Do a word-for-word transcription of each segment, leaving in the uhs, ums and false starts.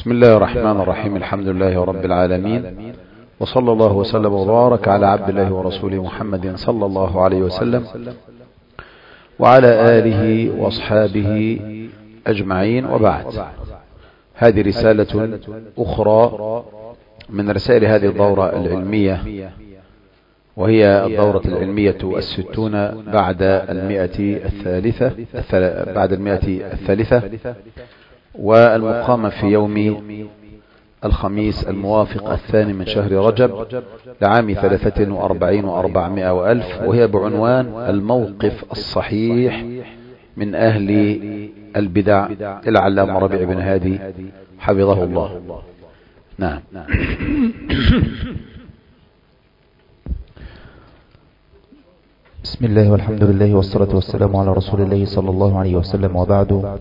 بسم الله الرحمن الرحيم. الحمد لله رب العالمين، وصلى الله وسلم وبارك على عبد الله ورسوله محمد صلى الله عليه وسلم وعلى آله وأصحابه أجمعين، وبعد. هذه رسالة أخرى من رسائل هذه الدورة العلمية، وهي الدورة العلمية الستون بعد المئة الثالثة بعد المئة الثالثة والمقامة في يوم الخميس الموافق الثاني من شهر رجب لعام ثلاثة وأربعين وأربعمائة وألف، وهي بعنوان الموقف الصحيح من أهل البدع العلامة ربيع بن هادي حفظه الله. نعم. بسم الله والحمد لله والصلاة والسلام على رسول الله صلى الله عليه وسلم، وبعد.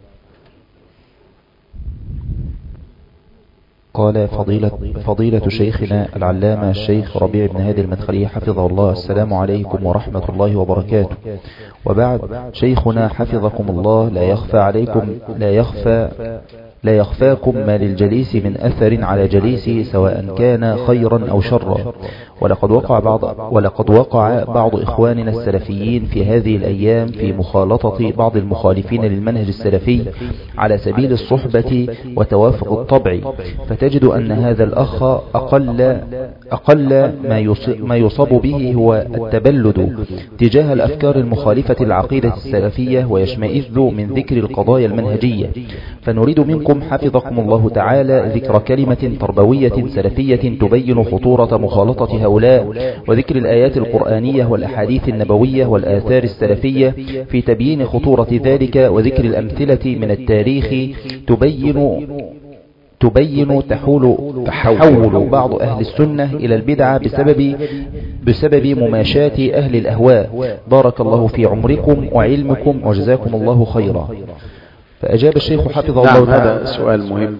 قال فضيلة, فضيلة شيخنا العلامة الشيخ ربيع بن هادي المدخلي حفظه الله: السلام عليكم ورحمة الله وبركاته. وبعد، شيخنا حفظكم الله لا يخفى عليكم لا يخفى لا يخفاكم ما للجليس من أثر على جليسه، سواء كان خيرا أو شرا. ولقد وقع بعض ولقد وقع بعض إخواننا السلفيين في هذه الأيام في مخالطة بعض المخالفين للمنهج السلفي على سبيل الصحبة وتوافق الطبع، فتجد أن هذا الأخ أقل أقل ما يصاب به هو التبلد تجاه الأفكار المخالفة للعقيدة السلفية، ويشمئز من ذكر القضايا المنهجية. فنريد منكم حفظكم الله تعالى ذكر كلمة تربوية سلفية تبين خطورة مخالطة هؤلاء، وذكر الآيات القرآنية والأحاديث النبوية والآثار السلفية في تبيين خطورة ذلك، وذكر الأمثلة من التاريخ تبين تبين تحول تحول بعض أهل السنة إلى البدعة بسبب بسبب مماشاة أهل الأهواء. بارك الله في عمركم وعلمكم وجزاكم الله خيرا. فأجاب الشيخ حفظه نعم الله تعالى. هذا سؤال مهم.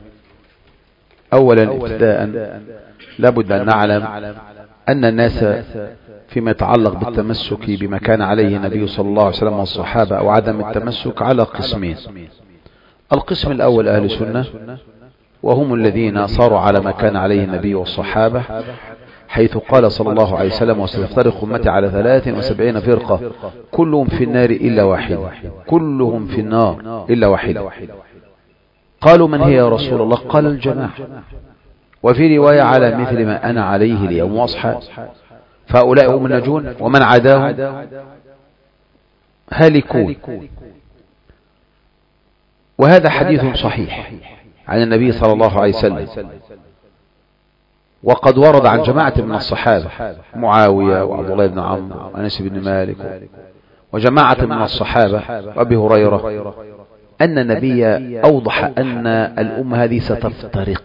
أولا ابتداء لابد أن نعلم أن الناس فيما يتعلق بالتمسك بما كان عليه النبي صلى الله عليه وسلم والصحابة أو عدم التمسك على قسمين. القسم الأول أهل السنة، وهم الذين صاروا على ما كان عليه النبي والصحابة، حيث قال صلى الله عليه وسلم: وستفترق أمتي على ثلاث وسبعين فرقة كلهم في النار إلا واحدة كلهم في النار إلا واحدة. قالوا: من هي يا رسول الله؟ قال: الجماعة. وفي رواية: على مثل ما أنا عليه اليوم وأصحابي. فهؤلاء هم الناجون، ومن عداهم هالكون. وهذا حديث صحيح عن النبي صلى الله عليه وسلم، وقد ورد عن جماعة من الصحابة: معاوية وعبد الله بن عمرو وأنس بن مالك وجماعة من الصحابة وأبي هريرة، أن النبي أوضح أن الأمة هذه ستفترق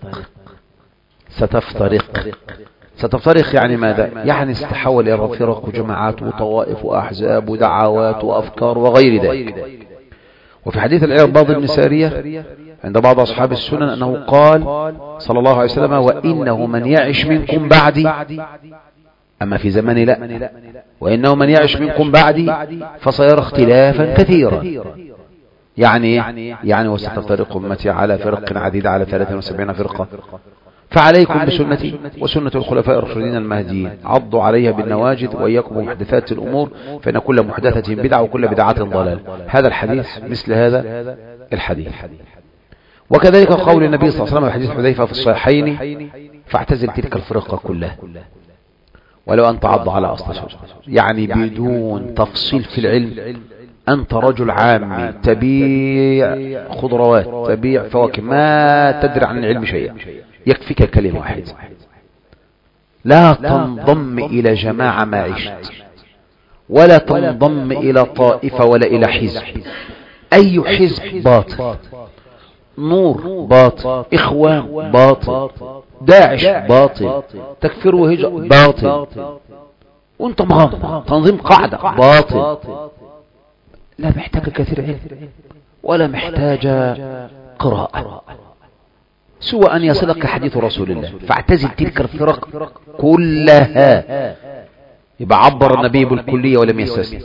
ستفترق ستفترق يعني ماذا؟ يعني استحول إلى فرق وجماعات وطوائف وأحزاب ودعوات وأفكار وغير ذلك. وفي حديث العرباض بن سارية عند بعض أصحاب السنن أنه قال صلى الله عليه وسلم: وإنه من يعش منكم بعدي، أما في زماني لا، وإنه من يعش منكم بعدي فسيرى اختلافا كثيرا. يعني يعني وستفترق أمتي على فرق عديدة على ثلاث وسبعين فرقة. فعليكم بسنتي وسنة الخلفاء الراشدين المهديين، عضوا عليها بالنواجذ، وإياكم ومحدثات الأمور، فإن كل محدثة بدعة وكل بدعة ضلال. هذا الحديث مثل هذا الحديث. وكذلك قول النبي صلى الله عليه وسلم في حديث حذيفة في الصحيحين: فاعتزل تلك الفرقة كلها ولو أن تعض على أصل شجرة. يعني بدون تفصيل في العلم، أنت رجل عامي تبيع خضروات تبيع فواكه، ما تدري عن العلم شيئا، يكفيك كلمة واحدة: لا تنضم إلى جماعة ما عشت، ولا تنضم إلى طائفة ولا إلى حزب. أي حزب باطل، نور باطل، إخوان باطل، داعش باطل، تكفير وهجرة باطل، وانت مغمض، تنظيم قاعدة باطل. لا محتاج كثير علم ولا محتاج قراءة، سوى أن يصلك حديث رسول الله: فاعتزل تلك الفرق كلها. يبقى عبر النبي بالكلية ولم يستثني.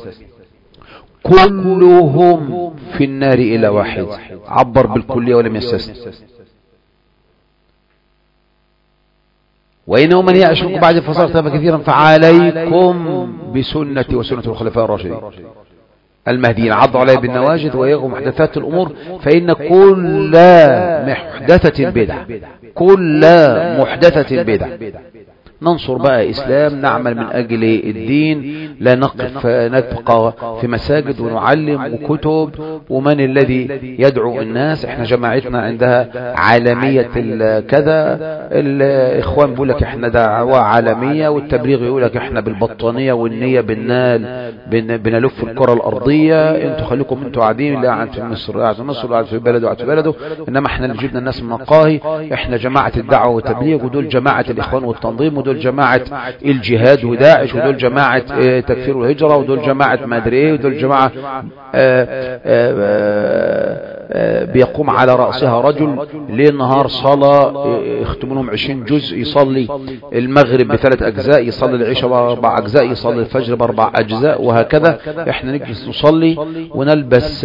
كلهم في النار إلى واحد، عبر بالكلية ولم يستثني. وإنه من يعش منكم بعد فصار اختلافا كثيرا فعليكم بسنتي وسنة الخلفاء الراشدين المهديين عضوا عليه بالنواجذ وإياكم محدثات الأمور فإن كل محدثة بدعة كل محدثة بدعة. ننصر بقى إسلام، نعمل من أجل الدين، لا نقف نبقى في مساجد ونعلم وكتب. ومن الذي يدعو الناس؟ احنا جماعتنا عندها عالمية كذا، الإخوان بيقول لك احنا دعوة عالمية، والتبليغ يقول لك احنا بالبطانية والنية بالنال بنلف الكرة الأرضية. انتوا خليكم انتوا قاعدين، اللي قاعد في مصر قاعد في مصر وقاعد في بلده وقاعد في بلده، انما احنا اللي جبنا الناس من مقاهي. احنا جماعة الدعوة والتبليغ، ودول جماعة الإخوان والتنظيم، ودول جماعة الجهاد وداعش، ودول جماعة تكفير والهجرة، ودول جماعة مادري ايه، ودول جماعة بيقوم على رأسها رجل ليل نهار صلاة يختموا لهم عشرين جزء، يصلي المغرب بثلاث أجزاء، يصلي العشاء بأربع أجزاء، يصلي الفجر بأربع أجزاء، وهكذا. احنا نجلس نصلي ونلبس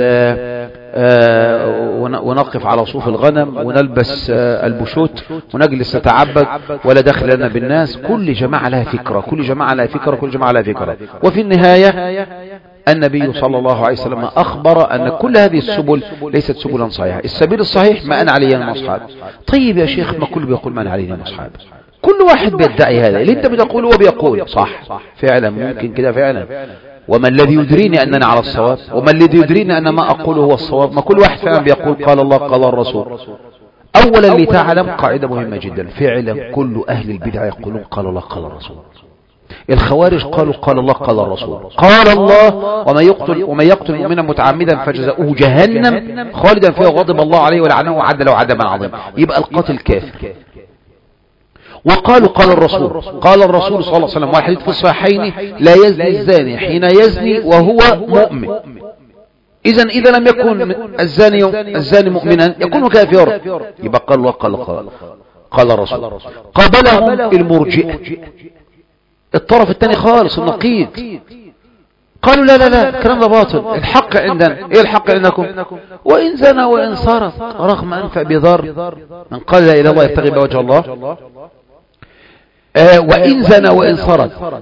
ونقف على صوف الغنم ونلبس البشوت ونجلس نتعبد ولا دخل لنا بالناس. كل جماعة لها فكرة، كل جماعة لها فكرة، كل جماعة لها فكرة. وفي النهاية النبي صلى الله عليه وسلم أخبر أن كل هذه السبل ليست سبلا صحيحة. السبيل الصحيح ما أنا عليه من أصحاب. طيب يا شيخ، ما كل بيقول ما أنا عليه من أصحاب، كل واحد بيدعي هذا اللي انت بتقوله وبيقول صح فعلا، ممكن كده فعلا. وما الذي يدريني أننا على الصواب؟ وما الذي يدريني أن ما أقوله هو الصواب؟ ما كل واحد فعلا بيقول قال الله قال الرسول. أولا لتعلم قاعدة مهمة جدا، فعلا كل أهل البدع يقولون قال الله قال الرسول. الخوارج قالوا قال الله قال الرسول، قال الله ومن يقتل ومن يقتل مؤمنا متعمدا فجزاؤه جهنم خالدا فيها وغضب الله عليه ولعنه وعد له عذابا عظيما. يبقى القاتل كافر. وقالوا قال الرسول قال الرسول صلى الله عليه وسلم، والحديث في الصحيحين لا يزني الزاني حين يزني وهو مؤمن. إذن إذا لم يكن الزاني الزاني مؤمنا يكون كافرا. يبقى قال الله قال قال قال الرسول. قابلهم المرجئة، الطرف الثاني خالص النقيض، قالوا لا لا لا الكلام ده باطل، الحق عندنا. ايه الحق عندكم؟ وإن زنى وإن سرق رغم أنف بضر من قال لا إله إلا الله يبتغي بوجه الله. آه وإن زنى وإن سرق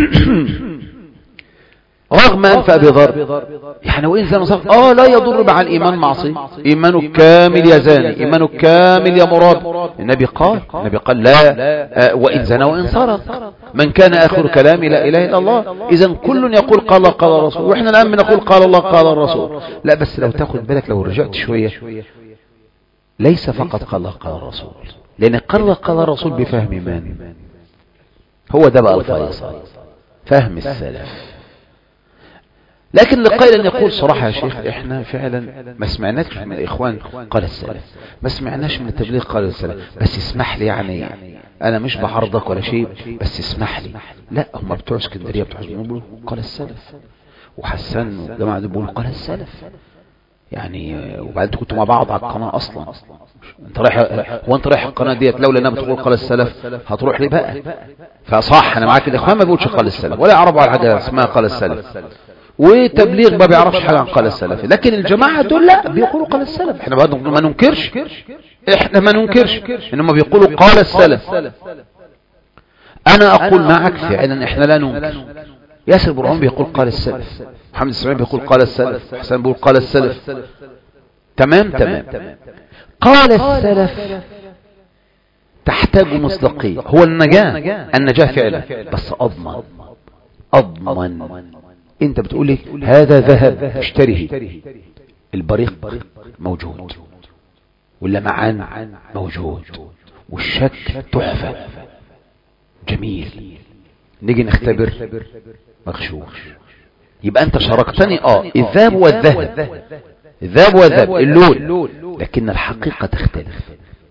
رغم أنف بضر، يعني وإن زنى وسرق اه لا يضر مع الإيمان معصي. إيمانك كامل يا زاني، إيمانك كامل يا مراب. النبي قال النبي قال لا آه وإن زنى وإن سرق من كان آخر كلامي لا إله إلا الله. إذن كل يقول قال الله قال الرسول، وإحنا الآن بنقول قال الله قال الرسول. لا بس لو تاخد بالك، لو رجعت شوية، ليس فقط قال الله قال الرسول، لأن قال الله قال الرسول بفهم من؟ هو ده بقى الفيصل، فهم السلف. لكن لقيل أن يقول صراحة يا شيخ احنا فعلا ما سمعناش من الإخوان قال السلف، ما سمعناش من التبليغ قال السلف، بس اسمح لي، يعني أنا مش بعرضك ولا شيء، بس اسمح لي. لا، هم بتوع اسكندرية بتوع بيقولوا قال السلف، وحسن والجماعة بيقولوا قال السلف يعني. وبعدين كنتوا مع بعض على القناة أصلا، انت رايح وانت رايح القناة ديت لولا انها بتقول قال السلف هتروح لي بقى. فصح انا معاك، الاخوان ما بيقولش قال السلف ولا يعرفوا على حاجة اسمها قال السلف، وتبليغ ما بيعرفش حاجة عن قال السلف. لكن الجماعة دول لا بيقولوا قال السلف. احنا بعد ما ننكرش، احنا ما ننكرش انما بيقولوا قال السلف. انا اقول معك فعلا احنا لا ننكر. ياسر برهان بيقول قال السلف، محمد السلام بيقول قال السلف، حسن بيقول قال السلف. تمام تمام. قال السلف تحتاج مصداقية. هو النجاة النجاة فعلا، بس أضمن أضمن. انت بتقولي هذا ذهب اشتريه، البريق موجود واللمعان موجود والشك تحفة جميل، نيجي نختبر مغشوش. يبقى انت شاركتني اه الذهب والذهب، الذهب والذهب اللون، لكن الحقيقة تختلف.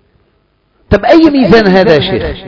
طب اي ميزان هذا يا شيخ؟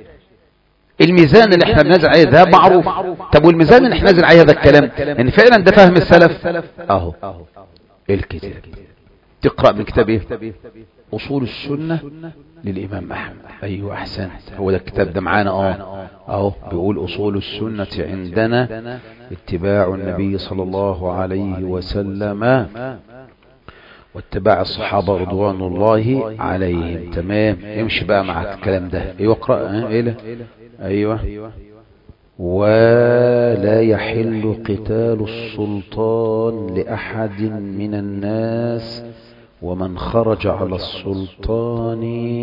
الميزان اللي احنا بنزل عليه الذهب معروف. طب والميزان اللي احنا نزل عليه هذا الكلام ان يعني فعلا ده فهم السلف اهو. الكتاب تقرأ من كتاب ايه؟ اصول السنة للامام احمد. ايوه احسن، هو ده الكتاب ده معانا اه اهو. بيقول اصول السنة عندنا اتباع النبي صلى الله عليه وسلم واتباع الصحابة رضوان الله عليهم. تمام، امشي بقى مع الكلام ده. ايوه اقرأ. ايه ايوه. ولا يحل قتال السلطان لأحد من الناس ومن خرج على السلطان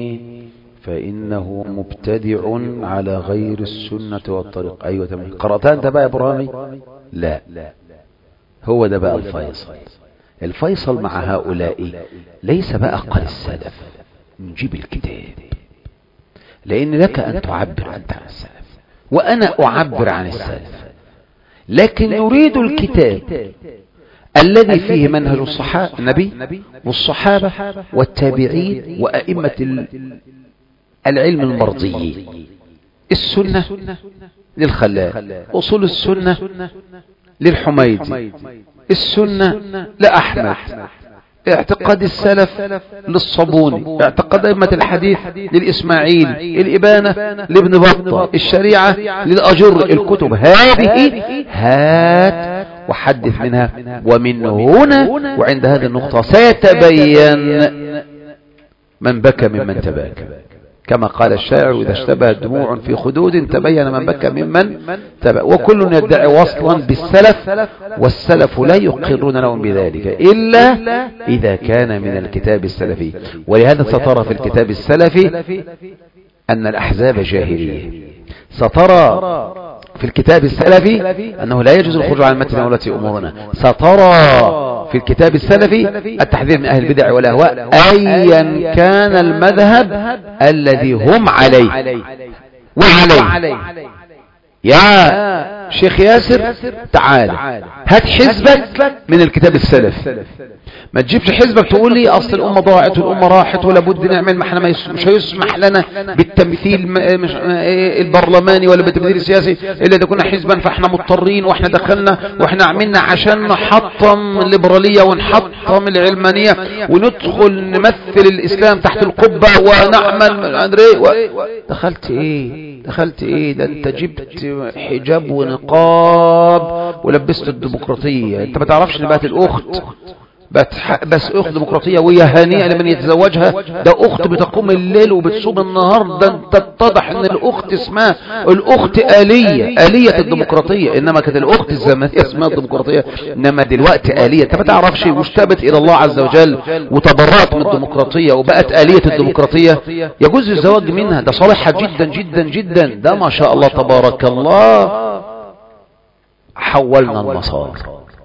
فإنه مبتدع على غير السنة والطريق. أيوة تمام. قرأتها أنت بقى يا إبراهيم؟ لا، هو ده بقى الفيصل. الفيصل مع هؤلاء ليس بقى قال السلف نجيب الكتاب، لأن لك أن تعبر أنت عن السلف وأنا أعبر عن السلف، لكن نريد الكتاب الذي فيه منهج الصحابة النبي والصحابة والتابعين وأئمة العلم المرضيين. السنة للخلال، أصول السنة للحميدي، السنة لأحمد، اعتقاد السلف للصابوني، اعتقاد أئمة الحديث للإسماعيلي، الإبانة لابن بطة، الشريعة للأجر. الكتب هذه هات وحدث منها، ومن هنا وعند هذه النقطة سيتبين من بكى ممن تباكى، كما قال الشاعر: إذا اشتبهت دموع في خدود تبين من بكى ممن تباكى. وكل يدعي وصلا بالسلف، والسلف لا يقرون لهم بذلك إلا إذا كان من الكتاب السلفي. ولهذا سترى في الكتاب السلفي أن الأحزاب جاهلية، سترى في الكتاب السلفي أنه لا يجوز الخروج عن متن ولاة أمورنا، سترى في الكتاب السلفي التحذير من أهل البدع والأهواء أيا كان المذهب الذي هم عليه وعليه. يا شيخ ياسر تعال هات حزبك من الكتاب السلف، ما تجيبش حزبك تقول لي اصل الامه ضاعت والامه راحت ولا بد نعمل، ما احنا مش هيسمح لنا بالتمثيل مش البرلماني ولا بالتمثيل السياسي الا اذا كنا حزبا، فاحنا مضطرين واحنا دخلنا واحنا عملنا عشان نحطم الليبراليه ونحطم العلمانيه وندخل نمثل الاسلام تحت القبه ونعمل و... دخلت ايه دخلت ايه ده انت جبت حجاب ونقاب ولبست الديمقراطيه. انت ما تعرفش ان بقت الاخت بس اخت ديمقراطيه وهي هنيئه لمن يتزوجها، ده اخت بتقوم الليل وبتصوم النهار. ده انت اتضح ان الاخت اسمها الاخت آلية آلية الديمقراطيه، انما كانت الاخت الزمنيه اسمها الديمقراطيه، انما دلوقتي آلية. انت ما تعرفش واشتبت الى الله عز وجل وتبرأت من الديمقراطيه وبقت آلية الديمقراطيه، يجوز الزواج منها. ده صالحه جدا جدا جدا، ده ما شاء الله تبارك الله. حولنا المسار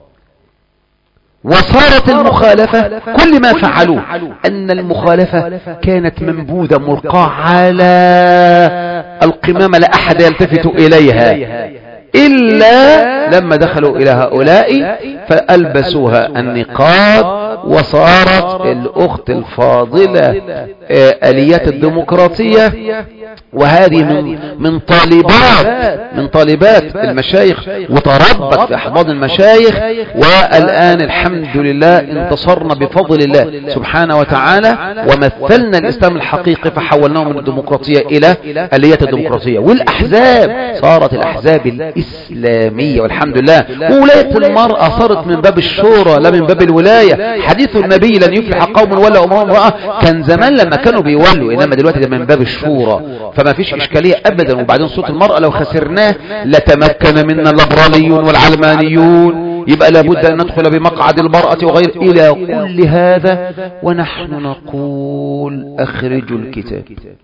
وصارت المخالفة كل ما فعلوه أن المخالفة كانت منبوذة ملقاة على القمامة، لا أحد يلتفت إليها إلا لما دخلوا إلى هؤلاء فألبسوها النقاب، وصارت الأخت الفاضلة آليات الديمقراطية. وهذه من من طالبات من طالبات المشايخ، وتربت في أحضان المشايخ، والآن الحمد لله انتصرنا بفضل الله سبحانه وتعالى، ومثلنا الإسلام الحقيقي فحولناه من الديمقراطية إلى آليات الديمقراطية. والأحزاب صارت الأحزاب الإسلامية والحمد لله. وولاية المرأة صارت من باب الشورى لا من باب الولاية. حديث النبي لن يفلح قوم ولا أمرهم امرأة كان زمان لما كانوا بيولوا، إنما دلوقتي ده من باب الشورى، فما فيش إشكالية أبدا. وبعدين صوت المرأة لو خسرناه لتمكن منا الليبراليون والعلمانيون، يبقى لابد أن ندخل بمقعد المرأة وغير إلى كل هذا. ونحن نقول أخرجوا الكتاب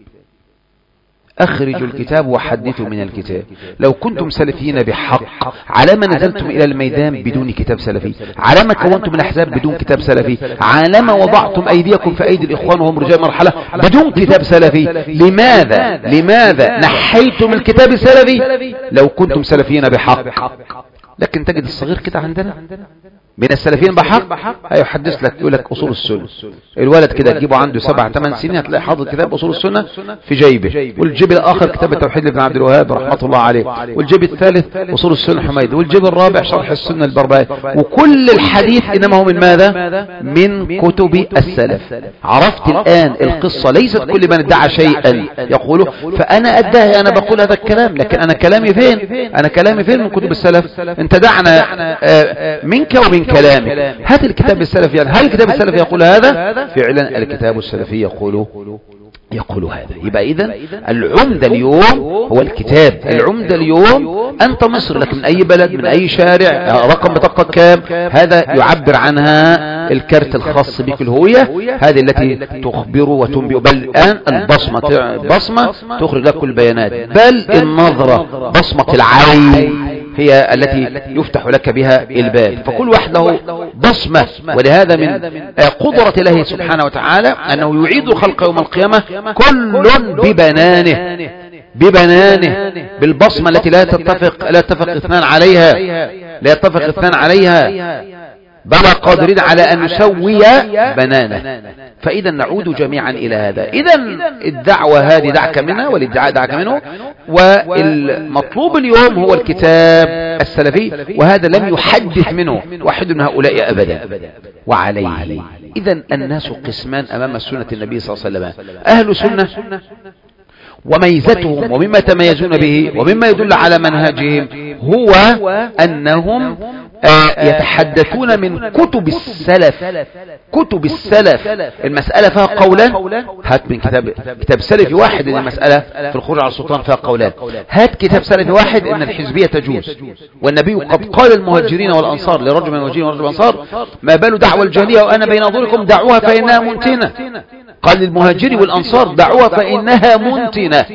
أخرجوا الكتاب وحدثوا من الكتاب. لو كنتم سلفيين بحق، على ما نزلتم إلى الميدان بدون كتاب سلفي؟ على ما كونتم الأحزاب بدون كتاب سلفي؟ على ما وضعتم أيديكم في أيدي الإخوان وهم رجال مرحلة بدون كتاب سلفي؟ لماذا لماذا نحيتم الكتاب السلفي لو كنتم سلفيين بحق؟ لكن تجد الصغير كده عندنا من السلفيين بحق هيحدث لك يقول لك أصول السنة. الولد كده تجيبه عنده سبع ثمان سنين هتلاقي حاضر كتاب أصول السنة في جيبه، والجيب الآخر كتاب التوحيد لابن عبد الوهاب رحمة الله عليه، والجيب الثالث أصول السنة حميد، والجيب الرابع شرح السنة البربهاري. وكل الحديث إنما هو من ماذا؟ من كتب السلف. عرفت الآن القصة؟ ليست كل من ادعى شيئا يقوله فأنا أدعي أنا بقول هذا الكلام، لكن أنا كلامي فين؟ أنا كلامي فين من كتب السلف؟ انت دعنا منك ومن من كلامك. هات الكتاب السلفي، يعني هل الكتاب السلفي يقول هذا؟ فعلا الكتاب السلفي يقول يقول هذا. يبقى إذن العمدة اليوم هو الكتاب. العمدة اليوم أنت مصر، لكن من أي بلد، من أي شارع، رقم بطاقة كام، هذا يعبر عنها الكارت الخاص بك، الهوية هذه التي تخبر وتنبئ. بل الآن البصمة بصمة تخرج لك كل البيانات، بل النظرة بصمة العين هي التي يفتح لك بها الباب. فكل واحد له بصمة. ولهذا من قدرة الله سبحانه وتعالى أنه يعيد الخلق يوم القيامة كل ببنانه ببنانه بالبصمة التي لا تتفق لا يتفق اثنان عليها لا يتفق اثنان عليها بل قادرين على أن نسوي بنانه. فإذا نعود جميعا إلى هذا. إذا الدعوة هذه دعك منها، والادعاء دعك منه، والمطلوب اليوم هو الكتاب السلفي، وهذا لم يحدث منه واحد من هؤلاء أبدا. وعليه إذا الناس قسمان أمام سنة النبي صلى الله عليه وسلم: أهل سنة وميزتهم ومما تميزون به ومما يدل على منهجهم هو أنهم يتحدثون من كتب السلف. كتب السلف المسألة فيها قولان، هات من كتاب كتاب سلفي واحد ان المسألة في الخروج على السلطان فيها قولان. هات كتاب سلفي واحد ان الحزبية تجوز، والنبي قد قال المهاجرين والأنصار لرجل من المهاجرين ورجل الأنصار: ما بال دعوة الجاهلية وأنا بين أظهركم دعوها فإنها منتنة. قال للمهاجرين والأنصار: دعوها فإنها منتنة.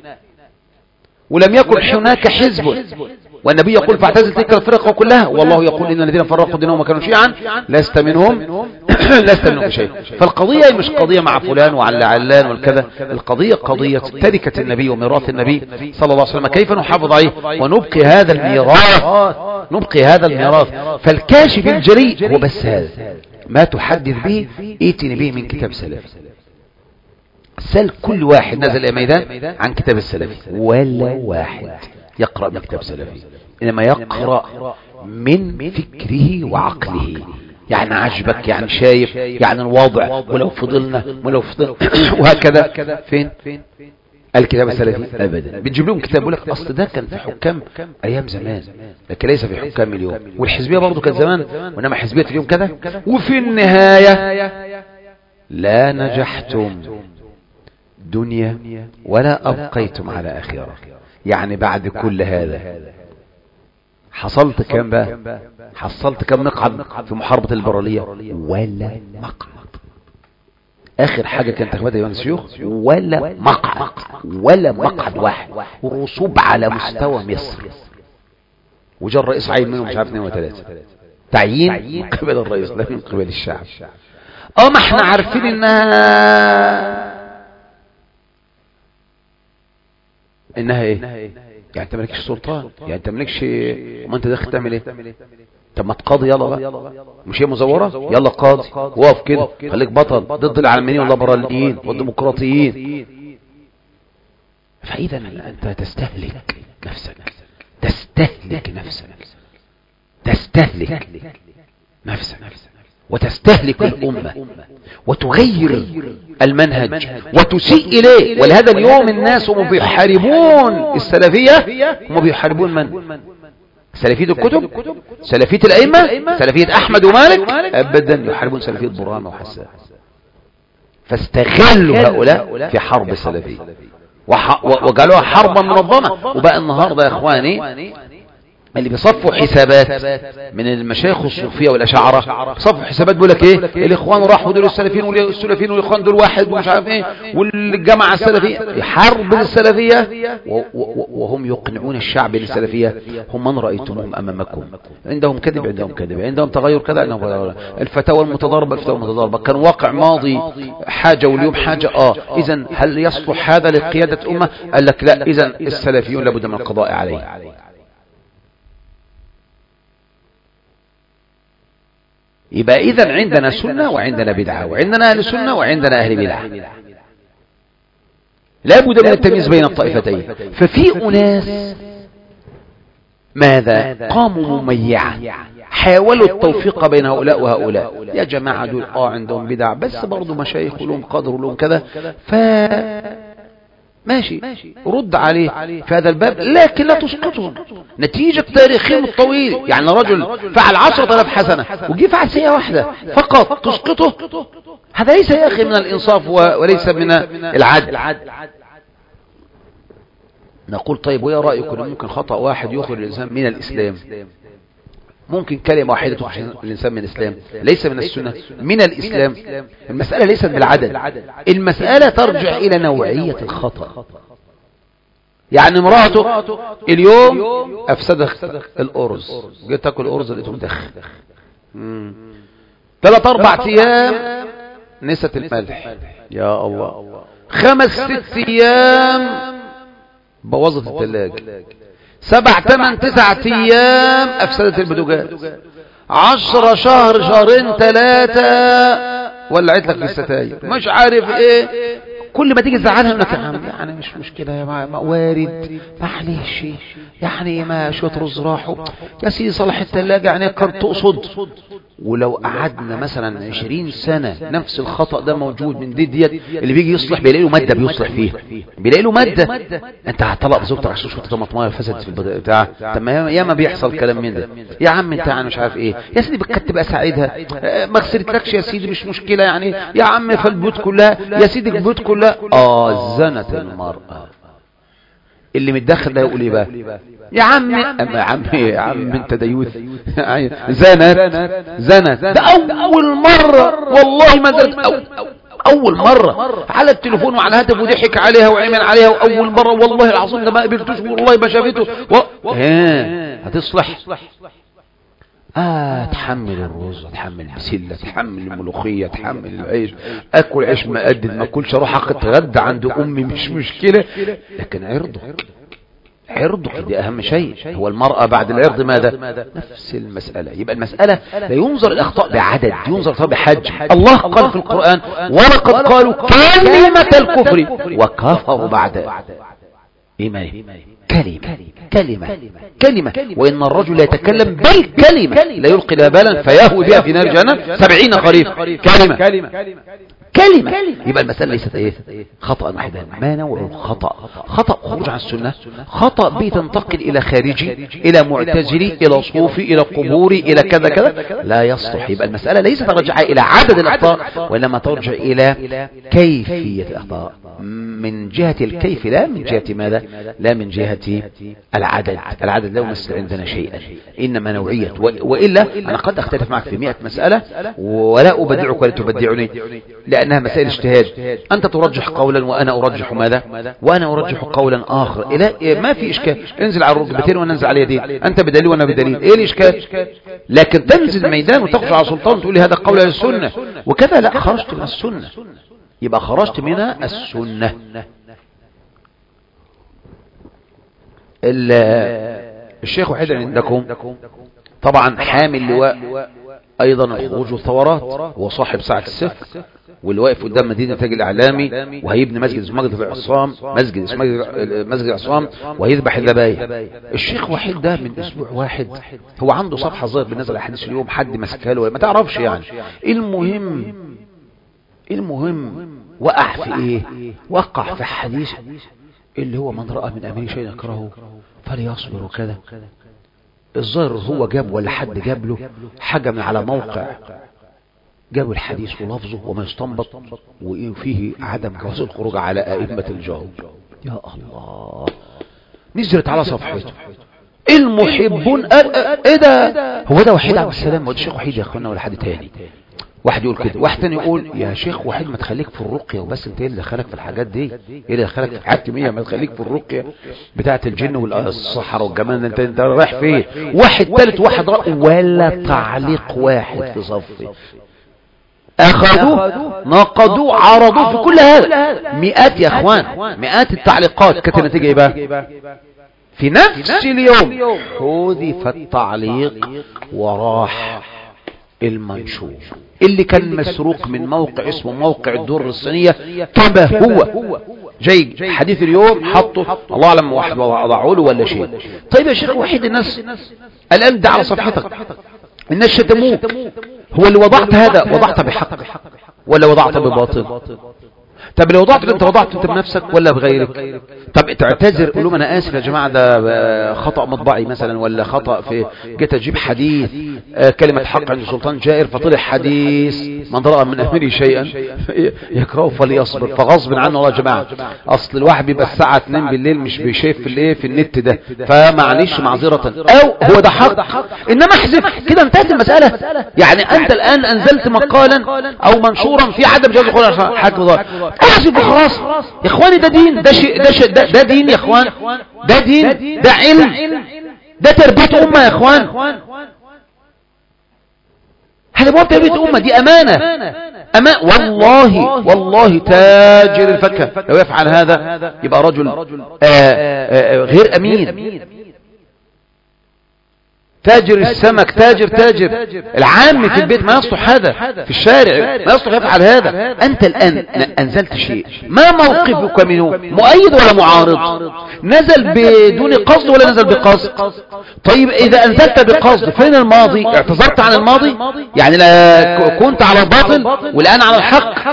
ولم يكن هناك حزب، والنبي يقول: فاعتزل تلك الفرق كلها، والله يقول: إن الذين فرقوا دينهم وكانوا شيعا لست منهم لست منهم شيء. فالقضية مش قضية مع فلان وعلى علان والكذا، القضية قضية تركة النبي وميراث النبي صلى الله عليه وسلم، كيف نحافظ عليه ونبقي هذا الميراث نبقي هذا الميراث فالكاشف الجريء هو بس هذا ما تحدث به، ائتني به من كتاب سلف. سل كل واحد نزل الميدان عن كتاب السلفي، ولا واحد يقرأ من كتاب سلفي، إنما يقرأ من فكره وعقله. يعني عجبك، يعني شايف، يعني الواضع، ولو فضلنا ولو فضلنا وهكذا. فين الكتاب السلفي؟ أبدا. بنجيب لهم كتاب يقول لك أصل ده كان في حكام أيام زمان، لكن ليس في حكام اليوم. والحزبية برضو كان زمان، وإنما حزبية اليوم كذا. وفي النهاية لا نجحتم دنيا ولا أبقيتم على آخرة. يعني بعد كل هذا حصلت كم بقى؟ حصلت كم مقعد في محاربة الليبرالية؟ ولا مقعد. آخر حاجة كانت تخبط أيها الشيوخ، ولا مقعد، ولا مقعد واحد. ورسوب على مستوى مصر، وجاء الرئيس عين منهم مش عارف اثنين وثلاثة. تعيين من قبل الرئيس لا من قبل الشعب. اه ما احنا عارفين انها انها ايه؟ يعني انت مالكش سلطان، يعني انت مالكش، ما انت داخل تعمل ايه؟ طب ما تقاضي يلا بقى، مش هي مزوره؟ يلا قاضي وقف كده، خليك بطل ضد العلمانيين والليبراليين والديمقراطيين. فاذا انت تستهلك نفسك، تستهلك نفسك تستهلك نفسك وتستهلك الأمة وتغير المنهج وتسيء إليه. ولهذا اليوم الناس هم بيحاربون السلفية، هم بيحاربون من؟ سلفية الكتب، سلفية الأئمة، سلفية أحمد ومالك؟ أبدا، يحاربون سلفية برهان وحسان. فاستغلوا هؤلاء في حرب السلفية وقالوها حربا منظمة. وبقى النهاردة يا إخواني اللي بيصفوا حسابات من المشايخ الصوفية والأشاعرة، صفوا حسابات بيقول لك ايه؟ الاخوان راحوا دول السلفيين والسلفيين والاخوان دول واحد ومش عارف ايه، والجماعة السلفية حرب السلفية، وهم يقنعون الشعب بالسلفية. هم من رأيتموهم امامكم عندهم كذب عندهم كذب، عندهم تغير كذا عندهم كذا، الفتاوى المتضاربة الفتاوى المتضاربة، كان واقع ماضي حاجة واليوم حاجة. اه اذا هل يصلح هذا لقيادة امة؟ قال لك لا، اذا السلفيون لابد من القضاء عليه. يبقى إذن عندنا سنة وعندنا بدعة، وعندنا أهل سنة وعندنا أهل بدعة، لا بد من التمييز بين الطائفتين. ففي أناس ماذا؟ قاموا مميعا، حاولوا التوفيق بين هؤلاء وهؤلاء. يا جماعة دول آه عندهم بدع، بس برضو مشايخ لهم قدر لهم كذا، ف ماشي رد عليه في هذا الباب، لكن لا تسقطهم نتيجة تاريخهم الطويل. يعني رجل فعل عشرة آلاف حسنة وجي فعل سيئة واحدة فقط تسقطه، هذا ليس يا أخي من الإنصاف وليس من العدل. نقول طيب ويا رأيكم ممكن خطأ واحد يخرج الإنسان من الإسلام؟ ممكن كلمة واحدة تخرج الإنسان من الإسلام، ليس من السنة، من الإسلام. المسألة ليست بالعدد، المسألة ترجع إلى نوعية الخطأ. يعني امرأته اليوم أفسدت الأرز، جيت تاكل الأرز لقيته مدخن، ثلاث أربع أيام نسيت الملح، يا الله، خمس ست أيام بوظت الثلاجة، سبع ثمان تسع ايام افسدت البوتاجاز، عشرة شهر شهرين ثلاثة ولعت لك في الستاير، مش عارف ايه. كل ما تيجي تزعلها يقول لك يا عم يعني مش مشكله يا ما وارد معلش يعني ما شويه رز راحوا يا سيدي صلح الثلاجه يعني كنت تقصد. ولو قعدنا مثلا عشرين سنة نفس الخطأ ده موجود من دي ديت، اللي بيجي يصلح بيلاقي له مادة بيصلح فيها، بيلاقي له مادة. انت هتطلق زوجتك عشان شويه طماطمايه فسدت في البتاع، طب ما ياما بيحصل كلام من ده. يا عم انت انا مش عارف ايه يا سيدي بكتب اساعدها، ما خسرتلكش يا سيدي مش مشكله يعني يا عم في البيوت كلها يا سيدي البيوت كلها. اه زنت المرأة، اللي متدخل ده يقول ايه بقى؟ يا عم يا عم يا عم انت ديوث زنت زنت ده اول مرة والله ما زنت أو اول مرة على التليفون وعلى الهاتف وضحك عليها وعمل عليها، واول مرة والله العظيم ده ما قبلتوش والله ما شافته و... ها هتصلح. اه تحمل الرز، تحمل البسله، تحمل الملوخيه، تحمل العيش، اكل عيش مقدد ما اكلش اروح اتغدى عند امي مش مشكله، لكن عرضك عرضك دي اهم شيء. هو المرأة بعد العرض ماذا؟ نفس المسألة. يبقى المسألة لا ينظر الاخطاء بعدد، ينظر بحجم. الله قال في القرآن ولقد قالوا كلمة الكفر وكفروا بعد إيمانه. كلمة كلمة كلمة وإن الرجل لا يتكلم بالكلمة لا يلقي لها بالا فيهوي بها في نار جهنم سبعين خريف. كلمة كلمة. يبقى المسألة ليست ايه خطأ واحدا. ما نوع الخطأ؟ خطأ خروج عن السنة، خطأ بيتنتقل الى خارجي، الى معتزلي، الى صوفي، الى قبوري، الى كذا كذا، لا يصلح. يبقى المسألة ليست ترجع الى عدد الاخطاء وانما ترجع الى كيفية الاخطاء، من جهة الكيف لا من جهة ماذا؟ لا من جهة العدد. العدد لا يمثل عندنا شيئا، انما نوعية. وإلا انا قد اختلف معك في مئة مسألة ولا ابدعك ولا تبدعني، لأنها مسائل اجتهاد. أنت ترجح قولا وأنا أرجح ماذا؟ وأنا أرجح قولا آخر. إلى ما في إشكال، انزل على الركبتين وننزل على يدين، أنت بدليل وأنا بدليل، إيه الإشكال؟ لكن تنزل الميدان وتخرج على سلطان تقول لي هذا قول السنة وكذا، لا خرجت من السنة، يبقى خرجت من السنة. الشيخ وحيد عندكم طبعا حامل لواء ايضا الخروج والثورات، هو صاحب ساعة السفر واللي واقف قدام مدينة تاج الاعلامي وهيبني مسجد اسمه مسجد العصام، مسجد اسمه مسجد العصام وهيذبح الذبايح. الشيخ وحيد ده من اسبوع واحد هو عنده صفحة ظاهر بالنسبة للحديث اليوم، حد مسكها له ما تعرفش يعني. المهم المهم وقع في ايه؟ وقع في حديث اللي هو من رأى من امره شيء يكرهه فليصبر وكذا. الظاهر هو جاب ولا حد جاب له حاجة من على موقع، جابوا الحديث ولفظه وما يستنبط وفيه عدم جواز الخروج على أئمة الجو. يا الله، نزلت على صفحته المحبون قال ايه ده؟ هو ده وحيد عبد السلام؟ هو ده شيخ وحيد يا اخوانا ولا حد تاني؟ واحد يقول كده، واحد تاني يقول يا شيخ وحيد ما تخليك في الرقية وبس، انت ايه اللي دخلك في الحاجات دي؟ ايه اللي دخلك في حاكمية؟ ما تخليك في الرقية بتاعت الجن والصحراء والجمال، انت انت رايح فين؟ واحد تالت واحد رأي ولا تعليق واحد في صفي، اخذوه نقدوه عرضوه في كل هذا مئات يا اخوان، مئات التعليقات. كانت النتيجة ايه بقى؟ في نفس اليوم حذف التعليق وراح المنشور اللي كان مسروق من موقع اسمه موقع الدور الصينية كما هو جاي حديث اليوم حطه الله اعلم واحد وضعه له ولا شيء. طيب يا شيخ وحيد الناس الان ده على صفحتك الناس شتموك، هو اللي وضعت هذا وضعت بحق ولا وضعت بباطل؟ طب لو وضعت انت وضعت انت بنفسك ولا بغيرك؟ طب تعتذر قول لهم انا اسف يا جماعه ده خطا مطبعي مثلا، ولا خطا في جيت اجيب حديث كلمه حق عند سلطان جائر فطلع حديث من راى من امره شيئا يكرهه فليصبر، فغصب عنه والله يا جماعه اصل الواحد بيبقى الساعه اتنين بالليل مش بيشاف في الايه في النت ده، فمعلش معذره، او هو ده حق انما احذف كده انتهت المساله. يعني انت الان انزلت مقالا او منشورا في عدم جواز الخروج حاكم ضار، احذف وخلاص يا اخواني. ده دين، ده شيء، ده شيء، ده, ده دين يا اخوان، ده دين، ده علم، ده تربيه امه يا اخوان. هذا مو تربيه امه، دي امانه، أما والله والله تاجر الفكهة لو يفعل هذا يبقى رجل آآ آآ غير أمين. تاجر السمك، تاجر تاجر العام في البيت ما يصلح هذا، في الشارع ما يصلح يفعل هذا. أنت الآن أنزلت شيء، ما موقفك منه؟ مؤيد ولا معارض؟ نزل بدون قصد ولا نزل بقصد؟ طيب إذا أنزلت بقصد فين الماضي؟ اعتذرت عن الماضي؟ يعني لا كنت على الباطل والآن على الحق؟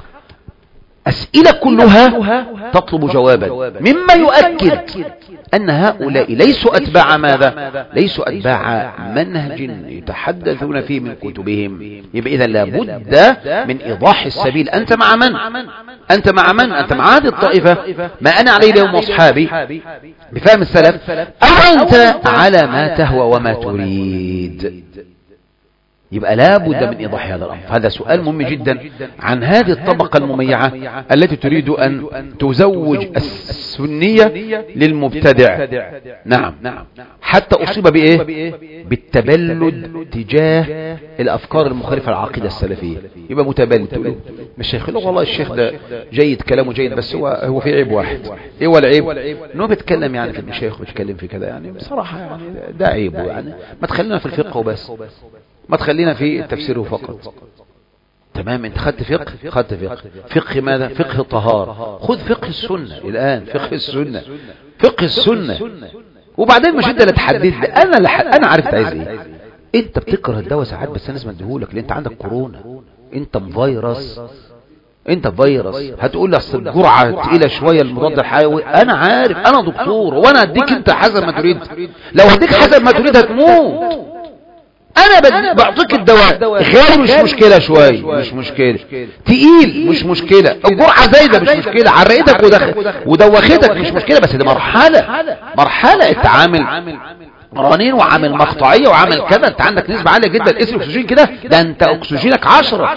أسئلة كلها تطلب جوابا مما يؤكد أن هؤلاء ليسوا أتباع ماذا؟ ليسوا أتباع منهج يتحدثون فيه من كتبهم. يبقى إذا لابد من إيضاح السبيل. أنت مع من؟ أنت مع من؟ أنت مع هذه الطائفة ما أنا عليه اليوم وأصحابي بفهم السلف، أو أنت على ما تهوى وما تريد؟ يبقى لا بد من إيضاح هذا الأمر. هذا سؤال مهم جدا عن هذه الطبقة المميعة التي تريد أن تزوج السنية للمبتدع. نعم، حتى أصيب بإيه؟ بالتبلد تجاه الأفكار المخالفة العقيدة السلفية. يبقى متبلد. مش شيخ له والله الشيخ ده جيد، كلامه جيد، بس هو هو في عيب واحد. إيه هو العيب؟ إنه بيتكلم يعني في الشيخ وبيتكلم في كذا، يعني بصراحة يعني ده عيبه. يعني ما تخلينا في الفقه وبس، ما تخلينا في التفسير فقط. تمام، انت خدت فقه، خدت فقه فقه ماذا؟ فقه الطهارة. خذ فقه السنة الآن، فقه السنة، فقه السنة. وبعدين مش انت اللي تحدد لي، انا اللي انا عرفت عايز ايه. انت بتكره الدواء ساعات بس انا لازم اديهولك لان انت عندك كورونا، انت فيروس، انت فيروس. هتقول لي اصل الجرعه تقيله شويه المضاد الحيوي، انا عارف، انا دكتور وانا اديك انت حسب ما تريد. لو اديك حسب ما تريد هتموت. انا بعطيك الدواء غالي مش مشكلة، شوية مش مشكلة، تقيل مش مشكلة، الجرعة زايدة مش مشكلة، عرقتك ودوختك مش مشكلة، بس دي مرحلة مرحلة التعامل رنين وعامل مقطعية وعامل كذا. انت عندك نسبة عالية جدا اسم اكسجين كده، ده انت اكسجينك عشرة،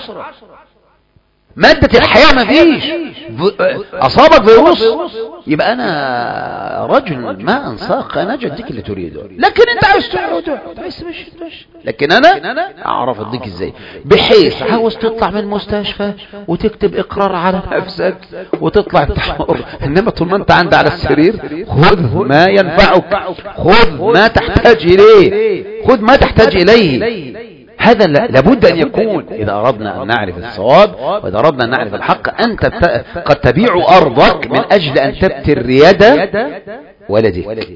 مادة الحياة ما فيش، اصابك فيروس، يبقى انا رجل ما انساق، انا اديك اللي تريده. لكن انت عايز تقعد عايز تمشي، لكن انا اعرف اديك ازاي، بحيث عاوز تطلع من المستشفى وتكتب اقرار على نفسك وتطلع التحر. انما طول ما انت عند على السرير خذ ما ينفعك، خذ ما تحتاج اليه، خذ ما تحتاج اليه. هذا لابد أن يكون إذا أردنا أن نعرف الصواب وإذا أردنا أن نعرف الحق. أنت قد تبيع أرضك من أجل أن تبتر يد ولدك،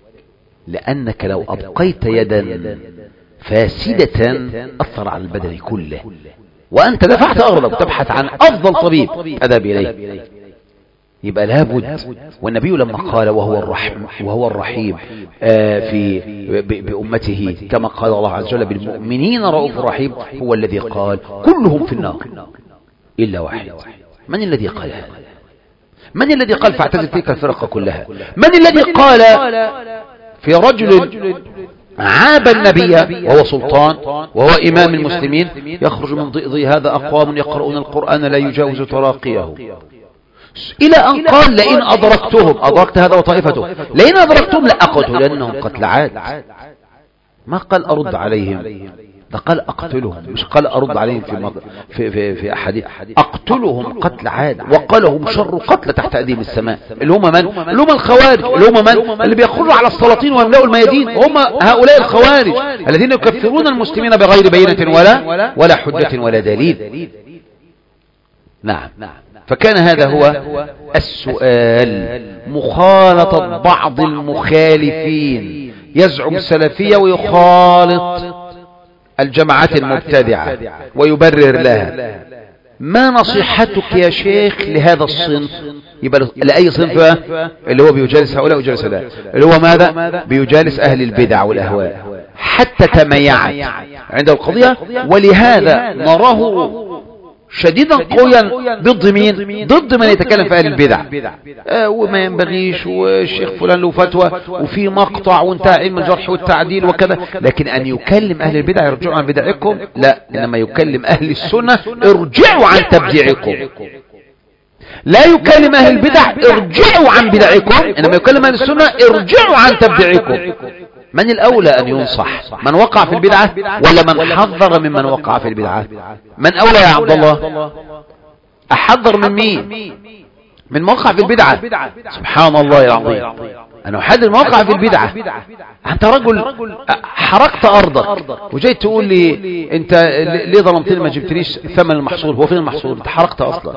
لأنك لو أبقيت يدا فاسدة أثر على البدن كله، وأنت دفعت أرضك تبحث عن أفضل طبيب أذهب إليه. يبقى لابد. والنبي لما قال وهو الرحم وهو الرحيم آه في بأمته كما قال الله عز وجل بالمؤمنين رؤوف رحيم، هو الذي قال كلهم في النار إلا واحد. من الذي قال هذا؟ من الذي قال فاعتزل تلك الفرق كلها؟ من الذي قال في رجل عاب النبي وهو سلطان وهو إمام المسلمين يخرج من ضئضي هذا أقوام يقرؤون القرآن لا يجاوز تراقيه، إلى أن قال لئن أدركتهم، أدركت هذا وطائفته، لئن أدركتهم لأقتلنهم قتل عاد. ما قال أرد عليهم، ده قال أقتلهم، مش قال أرد عليهم في في في, في أحاديث، أقتلهم قتل عاد. وقالهم شر قتل تحت أديم السماء، اللي هم من؟ اللي هم الخوارج، اللي هم من؟ اللي بيخرجوا على السلاطين ويملأوا الميادين، هم هؤلاء الخوارج الذين يكفرون المسلمين بغير بينة ولا ولا حجة ولا دليل. نعم. فكان هذا هو السؤال. مخالطة بعض المخالفين يزعم السلفية ويخالط الجماعات المبتدعة ويبرر لها. ما نصيحتك يا شيخ لهذا الصنف؟ يبقى لأي صنف؟ اللي هو بيجالس هؤلاء ويجالس هؤلاء، اللي هو ماذا؟ بيجالس أهل البدع والأهواء حتى تميعت عند القضية. ولهذا نراه شديدا قويا ضد مين؟ ضد من يتكلم في أهل البدع. آه وما ينبغيش، والشيخ فلان له فتوى، وفي مقطع، وانتهى علم الجرح والتعديل وكذا. لكن أن يكلم أهل البدع ارجعوا عن بدعكم، لا، إنما يكلم أهل السنة ارجعوا عن تبديعكم. لا يكلم أهل البدع ارجعوا عن بدعكم، إنما يكلم أهل السنة ارجعوا عن تبديعكم. من الأولى أن ينصح؟ من وقع في البدعة ولا من حذر ممن وقع في البدعة؟ من أولى يا عبد الله؟ أحذر من مين؟ من موقع في البدعة. سبحان الله العظيم، أنا أحذر من موقع في البدعة. أنت رجل حرقت أرضك وجاي تقول لي أنت ليه ظلمتني ما جبتليش ثمن المحصول؟ هو فين المحصول؟ أنت حرقت أصلا.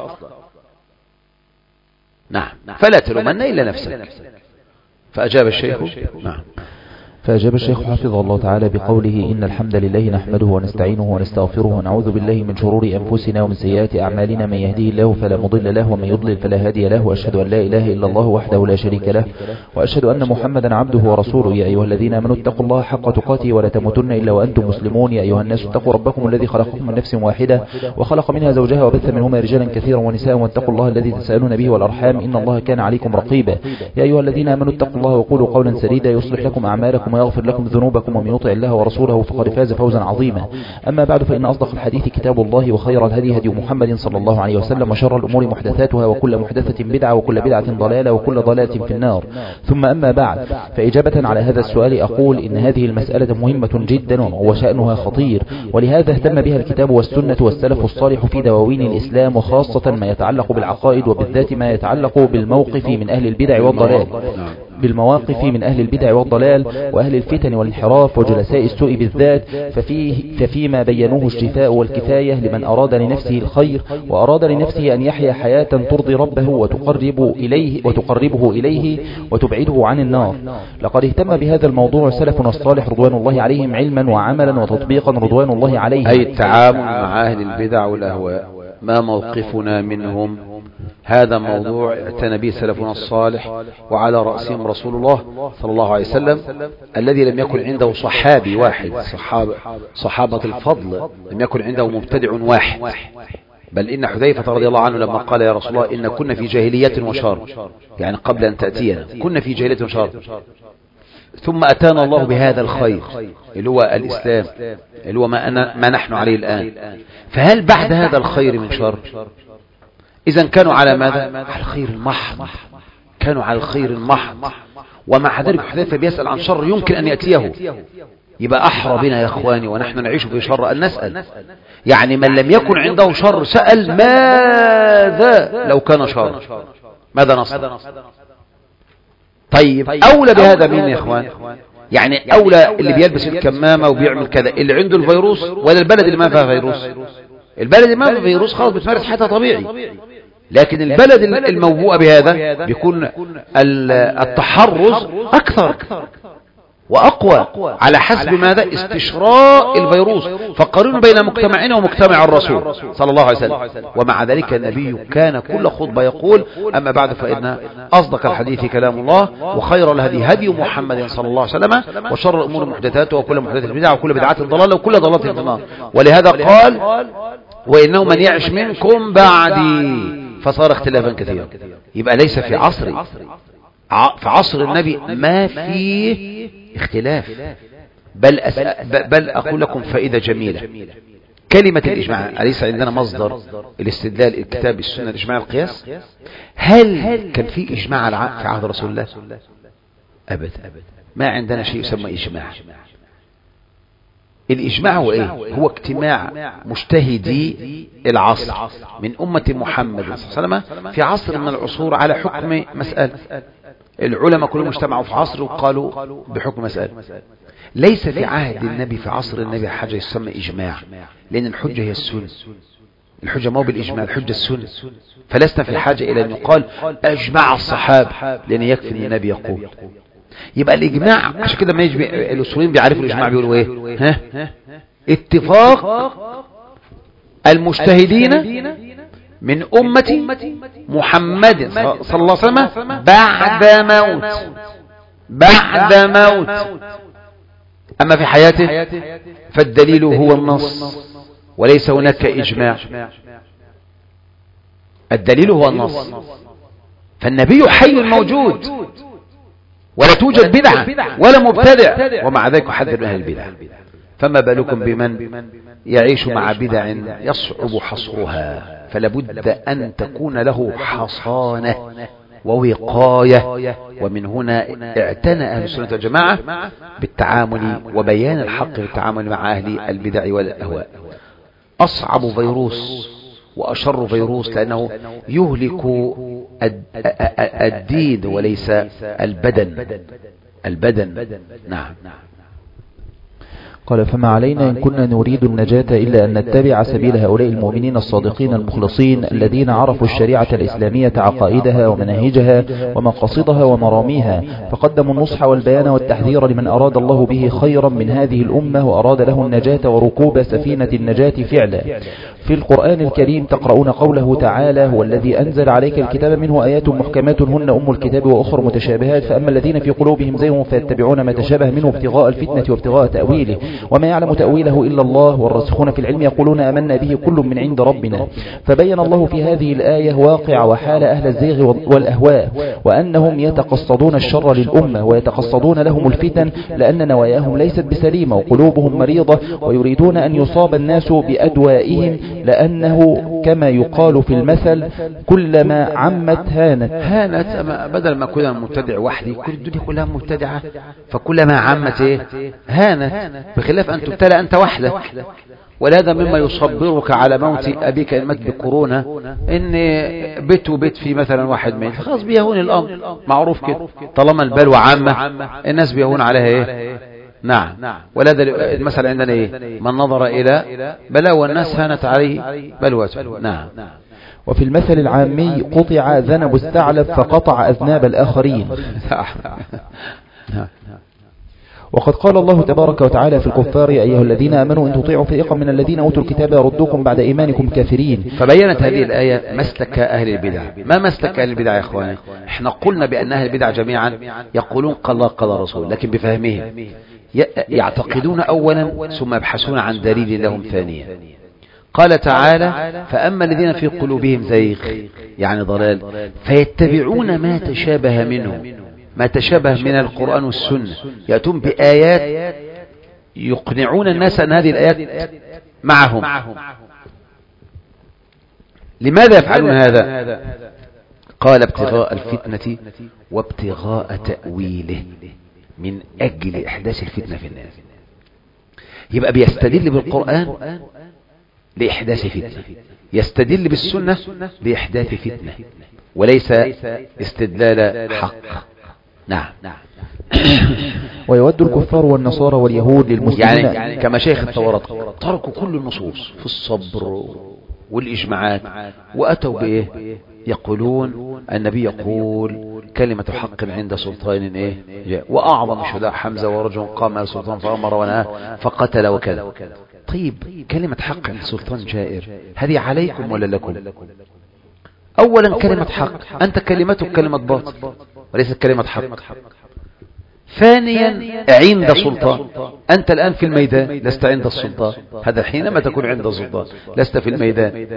نعم، فلا تلومن إلا نفسك. فأجاب الشيخ نعم فأجاب الشيخ حفظه الله تعالى بقوله: إن الحمد لله نحمده ونستعينه ونستغفره ونعوذ بالله من شرور أنفسنا ومن سيئات أعمالنا، من يهديه الله فلا مضل له ومن يضلل فلا هادي له، وأشهد أن لا إله إلا الله وحده لا شريك له، وأشهد أن محمدا عبده ورسوله. يا أيها الذين آمنوا اتقوا الله حق تقاته ولا تموتن إلا وأنتم مسلمون. يا أيها الناس اتقوا ربكم الذي خلقكم من نفس واحدة وخلق منها زوجها وبث منهما رجالا كثيرا ونساء، واتقوا الله الذي تسألون به والأرحام إن الله كان عليكم رقيبا. يا أيها الذين آمنوا اتقوا الله وقولوا قولا سديدا يصلح لكم أعمالكم ويغفر لكم ذنوبكم، ومن يطع الله ورسوله فقد فاز فوزا عظيما. أما بعد، فإن أصدق الحديث كتاب الله، وخير الهدي هدي محمد صلى الله عليه وسلم، وشر الأمور محدثاتها، وكل محدثة بدعة، وكل بدعة ضلالة، وكل ضلالة في النار. ثم أما بعد، فإجابة على هذا السؤال أقول إن هذه المسألة مهمة جدا وشأنها خطير، ولهذا اهتم بها الكتاب والسنة والسلف الصالح في دواوين الإسلام، وخاصة ما يتعلق بالعقائد، وبالذات ما يتعلق بالموقف من أهل البدع والضلال بالمواقف من أهل البدع والضلال وأهل الفتن والانحراف وجلساء السوء بالذات. ففيه ففيما بينوه الشفاء والكفاية لمن أراد لنفسه الخير، وأراد لنفسه أن يحيا حياة ترضي ربه وتقرب إليه وتقربه إليه وتبعده عن النار. لقد اهتم بهذا الموضوع سلفنا الصالح رضوان الله عليهم علما وعملا وتطبيقا رضوان الله عليهم. أي التعامل مع أهل البدع والأهواء، ما موقفنا منهم؟ هذا موضوع اعتنى به سلفنا الصالح، وعلى رأسهم رسول الله صلى الله عليه وسلم الذي لم يكن عنده صحابي واحد، صحابة, صحابة الفضل، لم يكن عنده مبتدع واحد. بل إن حذيفة رضي الله عنه لما قال: يا رسول الله إن كنا في جاهلية وشر، يعني قبل أن تأتينا كنا في جاهلية وشر، ثم أتانا الله بهذا الخير اللي هو الإسلام، اللي هو ما, أنا ما نحن عليه الآن، فهل بعد هذا الخير من شر؟ إذن كانوا على ماذا؟ على الخير المحض، كانوا على الخير المحض. ومع ذلك حذيفة بيسأل عن شر يمكن أن يأتيه. يبقى أحرى بنا يا إخواني ونحن نعيش في شر أن نسأل. يعني من لم يكن عنده شر سأل ماذا لو كان شر، ماذا نصنع؟ طيب أولى بهذا مين يا إخوان؟ يعني أولى اللي بيلبس الكمامة وبيعمل كذا، اللي عنده الفيروس، ولا البلد اللي ما فيها فيروس؟ البلد اللي ما فيها فيروس خلاص بتمارس حياتها طبيعي. لكن البلد الموبوءة بهذا بيكون التحرز أكثر وأقوى على حسب ماذا؟ استشراء الفيروس. فقارنوا بين مجتمعنا ومجتمع الرسول صلى الله عليه وسلم. ومع ذلك النبي كان كل خطبة يقول: أما بعد فإن أصدق الحديث كلام الله، وخير الهدي هدي محمد صلى الله عليه وسلم، وشر الأمور محدثاتها، وكل محدثة بدعة، وكل بدعة ضلالة، وكل ضلالة في النار. ولهذا قال: وإنه من يعش منكم بعدي فصار اختلافا كثيرا. يبقى ليس في عصري، في عصر النبي ما فيه اختلاف. بل, أس... بل أقول لكم فائدة جميلة. كلمة الإجماع، أليس عندنا مصدر الاستدلال الكتاب السنة الإجماع القياس؟ هل كان في إجماع في عهد رسول الله؟ أبدا، ما عندنا شيء يسمى إجماع. الإجماع هو إيه؟ هو اجتماع مجتهدي العصر من أمة محمد صلى الله عليه وسلم في عصر من العصور على حكم مسألة. العلماء كلهم اجتمعوا في عصر وقالوا بحكم مسألة. ليس في عهد النبي في عصر النبي حاجة يسمى إجماع، لأن الحجة هي السنة. الحجة ما هو بالإجماع، الحجة السنة. فلسنا في حاجة إلى أن يقال أجمع الصحابة، لأن يكفي أن النبي يقول. يبقى الإجماع عشان كده ما يجي الأصوليين بيعرفوا الإجماع بيقولوا إيه؟ ها؟ اتفاق المجتهدين من أمة محمد صلى الله عليه وسلم بعد موت بعد موت. أما في حياته فالدليل هو النص وليس هناك إجماع. الدليل هو النص، فالنبي حي موجود ولا توجد بدعة ولا مبتدع، ومع ذلك يحذر أهل البدع. فما بالكم بمن يعيش مع بدع يصعب حصرها، فلابد أن تكون له حصانة ووقاية. ومن هنا اعتنى أهل السنة والجماعة بالتعامل وبيان الحق في التعامل مع أهل البدع والأهواء. أصعب فيروس وأشر فيروس لأنه يهلك الدين وليس البدن البدن نعم. قال فما علينا إن كنا نريد النجاة إلا أن نتبع سبيل هؤلاء المؤمنين الصادقين المخلصين الذين عرفوا الشريعة الإسلامية عقائدها ومناهجها ومقاصدها ومراميها، فقدموا النصح والبيان والتحذير لمن أراد الله به خيرا من هذه الأمة وأراد له النجاة وركوب سفينة النجاة فعلا. في القرآن الكريم تقرؤون قوله تعالى: هو الذي أنزل عليك الكتاب منه آيات محكمات هن أم الكتاب وأخر متشابهات، فأما الذين في قلوبهم زيغ فيتبعون ما تشابه منه ابتغاء الفتنة وابتغاء تأويله وما يعلم تأويله إلا الله والراسخون في العلم يقولون آمنا به كل من عند ربنا. فبين الله في هذه الآية واقع وحال أهل الزيغ والأهواء، وأنهم يتقصدون الشر للأمة ويتقصدون لهم الفتن لأن نواياهم ليست بسليمة وقلوبهم مريضة، ويريدون أن يصاب الناس بأدوائهم، لأنه كما يقال في المثل: كلما عمت هانت. هانت بدل ما كنا مبتدع وحدي كل الدنيا كلها مبتدعة، فكلما عمت ايه هانت، بخلاف أن تبتلى أنت وحدك. ولهذا مما يصبرك على موت أبيك إن مات بكورونا إن بيت وبيت في مثلا واحد ميت، خلاص بيهون الأمر، معروف كده. طالما البلوى عامة الناس بيهون عليها ايه نعم. ولهذا المثل عندنا ايه: من نظر إلى بلاوى الناس هانت عليه بلوته. نعم. وفي المثل العامي: قطع ذنب الثعلب فقطع أذناب الآخرين. وقد قال الله تبارك وتعالى في الكفار: يا أيها الذين آمنوا إن تطيعوا فريقا من الذين أوتوا الكتاب يردوكم بعد إيمانكم كافرين. فبينت هذه الآية مسلك أهل البدع. ما مسلك أهل البدع يا إخواني؟ احنا قلنا بأن أهل البدع جميعا يقولون قال الله قال رسول، لكن بفهمهم يعتقدون أولا ثم يبحثون عن دليل لهم ثانيا. قال تعالى: فأما الذين في قلوبهم زيغ يعني ضلال فيتبعون ما تشابه منه، ما تشابه من القرآن والسنة، يأتون بآيات يقنعون الناس أن هذه الآيات معهم. لماذا يفعلون هذا؟ قال: ابتغاء الفتنة وابتغاء تأويله، من أجل إحداث الفتنة في الناس. يبقى بيستدل بالقرآن لإحداث فتنة، يستدل بالسنة لإحداث فتنة، وليس استدلال حق. نعم. ويود الكفار والنصارى واليهود للمسلمين يعني, يعني كما شيخ التوراة تركوا كل النصوص في الصبر والإجماعات وأتوا بإيه؟ يقولون النبي يقول: كلمة حق عند سلطان إيه جاء، وأعظم الشهداء حمزة ورجل قام السلطان فأمر ونهى فقتل وكذا. طيب كلمة حق عند سلطان جائر هذه عليكم ولا لكم؟ أولا كلمة حق، أنت كلمتك كلمة باطل وليست كلمة حق. ثانيا عند سلطان، أنت الآن في الميدان لست عند السلطان، هذا حينما تكون عند السلطان لست في الميدان.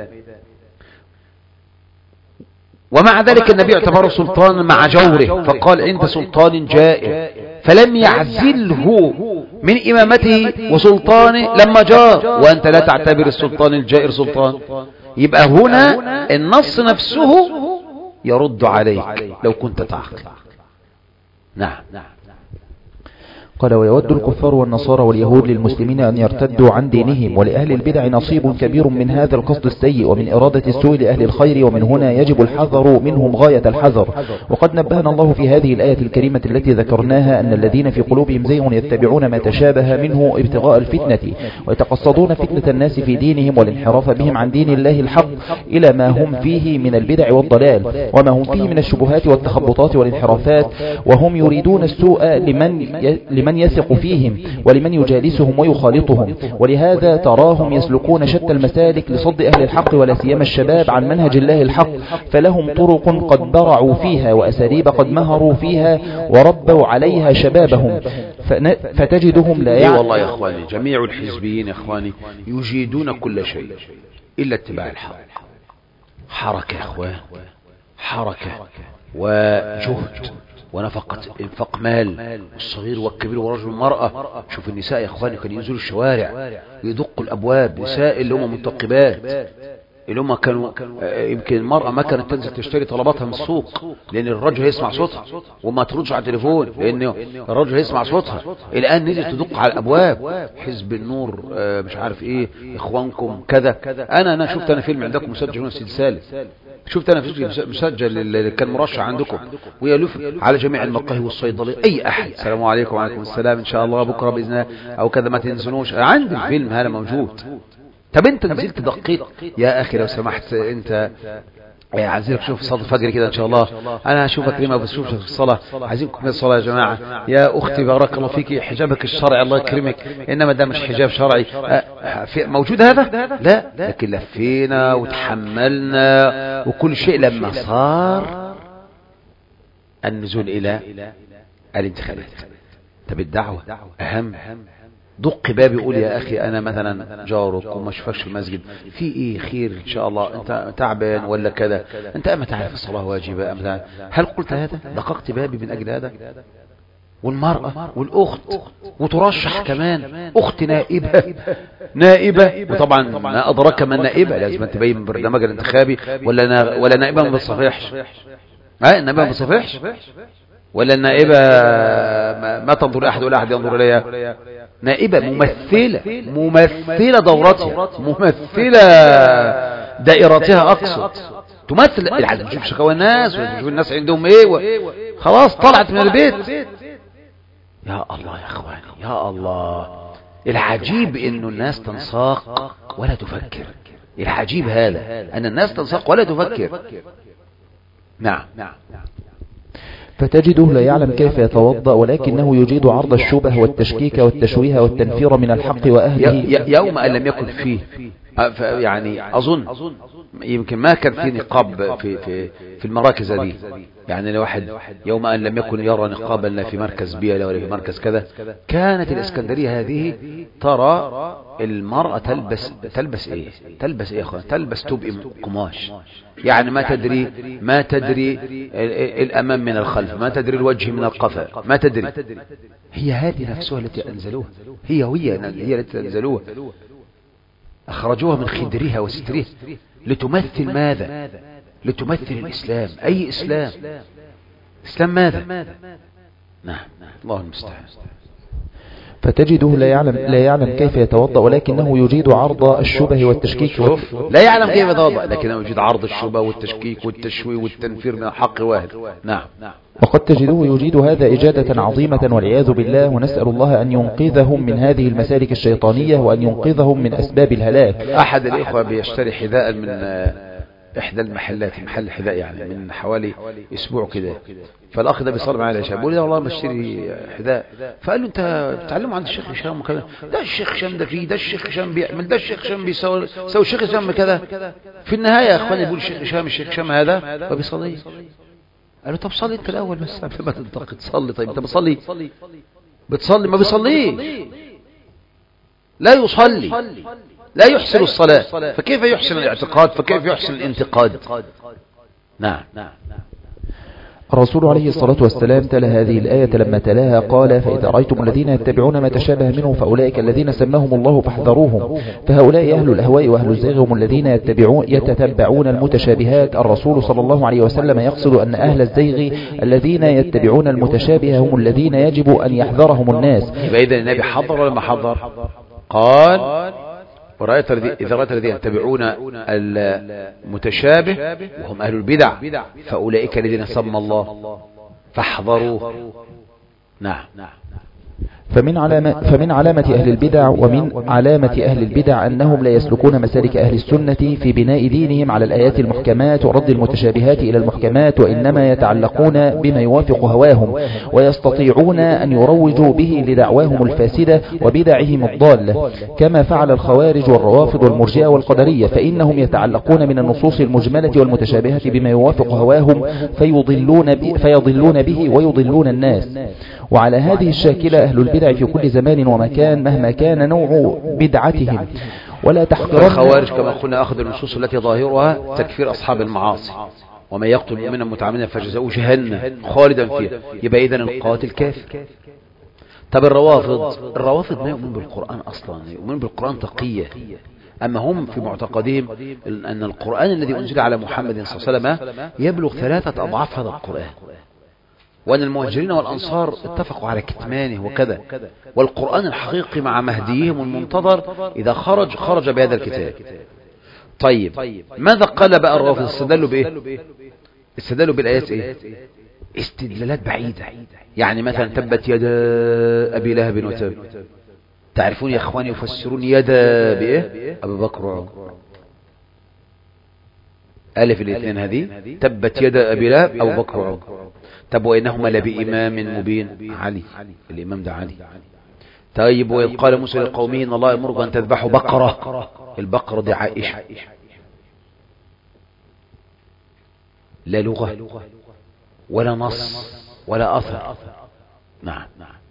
ومع ذلك النبي اعتبره سلطان مع جوره، فقال: عند سلطان جائر، فلم يعزله من إمامته وسلطانه لما جار، وأنت لا تعتبر السلطان الجائر سلطان. يبقى هنا النص نفسه يرد عليك لو كنت تعقل. نعم. قال: ويود الكفار والنصارى واليهود للمسلمين أن يرتدوا عن دينهم، ولأهل البدع نصيب كبير من هذا القصد السيء ومن إرادة السوء لأهل الخير، ومن هنا يجب الحذر منهم غاية الحذر. وقد نبهنا الله في هذه الآية الكريمة التي ذكرناها أن الذين في قلوبهم زيغ يتبعون ما تشابه منه ابتغاء الفتنة، ويتقصدون فتنة الناس في دينهم والانحراف بهم عن دين الله الحق إلى ما هم فيه من البدع والضلال وما هم فيه من الشبهات والتخبطات والانحرافات، وهم يريدون السوء لمن لمن لمن يثق فيهم ولمن يجالسهم ويخالطهم، ولهذا تراهم يسلكون شتى المسالك لصد أهل الحق ولا سيما الشباب عن منهج الله الحق، فلهم طرق قد برعوا فيها وأساليب قد مهروا فيها وربوا عليها شبابهم، فتجدهم لا يعلم. والله يا أخواني جميع الحزبيين يا أخواني يجيدون كل شيء إلا اتباع الحق. حركة يا أخوان، حركة وجهد ونفقة انفاق مال، الصغير والكبير والرجل والمرأة. شوف النساء يا اخواني كانوا ينزلوا الشوارع يدقوا الابواب، نساء اللي هم منتقبات اللي هم كانوا يمكن المرأة ما كانت تنزل تشتري طلباتها من السوق لان الرجل هيسمع صوتها وما تردش على التليفون لان الرجل هيسمع صوتها. الان نزل تدق على الابواب، حزب النور مش عارف ايه، اخوانكم كذا. انا انا شفت انا فيلم عندكم مسجل هنا السيد ثالث، شفت انا مسجل اللي كان مرشح عندكم ويلف على جميع المقاهي والصيدليات اي احد السلام عليكم وعليكم السلام ان شاء الله بكره باذن الله او كذا ما تنسونوش. عندي الفيلم هذا موجود. طب انت نزلت دقيق يا اخي لو سمحت، انت عايزينك تشوف صلاه الفجر كده ان شاء الله. انا هشوفك ليه ما بشوفش في الصلاه، عايزينكم في الصلاه يا جماعه. يا اختي بارك الله فيكي حجابك الشرعي الله يكرمك، انما ده مش حجاب شرعي. في موجود هذا؟ لا، لكن لفينا وتحملنا وكل شيء لما صار النزول الى الانتخابات. طب الدعوه اهم. دق بابي يقول يا اخي انا مثلا جارك وما اشوفكش في المسجد، في ايه خير ان شاء الله، انت تعبان ولا كذا، انت اما تعرف الصلاه واجبه أم؟ هل قلت هذا؟ دققت بابي من اجل هذا؟ والمرأة والاخت وترشح كمان اخت نائبة نائبة، وطبعا ما ادراك ما النائبة لازم تبين من برنامج الانتخابي ولا ولا نائبة ما بتصفحش. ها النائبة ما بتصفحش ولا النائبة ما تنظر احد ولا احد ينظر اليها. نائبة ممثلة ممثلة دورتها ممثلة دائرتها اقصد، تمثل العدد. تشوف شكاوى الناس وتشوف الناس عندهم ايه و... خلاص طلعت من البيت. يا الله يا اخواني يا الله، العجيب انه الناس تنساق ولا تفكر. العجيب هذا ان الناس تنساق ولا تفكر. نعم نعم. فتجده لا يعلم كيف يتوضأ ولكنه يجيد عرض الشبه والتشكيك والتشويه والتنفير من الحق وأهله. يوم أن لم يكن فيه يعني أظن يمكن ما كان في نقاب في في في المراكز هذه، يعني الواحد يوم أن لم يكن يرى نقابا لا في مركز بيلا ولا في مركز كذا. كانت الإسكندرية هذه ترى المرأة تلبس تلبس ايه تلبس ايه يا اخوان؟ تلبس تبقى قماش، يعني ما تدري ما تدري الامام من الخلف، ما تدري الوجه من القفا، ما تدري. هي هذه نفسها التي انزلوها، هي هي هي التي انزلوها، اخرجوها من خدرها وسترها لتمثل ماذا؟ لتمثل الاسلام. اي اسلام؟ اسلام ماذا؟ نعم الله المستعان. فتجده لا يعلم لا يعلم كيف يتوضأ ولكنه يجيد عرض الشبه والتشكيك. لا يعلم كيف يتوضأ لكنه يجيد عرض الشبه والتشكيك والتشويه والتنفير من الحق واحد. نعم. وقد تجده يجيد هذا إجادة عظيمة والعياذ بالله، ونسأل الله أن ينقذهم من هذه المسالك الشيطانية وأن ينقذهم من أسباب الهلاك. أحد الإخوة بيشتري حذاء من إحدى المحلات، محل حذاء يعني، من حوالي أسبوع كده، فالأخ ده بيصلي معايا العشاء بيقول لي والله بشتري حذاء، فقال له أنت بتعلمه عند الشيخ هشام وكذا؟ ده الشيخ هشام ده فيه، ده الشيخ هشام بيعمل، ده الشيخ هشام بيسوي سوي الشيخ هشام كذا. في النهاية يا أخواني بيقول الشيخ هشام الشيخ هشام هذا ما بيصليش. قال له طب صلي أنت الأول بس قبل ما تنطق تصلي. طيب أنت بتصلي بتصلي ما بيصليش، لا يصلي، لا يحسن الصلاة، فكيف يحسن الاعتقاد؟ فكيف يحسن الانتقاد؟ نعم. الرسول عليه الصلاة والسلام تلا هذه الآية لما تلاها قال: فإذا رأيتم الذين يتبعون ما تشابه منه فأولئك الذين سماهم الله فاحذروهم. فهؤلاء أهل الأهواء وأهل الزيغ هم الذين يتبعون يتتبعون المتشابهات. الرسول صلى الله عليه وسلم يقصد أن أهل الزيغ الذين يتبعون المتشابه هم الذين يجب أن يحذرهم الناس. يبقى إذا النبي حضر ولا ما حضر؟ قال: ورأيت إذا رأيت الذين يتبعون المتشابه وهم أهل البدع فأولئك الذين سمى الله فاحذروه. نعم. فمن علامة, فمن علامة أهل البدع ومن علامة أهل البدع أنهم لا يسلكون مسالك أهل السنة في بناء دينهم على الآيات المحكمات ورد المتشابهات إلى المحكمات، وإنما يتعلقون بما يوافق هواهم ويستطيعون أن يروجوا به لدعواهم الفاسدة وبدعهم الضالة، كما فعل الخوارج والروافض والمرجئة والقدرية، فإنهم يتعلقون من النصوص المجملة والمتشابهة بما يوافق هواهم فيضلون, فيضلون به ويضلون الناس. وعلى هذه الشاكلة أهل البدع في كل زمان ومكان مهما كان نوع بدعتهم، ولا تحقرن. الخوارج كما قلنا أخذ النصوص التي ظاهرها تكفير أصحاب المعاصي، وما يقتل مؤمنا متعمدا فجزاؤه جهنم خالدا فيها، يبقى إذن القاتل كافر. طب الروافض، الروافض ما يؤمن بالقرآن أصلا، يؤمن بالقرآن تقية، أما هم في معتقدهم أن القرآن الذي أنزل على محمد صلى الله عليه وسلم يبلغ ثلاثة أضعاف هذا القرآن، وأن المهاجرين والأنصار اتفقوا على كتمانه وكذا، والقرآن الحقيقي مع مهديهم المنتظر إذا خرج خرج بهذا الكتاب. طيب ماذا قال بقى الرافض؟ استدلوا بإيه؟ استدلوا بالآيات إيه؟ استدلالات بعيدة، يعني مثلا تبت يد أبي لهب وتب. تعرفون يا إخواني يفسرون يد بإيه؟ أبي بكر وعمر، ألف الاثنين هذه تبت يد أبي لهب أبو بكر وعمر. طب وإنهما لبإمام مبين، علي، الإمام ده علي. طيب وإذ قال موسى لقومه إن الله يأمركم أن تذبحوا بقرة، البقرة دي عائشة. لا لغة ولا نص ولا أثر. نعم.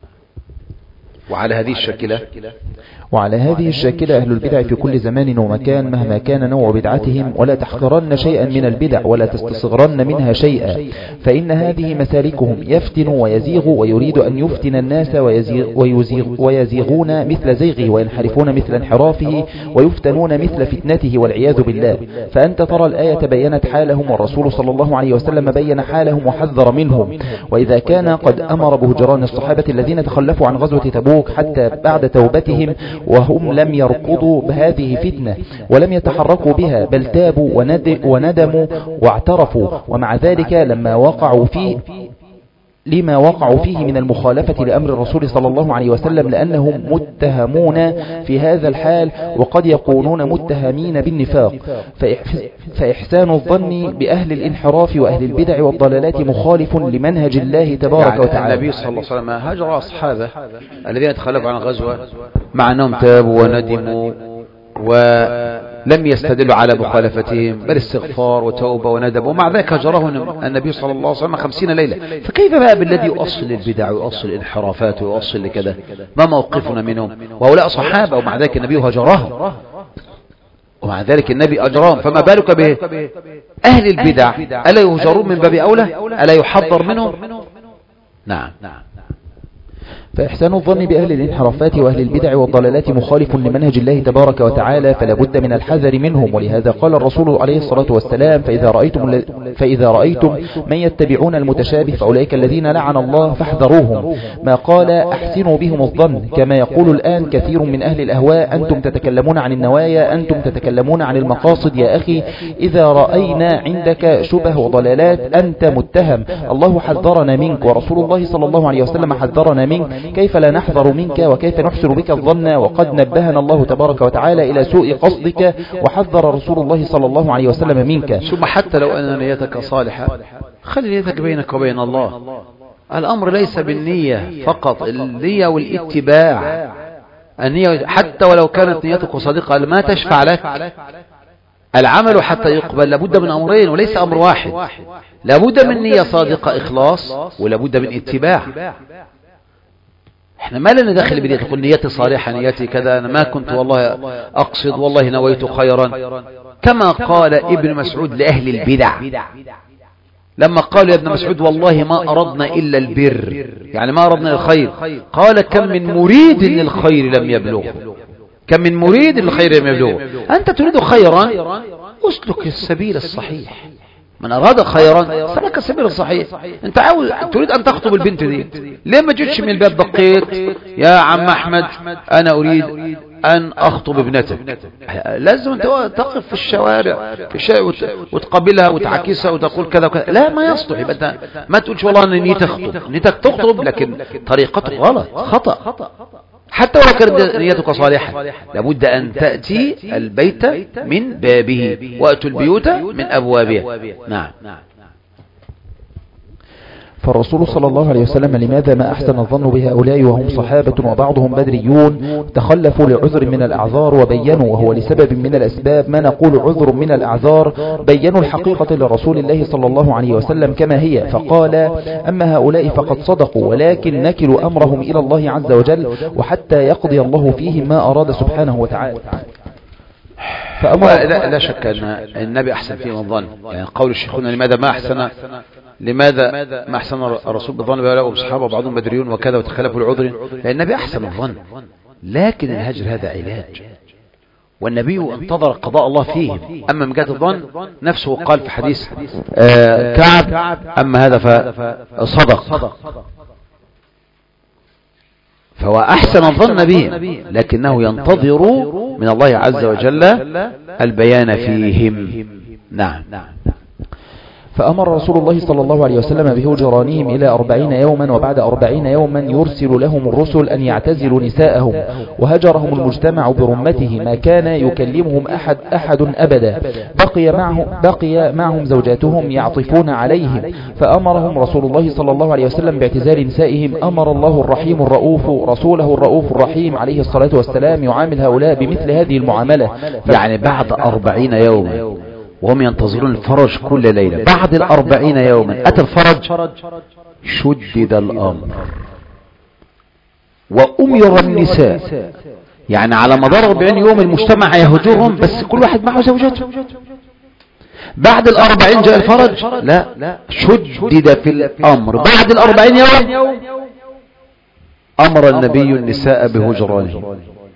وعلى هذه الشكلة وعلى هذه الشاكلة أهل البدع في كل زمان ومكان مهما كان نوع بدعتهم، ولا تحقرن شيئا من البدع ولا تستصغرن منها شيئا، فإن هذه مسالكهم يفتن ويزيغ ويريد أن يفتن الناس ويزيغ ويزيغ ويزيغون مثل زيغه وينحرفون مثل انحرافه ويفتنون مثل فتنته والعياذ بالله. فأنت ترى الآية بينت حالهم، والرسول صلى الله عليه وسلم بين حالهم وحذر منهم. وإذا كان قد أمر بهجران الصحابة الذين تخلفوا عن غزوة تبوك حتى بعد توبتهم وهم لم يركضوا بهذه فتنة ولم يتحركوا بها، بل تابوا وندموا واعترفوا، ومع ذلك لما وقعوا فيه لما وقعوا فيه من المخالفة لأمر الرسول صلى الله عليه وسلم، لأنهم متهمون في هذا الحال وقد يكونون متهمين بالنفاق. فإحسان الظن بأهل الانحراف وأهل البدع والضلالات مخالف لمنهج الله تبارك يعني وتعالى. النبي صلى الله عليه وسلم هجر أصحابه الذين تخلفوا عن الغزوة مع أنهم تابوا وندموا ولم يستدلوا على مخالفتهم، بل استغفار وتوبة وندب، ومع ذلك هجره النبي صلى الله عليه وسلم خمسين ليلة. فكيف بقى بالذي يؤصل البدع ويؤصل الانحرافات ويؤصل لكذا؟ ما موقفنا منهم؟ وهؤلاء صحابة ومع ذلك النبي هجرهم، ومع ذلك النبي أجرهم، فما بالك به أهل البدع؟ ألا يهجرون من باب أولى؟ ألا يحضر منهم؟ نعم. فإحسان الظن بأهل الانحرافات وأهل البدع والضلالات مخالف لمنهج الله تبارك وتعالى، فلا بد من الحذر منهم. ولهذا قال الرسول عليه الصلاة والسلام: فإذا رأيتم, فإذا رأيتم من يتبعون المتشابه فأولئك الذين لعن الله فاحذروهم. ما قال أحسنوا بهم الظن، كما يقول الآن كثير من أهل الأهواء: أنتم تتكلمون عن النوايا، أنتم تتكلمون عن المقاصد. يا أخي، إذا رأينا عندك شبه وضلالات أنت متهم. الله حذرنا منك ورسول الله صلى الله عليه وسلم حذرنا منك، كيف لا نحذر منك وكيف نحسن بك الظن؟ وقد نبهنا الله تبارك وتعالى إلى سوء قصدك، وحذر رسول الله صلى الله عليه وسلم منك. ثم حتى لو أن نيتك صالحة، خلي نيتك بينك وبين الله. الأمر ليس بالنية فقط، النية والاتباع. النية حتى ولو كانت نيتك صادقة ما تشفع لك. العمل حتى يقبل لابد من أمرين وليس أمر واحد، لابد من نية صادقة إخلاص، ولابد من اتباع. احنا ما لنا داخل بداية تقول نيتي صالحة، نيتي كذا، أنا ما كنت والله أقصد، والله نويت خيرا، كما قال ابن مسعود لأهل البدع لما قال يا ابن مسعود: والله ما أردنا إلا البر، يعني ما أردنا الخير. قال: كم من مريد للخير لم يبلغه، كم من مريد للخير لم يبلغه. أنت تريد خيرا، اسلك السبيل الصحيح. من أراد خيرا سلك السبيل الصحيح. أنت عاوز تريد أن تخطب البنت دي، ليه ما جيتش من الباب دقيق: يا عم أحمد أنا أريد أن أخطب ابنتك. لازم أنت تقف في الشوارع في الشارع وتقابلها وتعكسها وتقول كذا وكذا. لا، ما يصلح. يبقى ما تقولش والله أن نيتك تخطب، نيتك تخطب لكن طريقتك غلط، خطأ. حتى لو كانت نيتك صالحة لابد أن تأتي البيت من بابه، وأتوا البيوت من أبوابها. نعم. فالرسول صلى الله عليه وسلم لماذا ما أحسن الظن بهؤلاء وهم صحابة وبعضهم بدريون تخلفوا لعذر من الأعذار وبينوا، وهو لسبب من الأسباب ما نقول عذر من الأعذار، بينوا الحقيقة لرسول الله صلى الله عليه وسلم كما هي، فقال أما هؤلاء فقد صدقوا ولكن نكل أمرهم إلى الله عز وجل وحتى يقضي الله فيهم ما أراد سبحانه وتعالى. فأمر لا, لا شك أن النبي أحسن فيهم الظن. يعني قول الشيخون لماذا ما أحسن لماذا ما أحسن الرسول بالظن بهؤلاء وبصحابه وبعضهم بدريون وكذا وتخلفوا العذر؟ لأن النبي أحسن الظن، لكن الهجر هذا علاج، والنبي انتظر قضاء الله فيهم. أما من جهة الظن نفسه قال في حديث آه كعب أما هذا فصدق، فهو أحسن الظن بهم، لكنه ينتظر من الله عز وجل البيان فيهم. نعم. فأمر رسول الله صلى الله عليه وسلم بهجرانهم إلى أربعين يوما، وبعد أربعين يوما يرسل لهم الرسل أن يعتزلوا نساءهم، وهجرهم المجتمع برمته ما كان يكلمهم أحد أحد أبدا، بقي معهم, بقي معهم زوجاتهم يعطفون عليهم، فأمرهم رسول الله صلى الله عليه وسلم باعتزال نسائهم. أمر الله الرحيم الرؤوف رسوله الرؤوف الرحيم عليه الصلاة والسلام يعامل هؤلاء بمثل هذه المعاملة. يعني بعد أربعين يوما وهم ينتظرون الفرج كل ليلة، بعد الأربعين يوما أتى الفرج، شدد الأمر وأمر النساء. يعني على مدار أربعين يوم المجتمع يهجرهم، بس كل واحد معه زوجته. بعد الأربعين جاء الفرج، لا، شدد في الأمر. بعد الأربعين يوم أمر النبي النساء بهجرانه،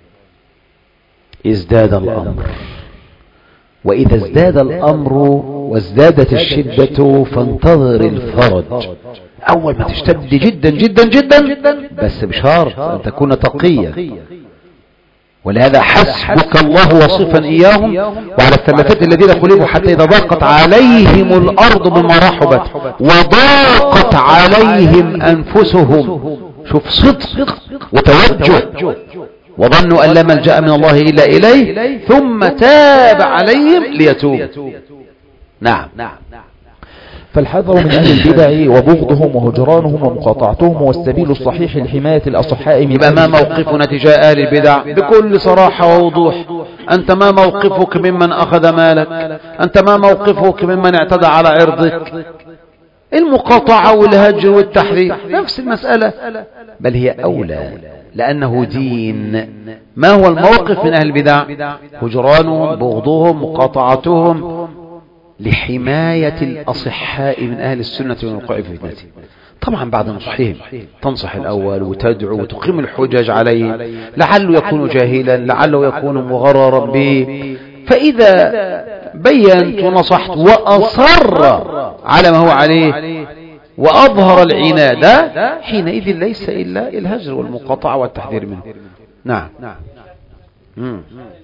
ازداد الأمر. وإذا ازداد الأمر وازدادت الشدة فانتظر الفرج. أول ما تشتد جدا جدا جدا، بس بشرط أن تكون تقيا. ولهذا حسبك الله وصفا إياهم وعلى الثلاثة الذين قلبوا حتى إذا ضاقت عليهم الأرض بما رحبت وضاقت عليهم أنفسهم. شوف صدق وتوجه، وظنوا أن لا ملجأ من الله إلا إليه ثم تاب عليهم ليتوب. نعم. فالحذر من أهل البدع وبغضهم وهجرانهم ومقاطعتهم هو السبيل الصحيح لحماية الأصحاء. يبقى ما موقفنا تجاه أهل البدع بكل صراحة ووضوح؟ أنت ما موقفك ممن أخذ مالك؟ أنت ما موقفك ممن اعتدى على عرضك؟ المقاطعة والهجر والتحذير نفس المسألة، بل هي أولى لأنه دين. ما هو الموقف من أهل البدع؟ هجرانهم، بغضهم، مقاطعتهم، لحماية الأصحاء من أهل السنة والوقوع في فتنته. طبعا بعد نصحهم تنصح الأول وتدعو وتقيم الحجج عليه، لعله يكون جاهلا، لعله يكون مغررا به. فإذا بينت ونصحت وأصر على ما هو عليه وأظهر العناد، حينئذ ليس إلا الهجر والمقاطعة والتحذير منه. نعم. مم.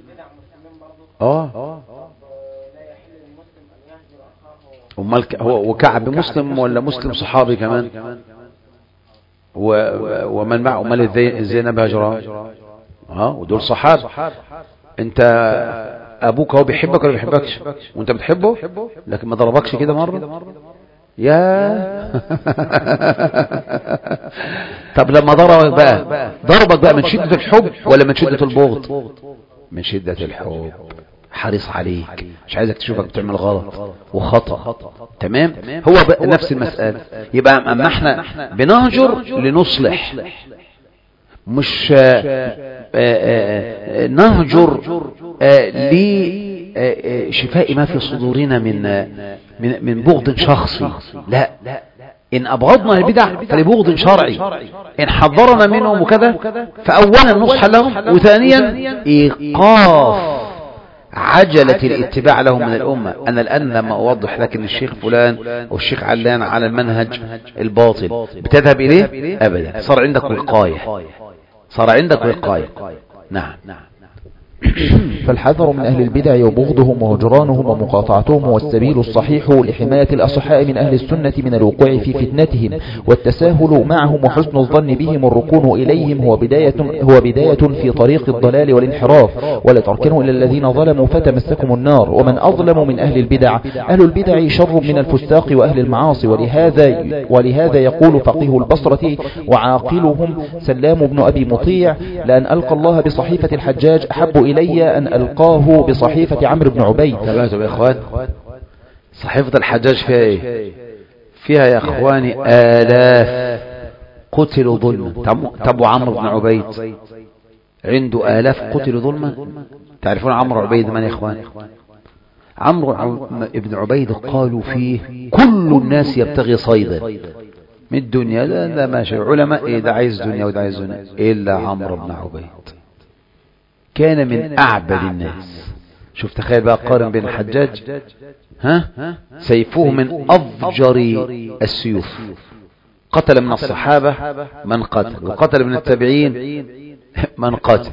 اه امال هو وكعب مسلم ولا مسلم صحابي كمان؟ ومن معه امال زينب هجران؟ اه ودول صحابه. انت ابوك هو بيحبك ولا بيحبكش؟ وانت بتحبه لكن ما ضربكش كده مره؟ يا طب لما ضربك بقى، ضربك بقى من شدة الحب ولا من شدة البغض؟ من شدة الحب، حريص عليك، مش عايزك تشوفك بتعمل غلط وخطأ. تمام؟ هو بقى نفس المسألة. يبقى اما احنا بنهجر لنصلح، مش نهجر لشفاء ما في صدورنا من من من بغض شخصي. لا، إن أبغضنا البدع فلبغض شرعي، إن حضرنا منهم وكذا فأولا نصح لهم، وثانيا إيقاف عجلة الاتباع لهم من الأمة. أنا الآن لما أوضح لك أن الشيخ فلان والشيخ علان على المنهج الباطل بتذهب إليه؟ أبدا. صار عندك وقاية، صار عندك وقاية. نعم. فالحذر من أهل البدع وبغضهم وهجرانهم ومقاطعتهم هو السبيل الصحيح لحماية الأصحاء من أهل السنة من الوقوع في فتنتهم والتساهل معهم وحسن الظن بهم والركون إليهم هو بداية, هو بداية في طريق الضلال والانحراف ولا تركنوا إلى الذين ظلموا فتمسكم النار ومن أظلم من أهل البدع أهل البدع شر من الفساق وأهل المعاصي ولهذا, ولهذا يقول فقيه البصرة وعاقلهم سلام بن أبي مطيع لأن ألقى الله بصحيفة الحجاج أحب إلي أن ألقاه بصحيفة عمرو بن عبيد. تبعتوا يا إخوان صحيفة الحجاج فيها إيه؟ فيها يا إخواني آلاف قتلوا ظلما. تبو عمرو بن عبيد عنده آلاف قتلوا ظلما. تعرفون عمرو عبيد من يا إخوان؟ عمرو بن عبيد قالوا فيه كل الناس يبتغي صيدا من الدنيا، لا, لا ماشي علماء إيه ده عايز دنيا وده عايز دنيا، إلا عمرو بن عبيد كان من أعبد الناس. شوف تخيل بقى قارن بين الحجاج، ها سيفه من أفجر السيوف، قتل من الصحابة من قتل وقتل من التابعين من قتل.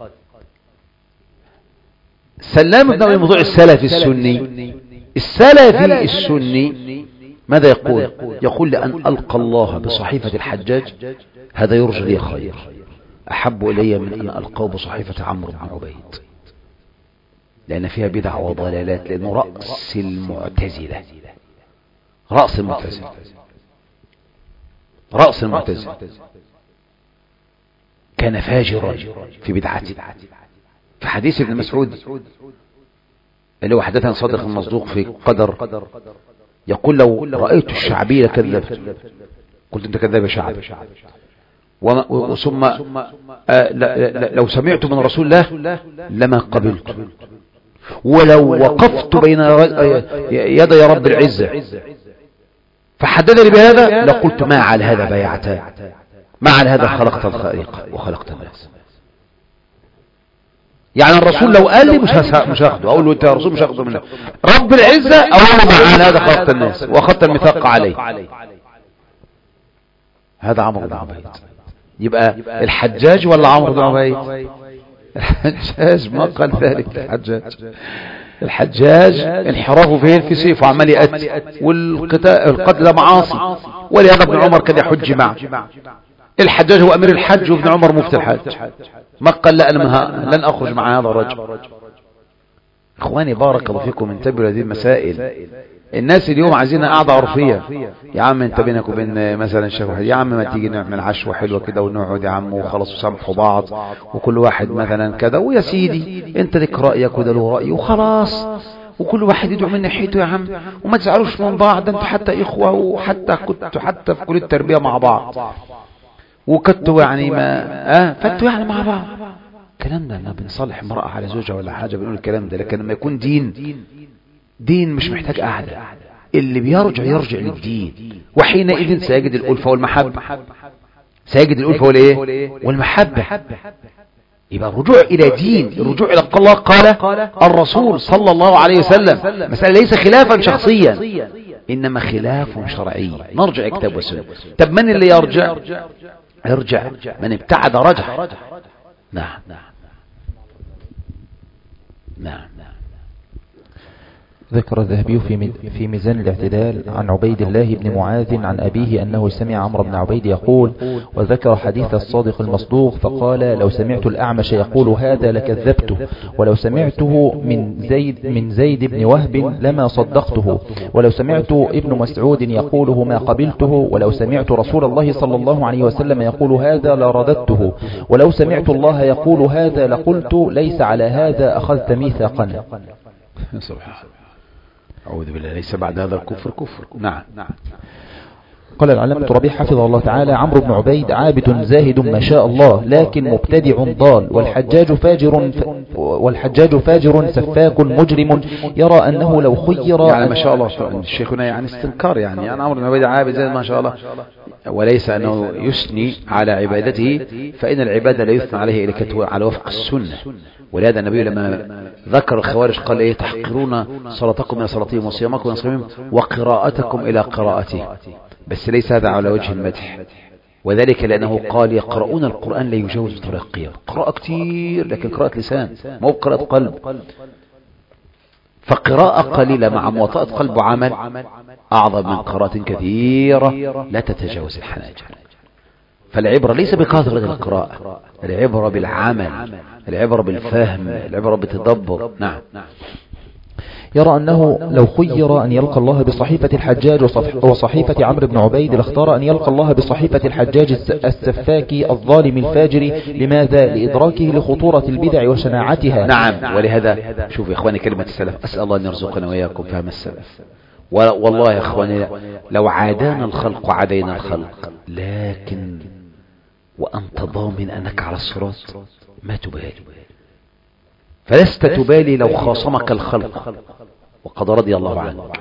سلام بن أبي مطيع السلفي السني السلفي السني ماذا يقول؟ يقول لأن ألقى الله بصحيفة الحجاج هذا يرجى لي خير أحب إلي من أن ألقاه بصحيفة عمرو بن عبيد، لأن فيها بدع وضلالات، لأنه رأس المعتزلة رأس المعتزلة رأس المعتزلة كان فاجرا في بدعته. في حديث ابن مسعود اللي هو حدثنا صادق المصدوق في قدر يقول لو رأيت الشعبي لكذبت، قلت انت كذاب يا شعبي، ثم لو سمعت من رسول الله لما قبلت، ولو وقفت بين يدي رب العزة فحددني بهذا لقلت ما على هذا بايعتان، ما على هذا خلقت الخليقة وخلقت الناس. يعني الرسول لو قال لي مش مش هاخده، اقول له انت يا رسول مش هاخده منك، رب العزة اقول له ما على هذا خلقت الناس واخذت الميثاق عليه. هذا عمرو بن عبيد. يبقى الحجاج ولا عمرو بن عبيد؟ الحجاج ما قال ذلك. الحجاج الحجاج انحرافه فين؟ في سيفه عمال يأتي، والقتل ده معاصي، ولهذا ابن عمر كان يحج معه. الحجاج هو امير الحج وابن عمر مفتي الحج، ما قال لا انا لن اخرج مع هذا الرجل. اخواني بارك الله فيكم انتبهوا لهذه المسائل. الناس اليوم عايزين قاعده عرفيه، يا عم انت بينك وبين مثلا الشيخ واحد، يا عم ما تيجي نعمل عشوه حلوه كده ونقعد يا عم وخلاص وسامحوا بعض وكل واحد مثلا كده، ويا سيدي انت لك رايك وده له راي وخلاص، وكل واحد يدعو من ناحيته يا عم، وما تزعلوش من بعض، انتوا حتى اخوه وحتى كنتوا حتى في كليه التربيه مع بعض وكنتوا يعني ما اه فانتوا يعني مع بعض. الكلام ده لما بنصالح امراه على زوجها ولا حاجه بنقول الكلام ده، لكن لما يكون دين دين مش محتاج قعده، اللي بيرجع يرجع للدين، وحينئذ سيجد الألفة والمحبة، سيجد الألفة والايه والمحبة. يبقى الرجوع إلى دين، الرجوع إلى الله قال الرسول صلى الله عليه وسلم، مسألة ليس خلافا شخصيا إنما خلاف شرعي، نرجع كتاب وسنة. طب من اللي يرجع؟ يرجع من ابتعد رجع. نعم نعم. ذكر الذهبي في في ميزان الاعتدال عن عبيد الله بن معاذ عن أبيه أنه سمع عمرو بن عبيد يقول، وذكر حديث الصادق المصدوق فقال لو سمعت الأعمش يقول هذا لكذبته، ولو سمعته من زيد من زيد بن وهب لما صدقته، ولو سمعت ابن مسعود يقوله ما قبلته، ولو سمعت رسول الله صلى الله عليه وسلم يقول هذا لرددته، ولو سمعت الله يقول هذا لقلت ليس على هذا أخذت ميثاقنا. سبحان أعوذ بالله، ليس بعد هذا الكفر كفر. نعم. قال العلامة ربيع حفظه الله تعالى عمرو بن عبيد عابد زاهد ما شاء الله لكن مبتدع ضال، والحجاج فاجر ف... والحجاج فاجر سفاك مجرم يرى أنه لو خير يعني ما شاء الله الشيخنا يعني استنكار، يعني يعني عمرو بن عبيد عابد زاهد ما شاء الله، وليس أنه يثني على عبادته، فإن العبادة لا يثنى عليه إلا على وفق السنة. ولهذا النبي لما ذكر الخوارج قال ايه تحقرون صلاتكم من صلاتهم وصيامكم من صيامهم وقراءتكم إلى قراءته، بس ليس هذا على وجه المدح، وذلك لأنه قال يقرؤون القرآن لا يجاوز ترقيا، قراءة كتير لكن قراءة لسان مو قراءة قلب. فقراءة قليلة مع مواطأة قلب وعمل أعظم من قراءة كثيرة لا تتجاوز الحناجر. فالعبرة ليس بكثرة القراءة، العبرة بالعمل، العبرة بالفهم، العبرة بالتدبر. نعم. يرى أنه لو خير أن يلقى الله بصحيفة الحجاج وصحيفة عمرو بن عبيد لاختار أن يلقى الله بصحيفة الحجاج السفاكي الظالم الفاجر. لماذا؟ لإدراكه لخطورة البدع وشناعتها. نعم. ولهذا شوف يا إخواني كلمة السلف، أسأل الله أن يرزقنا وإياكم فهم السلف. والله يا إخواني لو عادانا الخلق عادينا الخلق، لكن وأنت ضامن أنك على الصراط ما تبالي، فلست تبالي لو خاصمك الخلق وقد رضي الله عنك،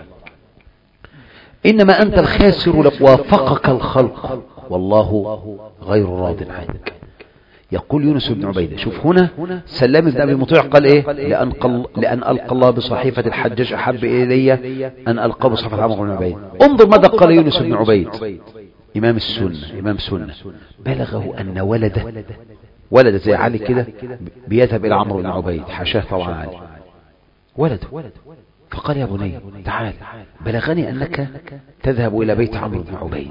إنما أنت الخاسر لو وافقك الخلق والله غير راض عنك. يقول يونس بن عبيدة، شوف هنا سلام بن أبي مطيع قال إيه؟ لأن, قل لأن ألقى الله بصحيفة الحجاج أحب إلي أن ألقى بصحيفة عمرو بن عبيد. انظر ماذا قال يونس بن عبيد إمام السنة، إمام سنة، بلغه أن ولده ولد زي علي كده بيذهب إلى عمرو بن عبيد، حاشاه طبعا علي، ولده، فقال يا بني تعال، بلغني أنك تذهب إلى بيت عمرو بن عبيد،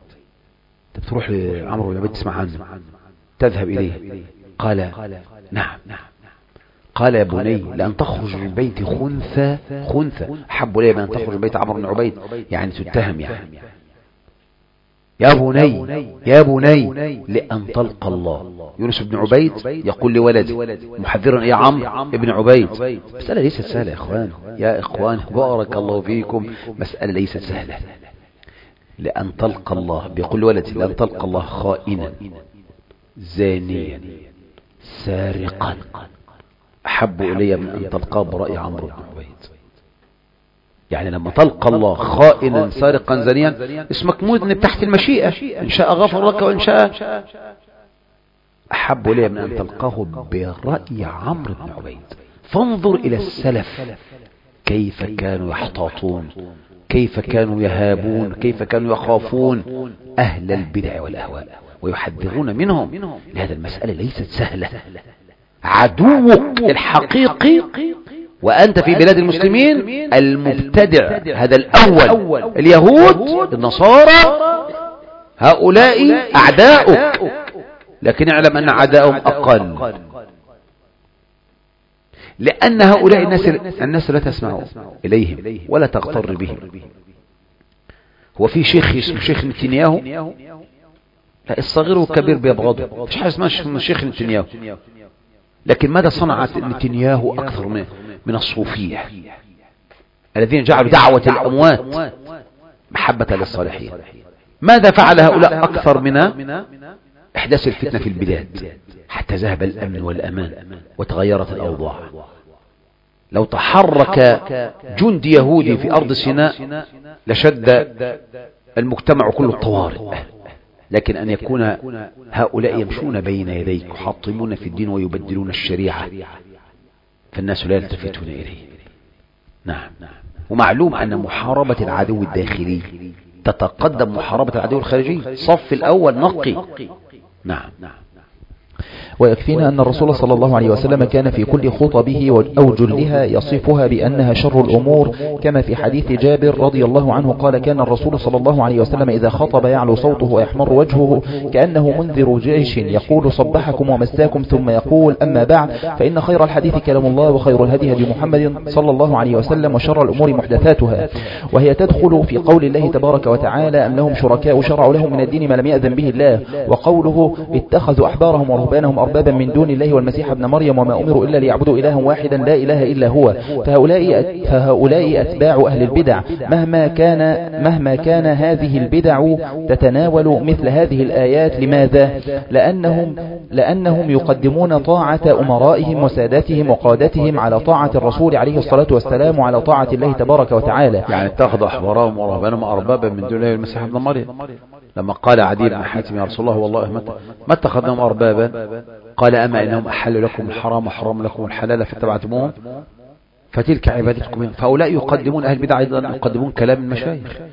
تروح لعمرو بن عبيد تسمع عنه، تذهب إليه. قال نعم. قال يا بني لأن تخرج من بيت خنثى خنثى أحب إلي من أن تخرج من بيت عمرو بن عبيد، يعني تتهم يعني. يا بني يا بني لأن تلقى الله. يونس بن عبيد يقول لولده محذرا يا عمرو ابن عبيد، مسألة ليست سهلة يا إخوان، يا إخوان بارك الله فيكم، مسألة ليست سهلة. لأن تلقى الله، بيقول لولده لأن تلقى الله خائنا زانيا سارقا أحب إلي من أن تلقى برأي عمرو بن عبيد. يعني لما تلقى الله خائنا سارقا زانيا اسمك مذنب تحت المشيئة، إن شاء غفر لك وإن شاء أحب إلي من أن تلقاه برأي عمرو بن عبيد. فانظر إلى السلف كيف كانوا يحتاطون، كيف كانوا يهابون، كيف كانوا يخافون أهل البدع والأهواء ويحذرون منهم. لهذا المسألة ليست سهلة. عدوك الحقيقي وأنت في بلاد المسلمين المبتدع هذا الأول، اليهود النصارى هؤلاء أعداؤك، لكن اعلم أن أعداؤهم أقل، لأن هؤلاء الناس الناس لا تسمع إليهم ولا تغتر بهم. هو في شيخ اسمه شيخ نتنياهو، لا الصغير والكبير بيبغضه، مش حاجة اسمها شيخ نتنياهو، لكن ماذا صنعت نتنياهو أكثر من من الصوفية الذين جعلوا دعوة الأموات محبة للصالحين؟ ماذا فعل هؤلاء أكثر من إحداث الفتنة في البلاد حتى ذهب الأمن والأمان وتغيرت الأوضاع؟ لو تحرك جندي يهودي في أرض سيناء لشد المجتمع كله الطوارئ، لكن أن يكون هؤلاء يمشون بين يديك يحطمون في الدين ويبدلون الشريعة فالناس لا يلتفتون إليه. نعم. ومعلوم أن محاربة العدو الداخلي تتقدم محاربة العدو الخارجي، صف الأول نقي. نعم. ويكفينا أن الرسول صلى الله عليه وسلم كان في كل خطبه أو جلها يصفها بأنها شر الأمور، كما في حديث جابر رضي الله عنه قال كان الرسول صلى الله عليه وسلم إذا خطب يعلو صوته ويحمر وجهه كأنه منذر جيش يقول صبحكم ومساكم، ثم يقول أما بعد فإن خير الحديث كلام الله وخير الهدي هدي محمد صلى الله عليه وسلم وشر الأمور محدثاتها، وهي تدخل في قول الله تبارك وتعالى أم لهم شركاء شرعوا لهم من الدين ما لم يأذن به الله، وقوله اتخذوا أحبارهم ورهبانهم أربابا من دون الله والمسيح ابن مريم وما أمروا إلا ليعبدوا إلها واحدا لا إله إلا هو. فهؤلاء, فهؤلاء أتباع أهل البدع مهما كان, مهما كان هذه البدع تتناول مثل هذه الآيات. لماذا؟ لأنهم, لأنهم يقدمون طاعة أمرائهم وساداتهم وقادتهم على طاعة الرسول عليه الصلاة والسلام وعلى طاعة الله تبارك وتعالى. يعني اتخذ أحبارهم ورهبانهم أربابا من دون الله والمسيح ابن مريم. لما قال عدي بن حاتم يا رسول الله والله ما اتخذناهم أربابا، قال أما إنهم أحلوا لكم الحرام وحرم لكم الحلال فاتبعتموهم فتلك عبادتكم. فهؤلاء يقدمون أهل البدع أيضا يقدمون كلام المشايخ،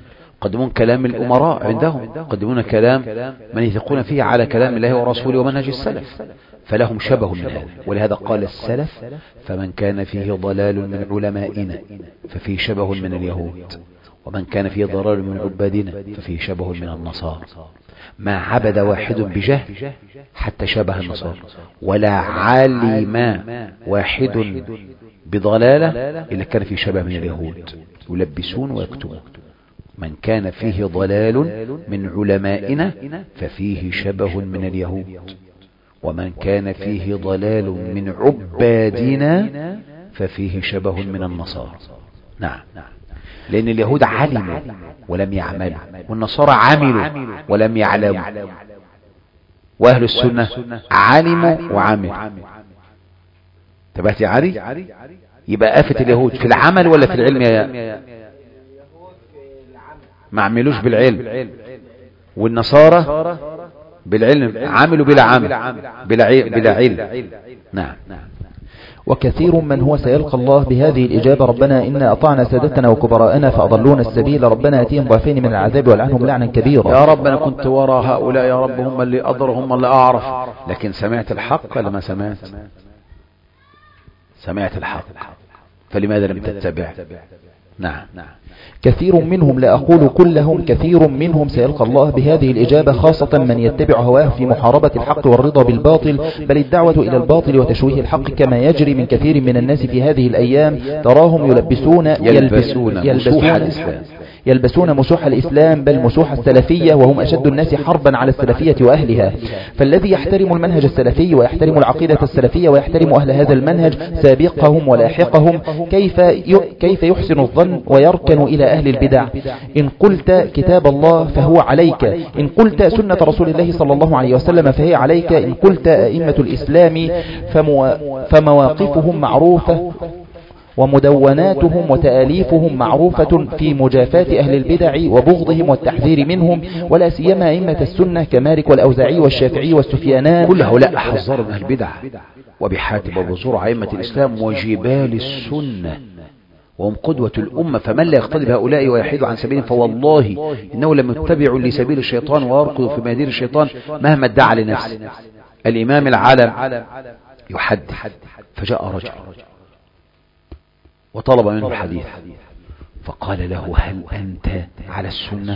يقدمون كلام الأمراء عندهم، يقدمون كلام من يثقون فيه على كلام الله ورسوله ومنهج السلف، فلهم شبه من هذا. ولهذا قال السلف: فمن كان فيه ضلال من علمائنا ففيه شبه من اليهود، ومن كان فيه ضلال من عبادنا ففيه شبه من النصارى. ما عبد واحد بجهل حتى شبه النصارى، ولا علم واحد بضلالة إلا كان فيه شبه من اليهود يلبسون ويكتمون. من كان فيه ضلال من علمائنا ففيه شبه من اليهود، ومن كان فيه ضلال من عبادنا ففيه شبه من النصارى. نعم، لأن اليهود علموا ولم يعملوا، والنصارى عملوا ولم يعلموا، وأهل السنة علموا وعملوا. تبعت يا علي؟ يبقى آفة اليهود في العمل ولا في العلم؟ يا ما عملوش بالعلم، والنصارى بالعلم عملوا بلا عمل بلا بلا علم. نعم. وكثير من هو سيلقى الله بهذه الإجابة: ربنا إنا أطعنا سادتنا وكبراءنا فأضلونا السبيل، ربنا أتيهم ضعفين من العذاب والعنهم لعنا كبيرا. يا رب أنا كنت وراء هؤلاء، يا رب هم اللي أضر هم اللي أعرف، لكن سمعت الحق ولا ما سمعت؟ سمعت الحق، فلماذا لم تتبع؟ نعم. كثير منهم، لا أقول كلهم، كثير منهم سيلقى الله بهذه الإجابة، خاصة من يتبع هواه في محاربة الحق والرضا بالباطل، بل الدعوة إلى الباطل وتشويه الحق، كما يجري من كثير من الناس في هذه الأيام. تراهم يلبسون يلبسون يلبسون, يلبسون مسوح الإسلام، بل مسوح السلفية، وهم أشد الناس حربا على السلفية وأهلها. فالذي يحترم المنهج السلفي ويحترم العقيدة السلفية ويحترم أهل هذا المنهج سابقهم ولاحقهم، كيف كيف يحسن الظن ويركن إلى أهل البدع؟ إن قلت كتاب الله فهو عليك، إن قلت سنة رسول الله صلى الله عليه وسلم فهي عليك، إن قلت أئمة الإسلام فمواقفهم معروفة ومدوناتهم وتآليفهم معروفة في مجافاة أهل البدع وبغضهم والتحذير منهم، ولا سيما أئمة السنة كمالك والأوزاعي والشافعي والسفيانان. كل هؤلاء حذروا من أهل البدع، وبحاتم وبزرع أئمة الإسلام وجبال السنة، وهم قدوة الأمة، فمن لا يقتدي بهؤلاء ويحيد عن سبيلهم فوالله إنه لم يتبع لسبيل الشيطان ويركض في مهدير الشيطان مهما ادعى لنفسه. الإمام العالم يحدث، فجاء رجل وطلب منه الحديث، فقال له: هل أنت على السنة؟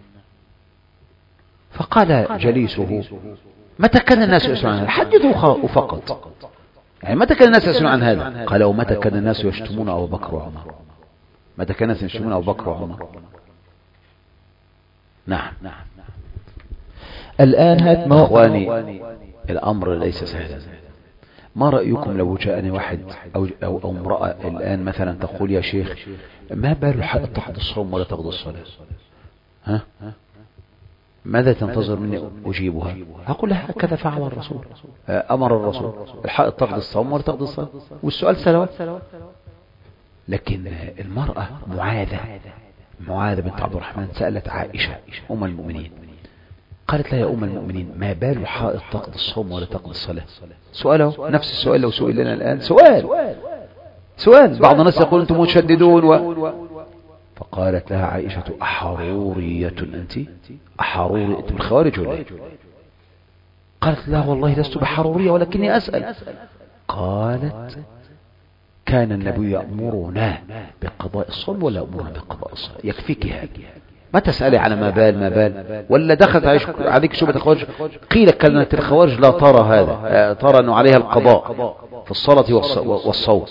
فقال جليسه: متى كان الناس يسألون عن هذا؟ حدثوا فقط، يعني متى كان الناس يسألون عن هذا؟ قال: ومتى كان الناس يشتمون أبو بكر وعمر؟ متى كان الناس يشتمون أبو بكر وعمر؟ نعم. الآن هات ما أخواني، الأمر ليس سهلا. ما رأيكم لو جاءني واحد أو, أو, أو امرأة الآن مثلا تقول: يا شيخ ما بال الحائض تقضي الصوم ولا تقضي الصلاة؟ ها؟ ماذا تنتظر مني أجيبها؟ أقول لها: هكذا فعل الرسول، أمر الرسول، الحائض تقضي الصوم ولا تقضي الصلاة، والسؤال سلوات. لكن المرأة معاذة معاذة بنت عبد الرحمن سألت عائشة أم المؤمنين، قالت لها: يا أم المؤمنين ما بال الحائض تقضي الصوم ولا تقضي الصلاة؟ سؤاله نفس السؤال لو سئل لنا الآن، سؤال سؤال بعض الناس يقول أنتم متشددون و... فقالت لها عائشة: أحرورية أنت؟ أحرورية أنت من الخوارج ولا؟ قالت: لا والله لست بحرورية ولكني أسأل. قالت: كان النبي يأمرنا بقضاء الصوم ولا يأمرنا بقضاء الصلاة؟ يكفيك هذا، ما تسألي على ما بال ما بال ولا دخلت عليك شبهة الخوارج. قيل كلمة الخوارج لا ترى هذا، ترى أنه عليها القضاء في الصلاة والصوم.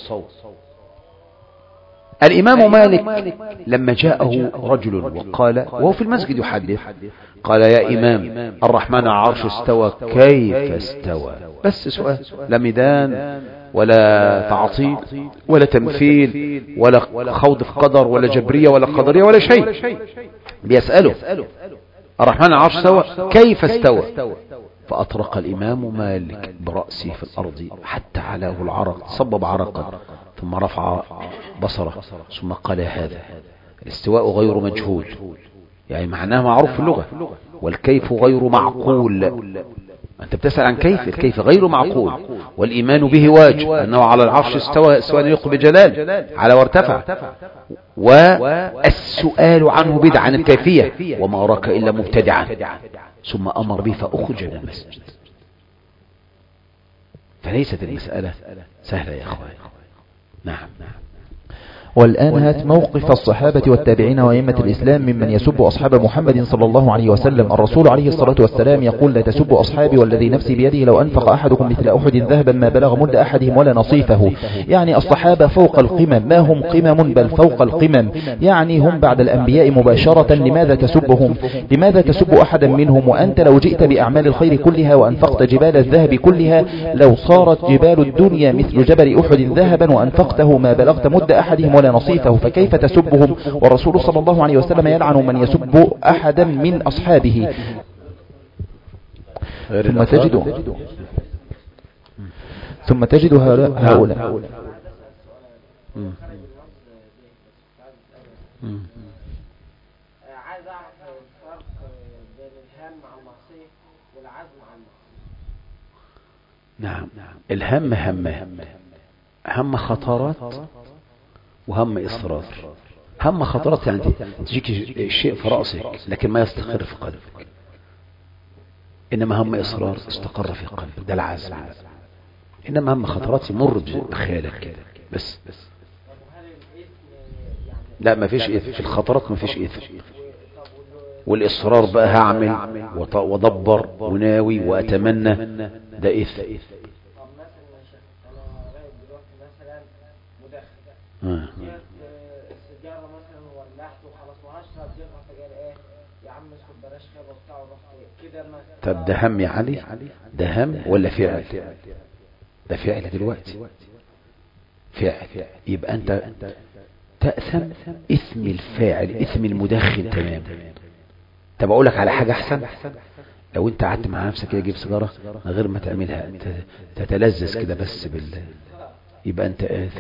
الإمام مالك لما جاءه رجل وقال وهو في المسجد يحدث، قال: يا إمام الرحمن على العرش استوى، كيف استوى؟ بس سؤال، لا ميدان ولا تعطيل ولا تمثيل ولا خوض في قدر ولا جبرية ولا قدرية ولا شيء، بيسأله الرحمن على العرش استوى كيف استوى؟ فأطرق الإمام مالك برأسه في الأرض حتى علاه العرق، صبب عرقا، ثم رفع بصره ثم قال: هذا الاستواء غير مجهول، يعني معناه معروف في اللغة، والكيف غير معقول. أنت بتسأل عن كيف، الكيف غير معقول، والإيمان به واجب، أنه على العرش استوى استواء يليق بجلال، على وارتفع، والسؤال عنه بدعة عن الكيفية، وما أراك إلا مبتدعا، ثم أمر به فأخرج من المسجد. فليست المسألة سهلة يا أخوان. نعم. والآن هات موقف الصحابة والتابعين وأئمة الإسلام ممن يسب أصحاب محمد صلى الله عليه وسلم. الرسول عليه الصلاة والسلام يقول: لا تسبوا أصحابي والذي نفسي بيده لو أنفق أحدكم مثل أحد ذهبا ما بلغ مد أحدهم ولا نصيفه. يعني الصحابة فوق القمم، ما هم قمم بل فوق القمم، يعني هم بعد الأنبياء مباشرة. لماذا تسبهم؟ لماذا تسب أحدا منهم وأنت لو جئت بأعمال الخير كلها وأنفقت جبال الذهب كلها، لو صارت جبال الدنيا مثل جبل أحد ذهبا وأنفقته ما بلغت مد أحدهم ولا نصيفه، فكيف تسبهم؟ والرسول صلى الله عليه وسلم يلعن من يسب أحدا من أصحابه. ثم تجد ثم تجد هؤلاء عايز اعرف الفرق بين الهم مع المعصية والعزم على المعصية. نعم. الهم هم هم خطرات وهم إصرار. هم خطرات يعني تجيك الشيء في رأسك لكن ما يستقر في قلبك، إنما هم إصرار استقر في قلبك، ده العزم. إنما هم خطرات يمر بخيالك كده بس. لا ما فيش إثم في الخطرات، ما فيش إثم. والإصرار بقى هعمل ودبر وناوي وأتمنى، ده إثم. آه. السجارة مثلا ولعت وخلاص وهشرب جرعة سجاير، ايه يا عم اسكت بلاش خيبة وبتاع ورحت كده. طب ده هم يا علي؟ ده هم ولا فعل؟ ده فعل دلوقتي، فعل. يبقى انت تأثم اسم الفاعل، اسم المدخن. تمام. طب اقول لك على حاجة احسن، لو انت قعدت مع نفسك كده تجيب سيجارة من غير ما تعملها، تتلذذ كده بس بال، يبقى انت آثم.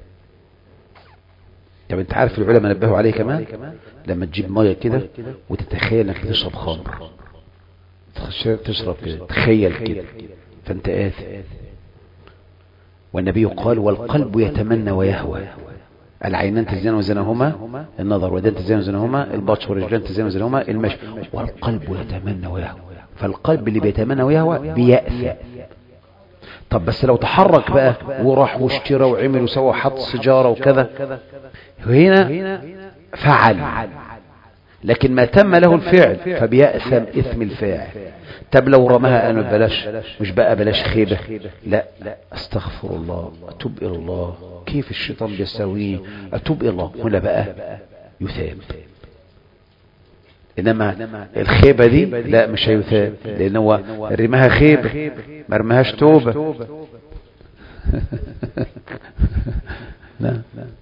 طب انت عارف العلماء نبهوا عليه كمان، لما تجيب ميه كده وتتخيل انك تشرب خمر، تشرب كده، تخيل كده، فانت آثم. والنبي قال: والقلب يتمنى ويهوى، العينان تزين وزنهما النظر، واليدان تزين وزنهما البطش، والرجلان تزين وزنهما المشي، والقلب يتمنى ويهوى. فالقلب اللي بيتمنى ويهوى بيأثم. طب بس لو تحرك بقى وراح واشترى وعمل وسوى وحط سيجاره وكذا، هنا فعل، لكن ما تم له الفعل فبيأثم إثم الفاعل. طب لو رماها أنا بلاش، مش بقى بلاش خيبة، لا استغفر الله، أتوب إلى الله، كيف الشيطان بيستويه، أتوب إلى الله، هنا بقى يثاب. إنما الخيبة دي لا مش هيثاب، لأنه رماها خيبة ما رماهاش توبة. لا.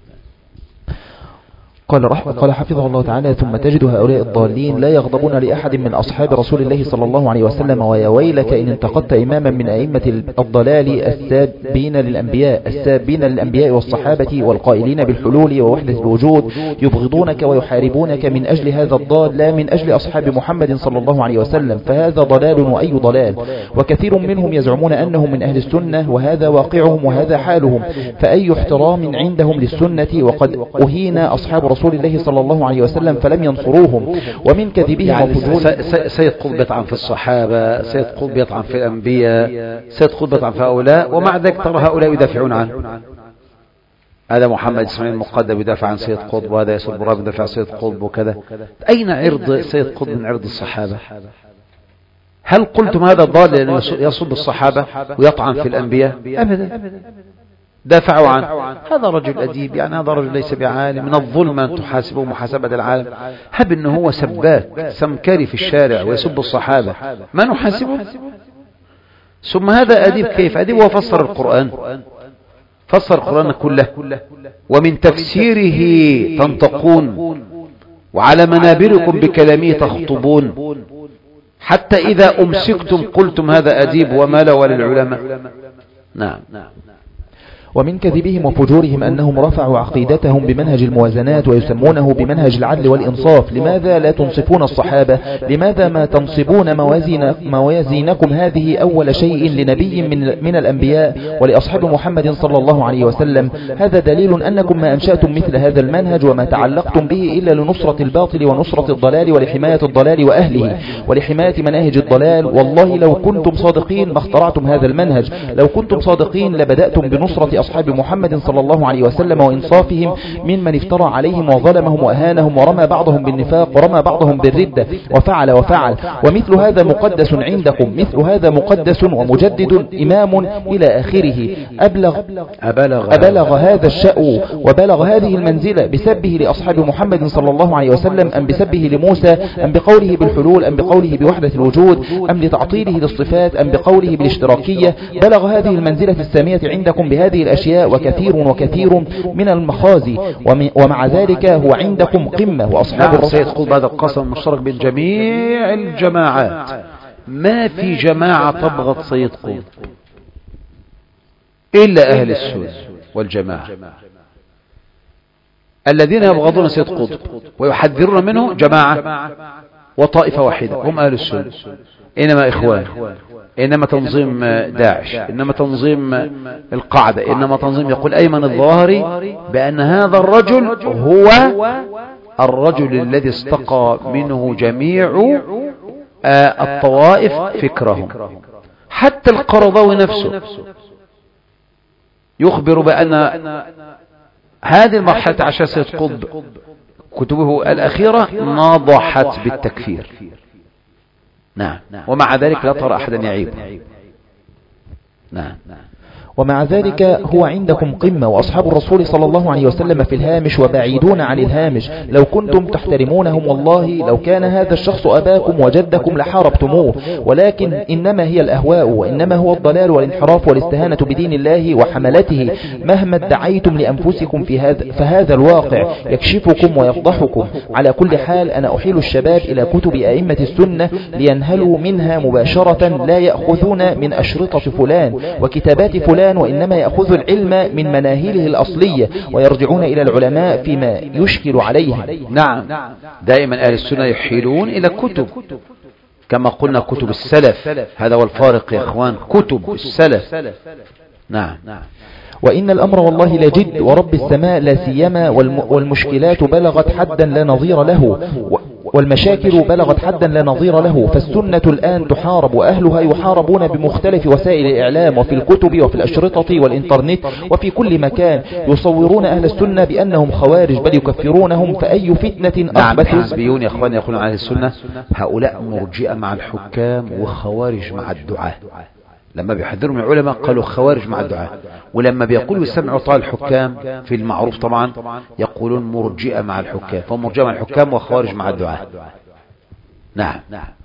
قال رحمه قال حفظه الله تعالى: ثم تجد هؤلاء الضالين لا يغضبون لأحد من أصحاب رسول الله صلى الله عليه وسلم. ويا ويلك إن انتقدت إماما من أئمة الضلال السابين للأنبياء السابين للأنبياء والصحابة والقائلين بالحلول ووحدة الوجود، يبغضونك ويحاربونك من أجل هذا الضال لا من أجل أصحاب محمد صلى الله عليه وسلم، فهذا ضلال وأي ضلال. وكثير منهم يزعمون أنهم من أهل السنة وهذا واقعهم وهذا حالهم، فأي احترام عندهم للسنة وقد أهين أصحاب رسول رسول الله صلى الله عليه وسلم فلم ينصروهم. ومن كذبهم يعني سيد قطب يطعن في الصحابة، سيد قطب يطعن في الأنبياء، سيد قطب يطعن في هؤلاء، ومع ذلك ترى هؤلاء يدافعون عنه. هذا محمد اسماعيل المقدم يدافع عن سيد قطب، وهذا ياسر برام يدافع عن سيد قطب وكذا. أين عرض سيد قطب من عرض الصحابة؟ هل قلتم هذا الضال لأنه يصب الصحابة ويطعن في الأنبياء؟ أبدا، دافعوا عنه. هذا رجل أديب، يعني هذا رجل ليس بعالم. من الظلم أن تحاسبه محاسبة العالم. هب أنه هو سباك سمكري في الشارع ويسب الصحابة، ما نحاسبه؟ ثم هذا أديب، كيف أديب؟ وفسر القرآن، فسر القرآن كله، ومن تفسيره تنطقون، وعلى منابركم بكلامه تخطبون، حتى إذا أمسكتم قلتم هذا أديب وما له وللعلماء. نعم. ومن كذبهم وفجورهم أنهم رفعوا عقيدتهم بمنهج الموازنات ويسمونه بمنهج العدل والإنصاف. لماذا لا تنصفون الصحابة؟ لماذا ما تنصبون موازين موازينكم هذه أول شيء لنبي من, من الأنبياء ولأصحاب محمد صلى الله عليه وسلم؟ هذا دليل أنكم ما أنشأتم مثل هذا المنهج وما تعلقتم به إلا لنصرة الباطل ونصرة الضلال ولحماية الضلال وأهله ولحماية مناهج الضلال. والله لو كنتم صادقين ما اخترعتم هذا المنهج. لو كنتم صادقين لبدأتم بنصرة أصحاب محمد صلى الله عليه وسلم وإنصافهم ممن افترى عليهم وظلمهم وأهانهم ورمى بعضهم بالنفاق ورمى بعضهم بالردة وفعل وفعل. ومثل هذا مقدس عندكم، مثل هذا مقدس ومجدد إمام إلى آخره. أبلغ, أبلغ, أبلغ هذا الشأو وبلغ هذه المنزلة بسبه لأصحاب محمد صلى الله عليه وسلم أم بسبه لموسى أم بقوله بالحلول أم بقوله بوحدة الوجود أم لتعطيله للصفات أم بقوله بالاشتراكية؟ بلغ هذه المنزلة السامية عندكم بهذه الأشياء وكثير وكثير من المخازي، ومع ذلك هو عندكم قمة. وأصحاب الرسول يقول هذا القسم المشترك بين جميع الجماعات، ما في جماعة تبغض سيد قطب إلا أهل السنة والجماعة. الذين يبغضون سيد قطب ويحذرون منه جماعة وطائفة واحدة هم أهل السنة، إنما إخوان، إنما تنظيم داعش، إنما تنظيم القاعدة، إنما تنظيم يقول أيمن الظاهري بأن هذا الرجل هو الرجل الذي استقى منه جميع الطوائف فكرهم. حتى القرضاوي نفسه يخبر بأن هذه المرحلة عشان سيد قطب كتبه الأخيرة ناضحت بالتكفير. نعم، ومع ذلك لا ترى أحدا يعيب. نعم، ومع ذلك هو عندكم قمة. وأصحاب الرسول صلى الله عليه وسلم في الهامش وبعيدون عن الهامش. لو كنتم تحترمونهم والله لو كان هذا الشخص أباكم وجدكم لحاربتموه، ولكن إنما هي الأهواء وإنما هو الضلال والانحراف والاستهانة بدين الله وحملته. مهما ادعيتم لأنفسكم في هذا فهذا الواقع يكشفكم ويفضحكم. على كل حال أنا أحيل الشباب إلى كتب أئمة السنة لينهلوا منها مباشرة، لا يأخذون من أشرطة فلان وكتابات فلان، وإنما يأخذ العلم من مناهله الأصلية ويرجعون إلى العلماء فيما يشكل عليهم. نعم، دائما أهل السنة يحيلون إلى كتب كما قلنا كتب السلف. هذا هو الفارق يا أخوان، كتب السلف. نعم، وإن الأمر والله لجد ورب السماء لا سيما، والمشكلات بلغت حدا لا نظير له والمشاكل بلغت حدا لا نظير له. فالسنة الآن تحارب وأهلها يحاربون بمختلف وسائل الإعلام وفي الكتب وفي الأشرطة والإنترنت وفي كل مكان. يصورون أهل السنة بأنهم خوارج بل يكفرونهم. فأي فتنة نعم، حزبيون يا أخوان يقولون عن السنة هؤلاء مرجئة مع الحكام وخوارج مع الدعاة. لما بيحذروا من العلماء قالوا خوارج مع الدعاء، ولما بيقولوا يسمعوا طال الحكام في المعروف طبعا يقولون مرجئة مع الحكام، فمرجئة مع الحكام وخوارج مع الدعاء. نعم،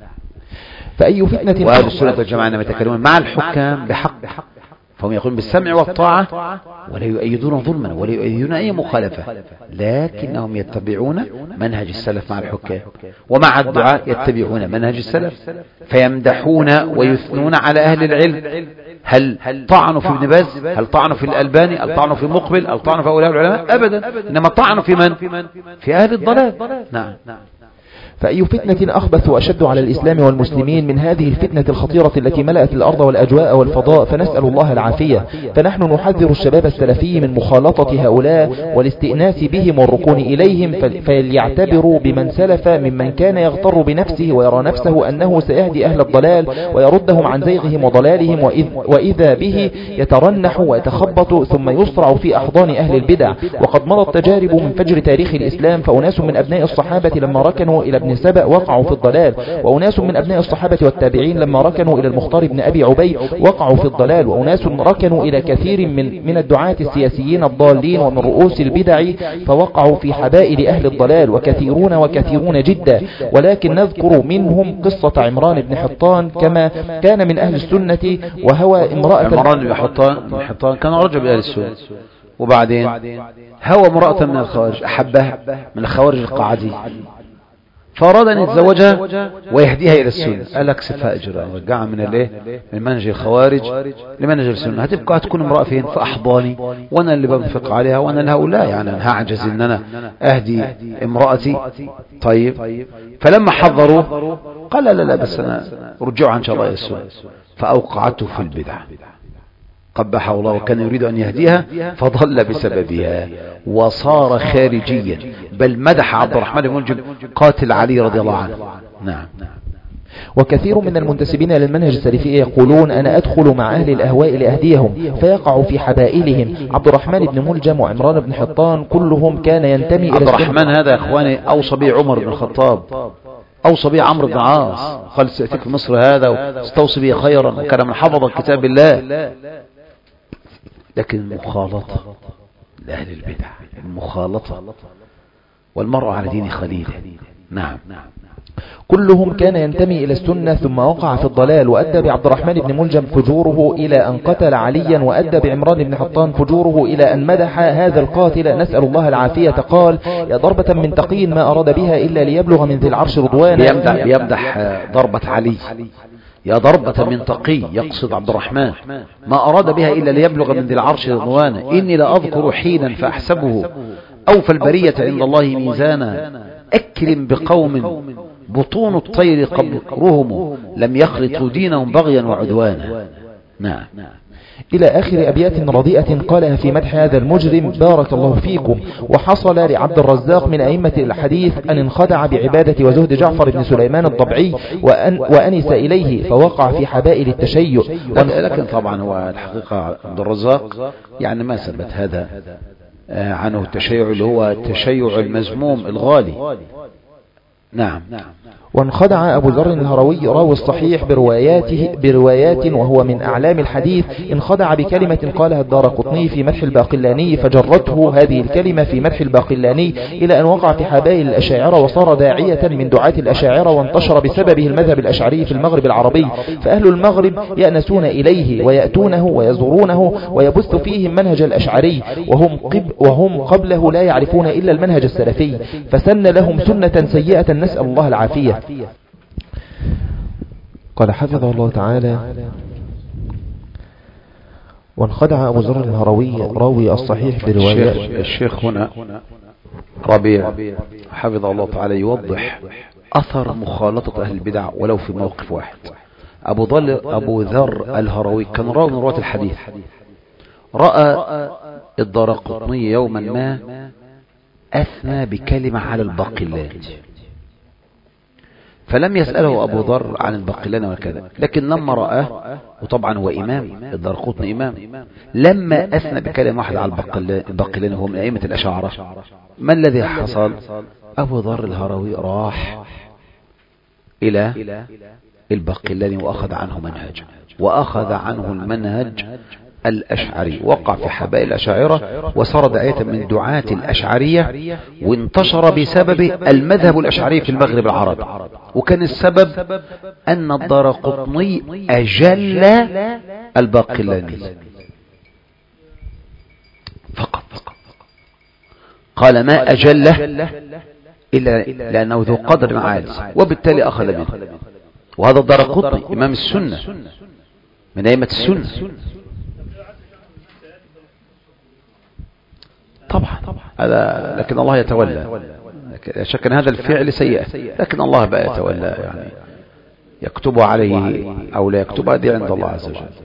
فأي فتنة. وأهل السنة والجماعة لما يتكلمون مع الحكام بحق فهم يقولون بالسمع والطاعة ولا يؤيدون ظلما ولا يؤيدون أي مخالفة، لكنهم يتبعون منهج السلف مع الحكام، ومع الدعاء يتبعون منهج السلف فيمدحون ويثنون على أهل العلم. هل طعنوا في ابن باز؟ هل طعنوا في الألباني؟ هل طعنوا في مقبل؟ هل طعنوا في أولياء العلماء؟ أبدا، إنما طعنوا في من؟ في أهل الضلال. نعم، فأي فتنة أخبث وأشد على الإسلام والمسلمين من هذه الفتنة الخطيرة التي ملأت الأرض والأجواء والفضاء؟ فنسأل الله العافية. فنحن نحذر الشباب السلفي من مخالطة هؤلاء والاستئناس بهم والركون إليهم، فليعتبروا بمن سلف ممن كان يغتر بنفسه ويرى نفسه أنه سيهدي أهل الضلال ويردهم عن زيغهم وضلالهم، وإذ وإذا به يترنح ويتخبط ثم يصرع في أحضان أهل البدع. وقد مضت تجارب من فجر تاريخ الإسلام، فأناس من أبناء الصحابة لما ركنوا إلى ابن سبأ وقعوا في الضلال، وأناس من أبناء الصحابة والتابعين لما ركنوا إلى المختار بن أبي عبيد وقعوا في الضلال، وأناس ركنوا إلى كثير من من الدعاة السياسيين الضالين ومن رؤوس البدع فوقعوا في حبائل أهل الضلال، وكثيرون وكثيرون جدا. ولكن نذكر منهم قصة عمران بن حطان كما كان من أهل السنة وهوى امرأة. عمران بن حطان حطان كان رجل من أهل السنة، وبعدين هوى امرأة من الخوارج أحبها من الخوارج القاعدي، فأراد أن يتزوجها ويهديها إلى السنة. قال لك سفاء أجر، رجعها من الايه من منهج الخوارج لمنهج السنة. هتبقى هتكون امرأة فين؟ في أحضاني، وأنا اللي بنفق عليها، وأنا اللي هؤلاء يعني أنا هعجز إن أنا أهدي امرأتي. طيب فلما حضروه قال لا لا بس أنا رجعها إن شاء الله إلى السنة، فأوقعته في البدع قبحه الله، وكان يريد أن يهديها فضل بسببها وصار خارجيا، بل مدح عبد الرحمن بن ملجم قاتل علي رضي الله عنه. نعم. وكثير من المنتسبين للمنهج السلفي يقولون أنا أدخل مع أهل الأهواء لأهديهم، فيقع في حبائلهم. عبد الرحمن بن ملجم وعمران بن حطان كلهم كان ينتمي إلى عبد الرحمن هذا يا إخواني أوصى به عمر بن الخطاب، أوصى به عمرو بن العاص، قال سأتيك في مصر هذا واستوصي به خيرا، وكان من حفظ كتاب الله. لكن المخالطة لأهل البدع، المخالطة والمرء على دين خليله. نعم. كلهم كان ينتمي إلى السنة ثم وقع في الضلال، وأدى بعبد الرحمن بن ملجم فجوره إلى أن قتل عليا، وأدى بعمران بن حطان فجوره إلى أن مدح هذا القاتل نسأل الله العافية. قال يا ضربة من تقي ما أراد بها إلا ليبلغ من ذي العرش رضوانا. بيمدح, بيمدح ضربة علي، يا ضربة من تقي، يقصد عبد الرحمن، ما أراد بها إلا ليبلغ من ذي العرش رضوانا. إني لأذكر حينا فأحسبه أوفى البرية عند الله ميزانا، أكرم بقوم بطون الطير قبرهم لم يخلطوا دينهم بغيا وعدوانا. نعم. إلى آخر أبيات رديئة قالها في مدح هذا المجرم بارك الله فيكم. وحصل لعبد الرزاق من أئمة الحديث أن انخدع بعبادة وزهد جعفر بن سليمان الضبعي وأن وأنس إليه فوقع في حبائل التشيع. لكن طبعا هو الحقيقة عبد الرزاق يعني ما ثبت هذا عنه التشيع اللي هو التشيع المذموم الغالي. نعم. وانخدع أبو ذر الهروي راوي الصحيح برواياته بروايات وهو من أعلام الحديث، انخدع بكلمة قالها الدارقطني في مدح الباقلاني فجرته هذه الكلمة في مدح الباقلاني إلى أن وقع في حبائل الأشاعرة وصار داعية من دعاة الأشاعرة، وانتشر بسببه المذهب الأشعري في المغرب العربي، فأهل المغرب يأنسون إليه ويأتونه ويزورونه ويبث فيهم منهج الأشعري، وهم, قب وهم قبله لا يعرفون إلا المنهج السلفي، فسن لهم سنة سيئة نسأل الله العافية. قال حفظه الله تعالى وانخدع أبو ذر الهروي راوي الصحيح بروايات. الشيخ هنا ربيع حفظه الله تعالى يوضح أثر مخالطة أهل البدع ولو في موقف واحد. أبو, أبو ذر الهروي كان راوي من رواة الحديث، رأى الدارقطني يوما ما أثنى بكلمة على الباقلاني، فلم يسأله أبو ذر عن الباقلاني وكذا، لكن لما رآه، وطبعا هو إمام الدارقطني إمام، لما أثنى بكلمة واحدة على الباقلاني وهو من أئمة الأشاعرة، ما الذي حصل؟ أبو ذر الهروي راح إلى الباقلاني وأخذ عنه منهج، وأخذ عنه المنهج الأشعري، وقع في حبائل الأشاعرة وصار داعية من دعاة الأشعرية، وانتشر بسبب المذهب الأشعري في المغرب العربي. وكان السبب أن الدارقطني أجل الباقلاني فقط، قال ما أجله إلا لأنه ذو قدر عالي، وبالتالي أخذ منه. وهذا الدارقطني إمام السنة من أئمة السنة طبعا هذا، لكن الله يتولى. شك أن هذا الفعل سيئة، لكن الله بقى يتولى، يعني يكتب عليه أو لا يكتب، هذه عند الله عز وجل.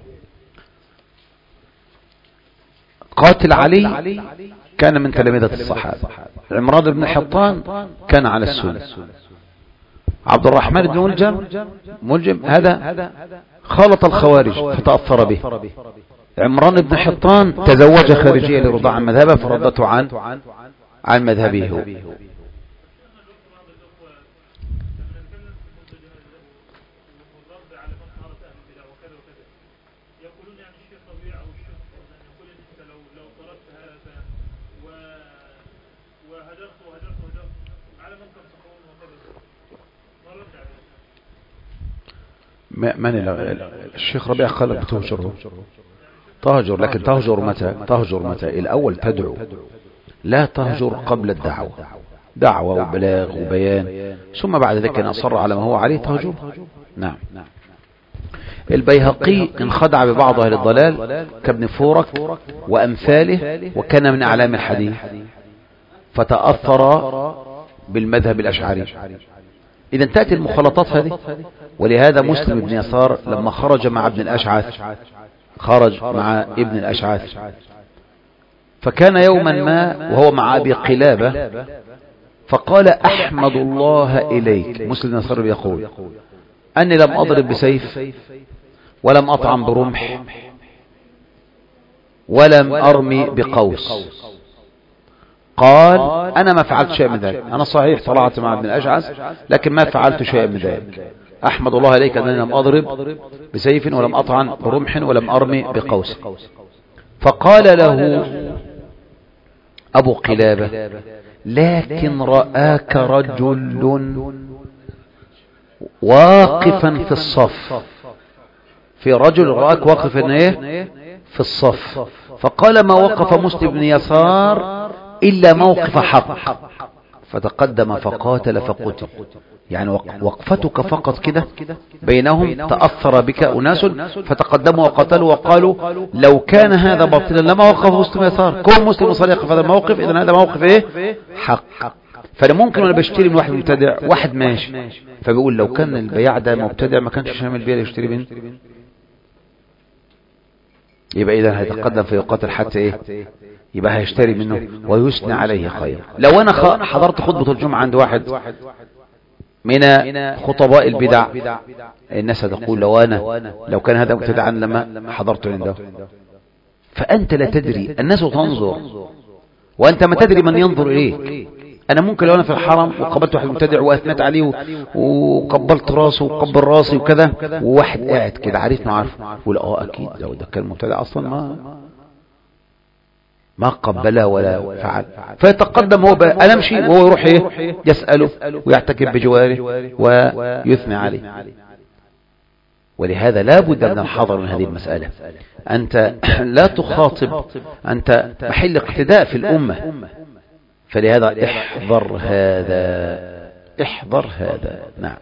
قاتل علي كان من تلامذة الصحابة، عمران بن حطان كان على السنة، عبد الرحمن بن ملجم ملجم هذا خالط الخوارج فتأثر به، عمران بن حطان تزوج خارجية لرضاع عن مذهبه فردته عن عن مذهبه هو. من الشيخ ربيع قال لك بتهجره، تهجر، لكن تهجر متى؟ تهجر متى؟ الأول تدعو، لا تهجر قبل الدعوة. دعوة وبلاغ وبيان، ثم بعد ذلك إن أصر على ما هو عليه تهجوه. نعم. البيهقي انخدع ببعض أهل الضلال كابن فورك وأمثاله، وكان من أعلام الحديث، فتأثر بالمذهب الأشعري. إذا تأتي المخالطات هذه. ولهذا مسلم بن يسار لما خرج مع ابن الأشعث، خرج مع ابن الأشعث، فكان يوما ما وهو مع أبي قلابة، فقال أحمد الله إليك، مسلم بن يسار يقول أني لم أضرب بسيف ولم أطعم برمح ولم أرمي بقوس. قال أنا ما فعلت شيء من ذلك، أنا صحيح طلعت مع ابن الأشعث لكن ما فعلت شيء من ذلك. أحمد الله إليك أنني لم أضرب بسيف ولم أطعن برمح ولم أرمي بقوس. فقال له أبو قلابة لكن رآك رجل واقفا في الصف، في رجل رآك واقفا ايه في الصف. فقال ما وقف مسلم بن يسار إلا موقف حق، فتقدم فقاتل فقتل. يعني وقفتك فقط كده بينهم تأثر بك أناس فتقدموا وقتلوا وقالوا لو كان هذا باطلا لما وقف مسلم يسار، كون مسلم صريح في هذا الموقف، إذن هذا موقف ايه حق. فأنا ممكن وانا بشتري من واحد مبتدع، واحد ماشي فبيقول لو كان البياع ده مبتدع ما كانش شامل بيع يشتري منه، يبقى إذا هيتقدم في يقاتل حتى ايه، يبقى هيشتري منه ويثنى عليه خير. لو انا حضرت خطبة الجمعة عند واحد من خطباء البدع، الناس هتقول لو انا لو كان هذا مبتدعا لما حضرت عنده. فانت لا تدري، الناس تنظر وانت ما تدري من ينظر اليك. انا ممكن لو انا في الحرم وقبلت واحد مبتدع واثنت عليه وقبلت راسه وقبل راسي وكذا، وواحد قاعد كده عارفني عارفه، ولا اه اكيد لو ده كان مبتدع اصلا ما ما قبله ولا فعل. فيتقدم هو بقى انا امشي وهو يروح ايه يسأله ويعتكف بجواره ويثني عليه. ولهذا لا بد من الحذر من هذه المسألة. أنت لا تخاطب، أنت محل اقتداء في الأمة، فلهذا احذر هذا، احذر هذا. نعم.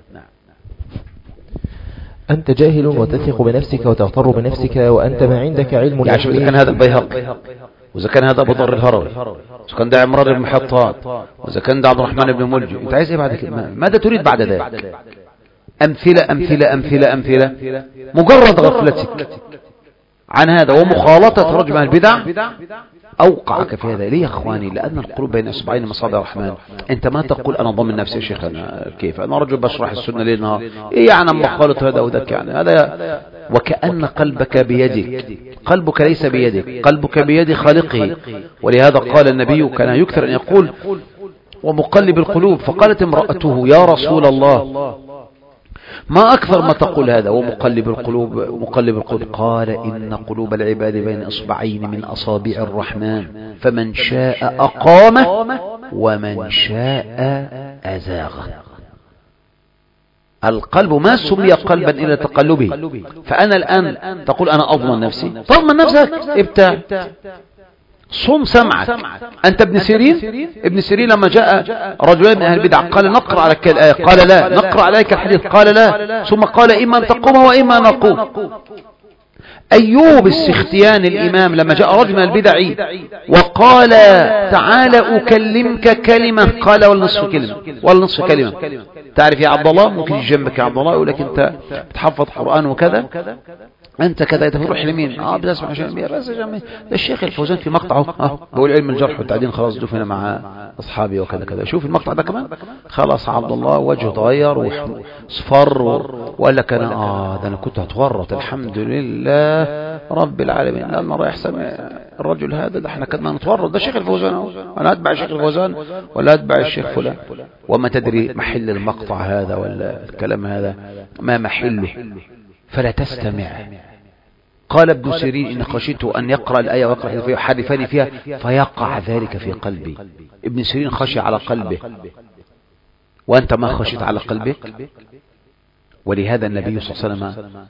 أنت جاهل وتثق بنفسك وتغتر بنفسك وأنت ما عندك علم. يعني شوف إذا كان هذا البيهقي، وإذا كان هذا أبو ذر الهروي، وإذا كان ده عمران بن حطان، وإذا كان ده عبد الرحمن بن ملجم، أنت عايز إيه بعد كده؟ ماذا تريد بعد ذلك؟ أمثلة أمثلة أمثلة أمثلة، مجرد غفلتك عن هذا ومخالطة رجل من البدع أوقعك في هذا. ليه يا أخواني؟ لأن القلوب بين أصبعين من أصابع الرحمن. أنت ما تقول أنا ضمن نفسي يا شيخ، أنا كيف أنا رجل بشرح السنة ليل نهار، إيه يعني أما خالط هذا وذاك؟ يعني هذا وكأن قلبك بيدك، قلبك ليس بيدك، قلبك بيد خالقه. ولهذا قال النبي كان يكثر أن يقول ومقلب القلوب. فقالت امرأته يا رسول الله ما أكثر ما تقول هذا ومقلب القلوب مقلب القلوب؟ قال إن قلوب العباد بين إصبعين من أصابع الرحمن، فمن شاء أقامه ومن شاء أزاغه. القلب ما سمي قلبا إلا تقلبه. فأنا الآن تقول أنا أضمن نفسي، تضمن نفسك ابتاع، صم سمعك. أنت ابن سيرين، ابن سيرين لما جاء رجلان من أهل البدع قال نقرأ عليك الآية، قال لا. نقرأ عليك الحديث، قال لا. ثم قال إما أن تقوم وإما نقوم. أيوب السختياني الإمام لما جاء رجل من البدع وقال تعال أكلمك كلمة، قال والنصف كلمة والنصف كلمة. تعرف يا عبد الله، ممكن يجي جنبك يا عبد الله يقول لك أنت بتحفظ قرآن وكذا، أنت كذا تروح لمين؟ آه بتسمع شيء بس جميل. ده الشيخ الفوزان في مقطعه آه بقول علم الجرح والتعديل خلاص دفن مع أصحابي وكذا كذا. شوف المقطع ده كمان خلاص عبد الله وجهه تغير وصفر وقال لك أنا آه ده أنا كنت هتورط، الحمد لله رب العالمين لما راح يحسن الرجل هذا، ده احنا كنا نتورط، ده الشيخ الفوزان اهو، أنا أتبع الشيخ الفوزان ولا أتبع الشيخ فلان. وما تدري محل المقطع هذا ولا الكلام هذا ما محله، فلا تستمع. قال ابن سيرين إن خشيت أن يقرأ الآية ويقرأ فيحرفني فيها فيقع ذلك في قلبي. ابن سيرين خشي على قلبه، وأنت ما خشيت على قلبك. ولهذا النبي صلى الله عليه وسلم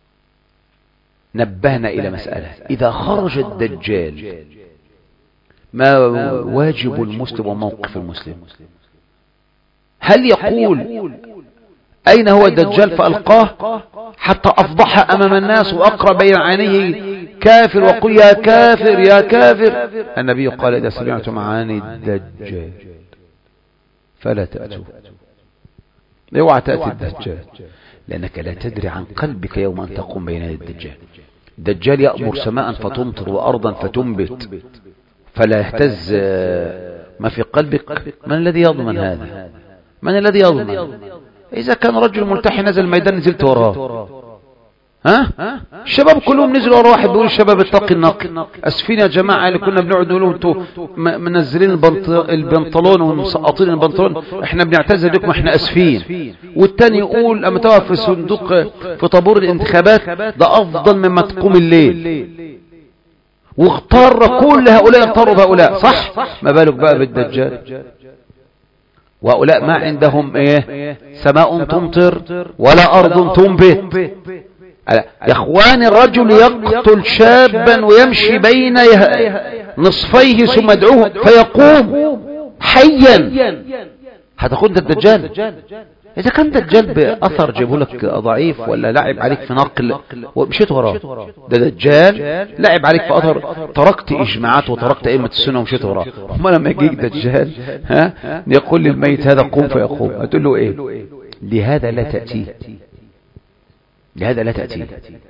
نبهنا إلى مسألة: إذا خرج الدجال ما واجب المسلم وموقف المسلم؟ هل يقول أين هو الدجال فألقاه حتى أفضح أمام الناس وأقرأ بين عينيه كافر وقل يا كافر يا كافر؟ النبي قال إذا سمعتم عن الدجال فلا تأتوا، اوعى تأتي الدجال، لأنك لا تدري عن قلبك يوم أن تقوم بين يدي الدجال. الدجال يأمر سماء فتمطر وأرضا فتنبت فلا يهتز ما في قلبك. من الذي يضمن هذا؟ من الذي يضمن؟ إذا كان رجل ملتحي نزل الميدان نزلت وراه، ها الشباب كلهم نزلوا ورا واحد بيقول الشباب اتقي النقي. اسفين يا جماعه اللي كنا بنقعد نقول انتوا منزلين البنطلون ومسقطين البنطلون، احنا بنعتذر لكم، احنا اسفين. والتاني يقول اما تقف في صندوق في طابور الانتخابات ده افضل مما تقوم الليل، واختار كل هؤلاء اختاروا هؤلاء، صح؟ ما بالك بقى بالدجال؟ وهؤلاء ما عندهم ايه؟ سماء تمطر ولا ارض تنبت. يا اخواني الرجل يقتل شابا ويمشي بين نصفيه ثم يدعوه فيقوم حيا، هتاخد الدجال؟ اذا كان دجال باثر جابه لك ضعيف ولا لعب عليك في نقل ومشيت وراه، ده دجال لعب عليك في اثر، تركت اجماعات وتركت ائمه السنه ومشيت وراه. اما لما يجيك دجال ها يقول للميت هذا قوم فيقوم، هتقول له ايه؟ لهذا لا تاتيه، لهذا لا تاتيه.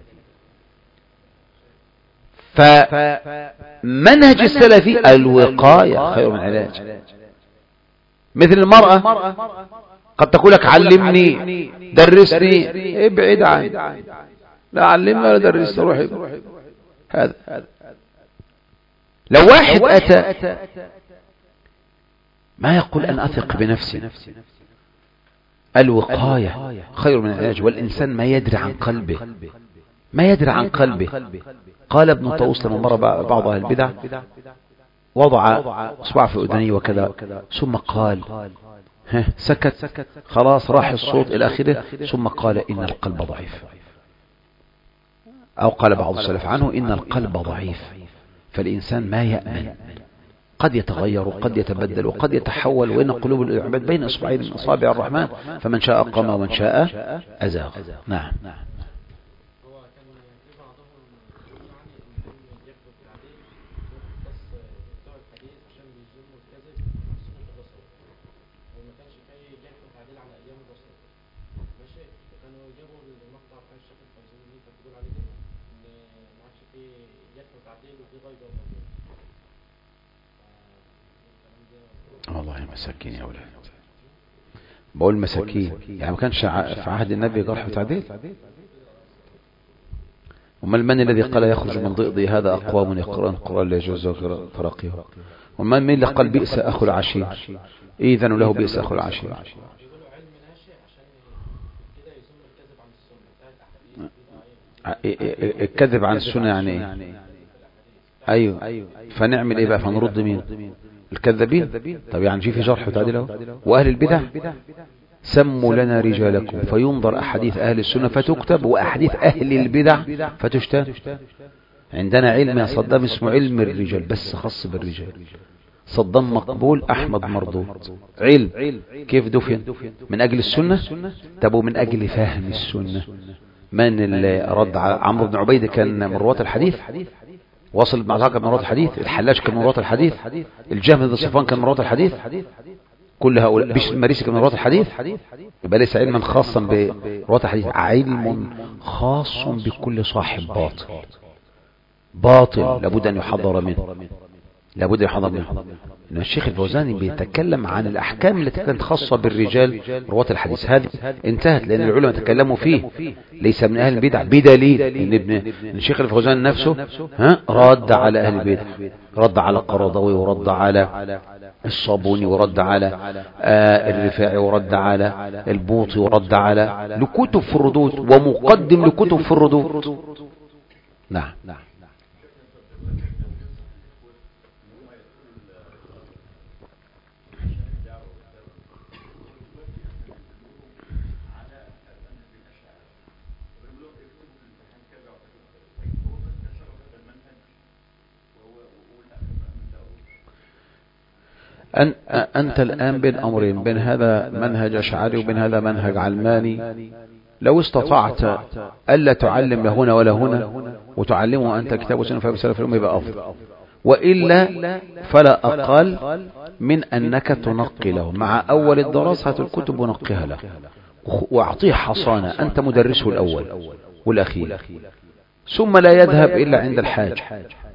فمنهج السلفي الوقايه خير من العلاج. مثل المراه قد تقول لك علمني درسني، ابعد عني، لا علمني ولا درسني، روح. هذا لو واحد أتى ما يقول أن أثق بنفسي، الوقاية خير من العلاج. والإنسان ما يدري عن قلبه، ما يدري عن قلبه. قال ابن طاووس لما مر بعض أهل البدع وضع اصبع في أذنيه وكذا ثم قال سكت، خلاص راح الصوت إلى آخره، ثم قال إن القلب ضعيف، أو قال بعض السلف عنه إن القلب ضعيف. فالإنسان ما يأمن، قد يتغير وقد يتبدل وقد يتحول، وإن قلوب العباد بين إصبعين من أصابع الرحمن فمن شاء قام ومن شاء أزاغ. نعم. والله مساكين يا أولاد، بقول مساكين يعني ما كانش في عهد النبي جرح وتعديل. ومن من الذي قال يخرج من ضئضي هذا أقوام يقرأون القرآن لا يجوز تراقيه؟ ومن من اللي قال بئس أخو العشير؟ إذن له بئس أخو العشير. الكذب عن السنة يعني ايه؟ ايوه، فنعمل ايه بقى؟ فنرد مين؟ الكذابين. طب يعني في جرح وتعديل اهو. واهل البدع سموا لنا رجالكم، فينظر احاديث اهل السنة فتكتب واحاديث اهل البدع فتشتى. عندنا علم يا صدام اسمه علم الرجال، بس خاص بالرجال. صدام مقبول، احمد مردود. علم كيف دفن؟ من اجل السنة؟ طب ومن اجل فهم السنة؟ من اللي رد؟ عمرو بن عبيدة كان من رواة الحديث، واصل بن عزاق من رواة الحديث، الحلاج كان من رواة الحديث، الجهم بن صفوان كان من رواة الحديث، كل هؤلاء بشر المريسي كان من رواة الحديث. يبقى ليس علما خاصا برواة الحديث، علم خاص بكل صاحب باطل. باطل لابد ان يحضر منه، لابد ان يحضر منه. إن الشيخ الفوزاني بيتكلم عن الأحكام التي كانت خاصة بالرجال رواة الحديث، هذه انتهت لأن العلماء تكلموا فيه، ليس من أهل البدع، بدليل إن ابن الشيخ الفوزاني نفسه ها رد على أهل البدع، رد على القرضاوي ورد على الصابوني ورد على آه الرفاعي ورد على البوطي ورد على لكتب في الردود، ومقدم لكتب في الردود. نعم نعم. أن أنت الآن بين أمرين، بين هذا منهج أشعري وبين هذا منهج علماني. لو استطعت ألا تعلم لا هنا ولا هنا وتعلمه أنت كتاب وسنة فهم سلف الأمة يبقى أفضل، وإلا فلا أقل من أنك تنقله مع أول الدراسة. هات الكتب ونقها له واعطيه حصانة، أنت مدرسه الأول والأخير، ثم لا يذهب إلا عند الحاج.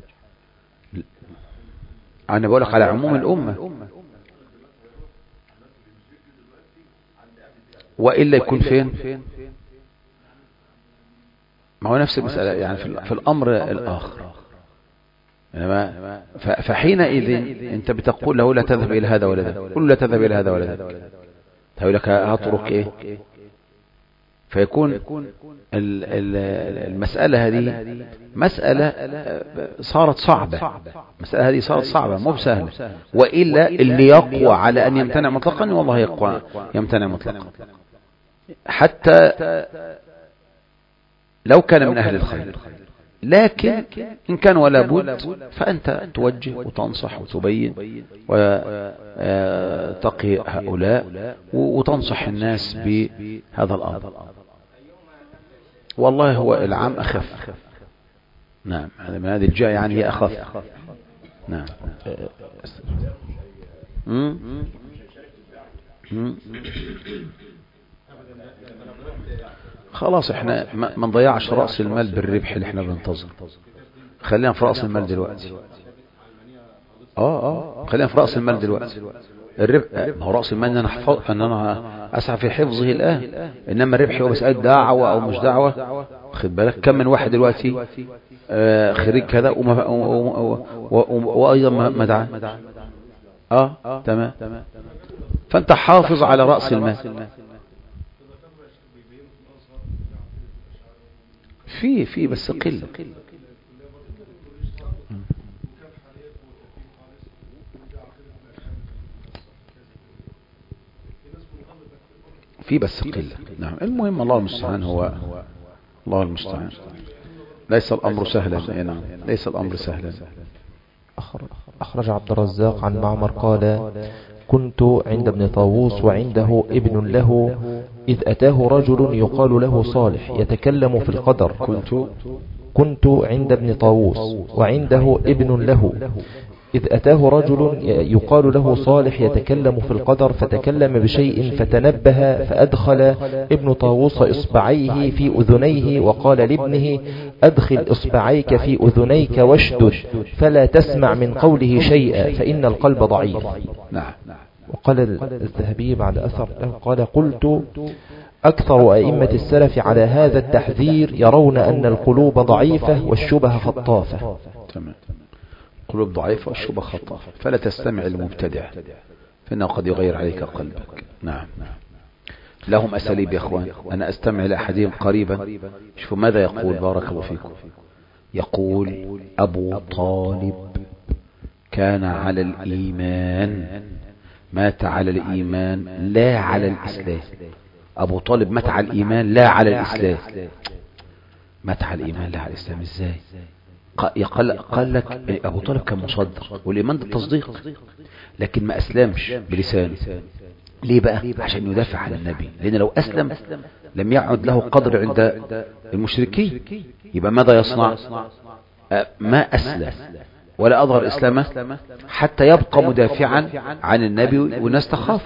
أنا بقولك على عموم الأمة، وإلا يكون فين؟ ما هو نفس المسألة يعني في الأمر الآخر. فحينئذ أنت بتقول له لا تذهب إلى هذا ولا ذا، قل لا تذهب إلى هذا ولا ذا، تقول لك هترك إيه؟ فيكون المسألة هذه مسألة صارت صعبة، مسألة هذه صارت صعبة مو بسهلة. وإلا اللي يقوى على أن يمتنع مطلقا والله يقوى يمتنع مطلقا، حتى لو كان من أهل الخير. لكن إن كان ولا بد فأنت توجه وتنصح وتبين وتقي هؤلاء وتنصح الناس بهذا الأمر. والله هو العام أخف. نعم، هذا من هذه الجهة يعني هي أخف. نعم. مم. مم. خلاص احنا ما نضيعش رأس المال بالربح اللي احنا بننتظر. خلينا في رأس المال دلوقتي. اه اه خلينا في رأس المال دلوقتي. الربح هو رأس المال ان انا احفظ، ان انا اسعى في حفظه الان. انما الربح هو مسألة دعوة او مش دعوة. خد بالك كم من واحد دلوقتي آه خريج كذا وايضا ما دعا. اه تمام. فانت حافظ على رأس المال. في في بس قلة. في بس قلة. نعم. المهم الله المستعان، هو الله المستعان. ليس الأمر سهلا. نعم ليس الأمر سهلا. أخرج عبد الرزاق عن معمر قال: كنت عند ابن طاووس وعنده ابن له، إذ أتاه رجل يقال له صالح يتكلم في القدر. كنت كنت عند ابن طاووس وعنده ابن له، إذ أتاه رجل يقال له صالح يتكلم في القدر، فتكلم بشيء فتنبه، فأدخل ابن طاووس إصبعيه في أذنيه وقال لابنه: أدخل إصبعيك في أذنيك واشدد فلا تسمع من قوله شيئا فإن القلب ضعيف. نعم. وقال الذهبي بعد أثر له قال: قلت: أكثر أئمة السلف على هذا التحذير يرون أن القلوب ضعيفة والشبه خطافة. تمام. قلوب ضعيفة والشبه خطافة، فلا تستمع المبتدع فإنه قد يغير عليك قلبك. نعم. لهم أساليب يا أخوان. أنا أستمع لأحدهم قريبا، شوفوا ماذا يقول بارك الله فيكم. يقول: أبو طالب كان على الإيمان، مات على الإيمان لا على الإسلام. أبو طالب مات على الإيمان لا على الإسلام. مات على الإيمان لا على الإسلام إزاي؟ قال, قال لك أبو طالب كان مصدق، والإيمان ده التصديق، لكن ما أسلمش بلسانه. ليه بقى؟ عشان يدافع عن النبي، لأن لو أسلم لم يعد له قدر عند المشركين. يبقى ماذا يصنع؟ ما أسلم ولا أظهر إسلامه حتى يبقى مدافعا عن النبي والناس تخاف.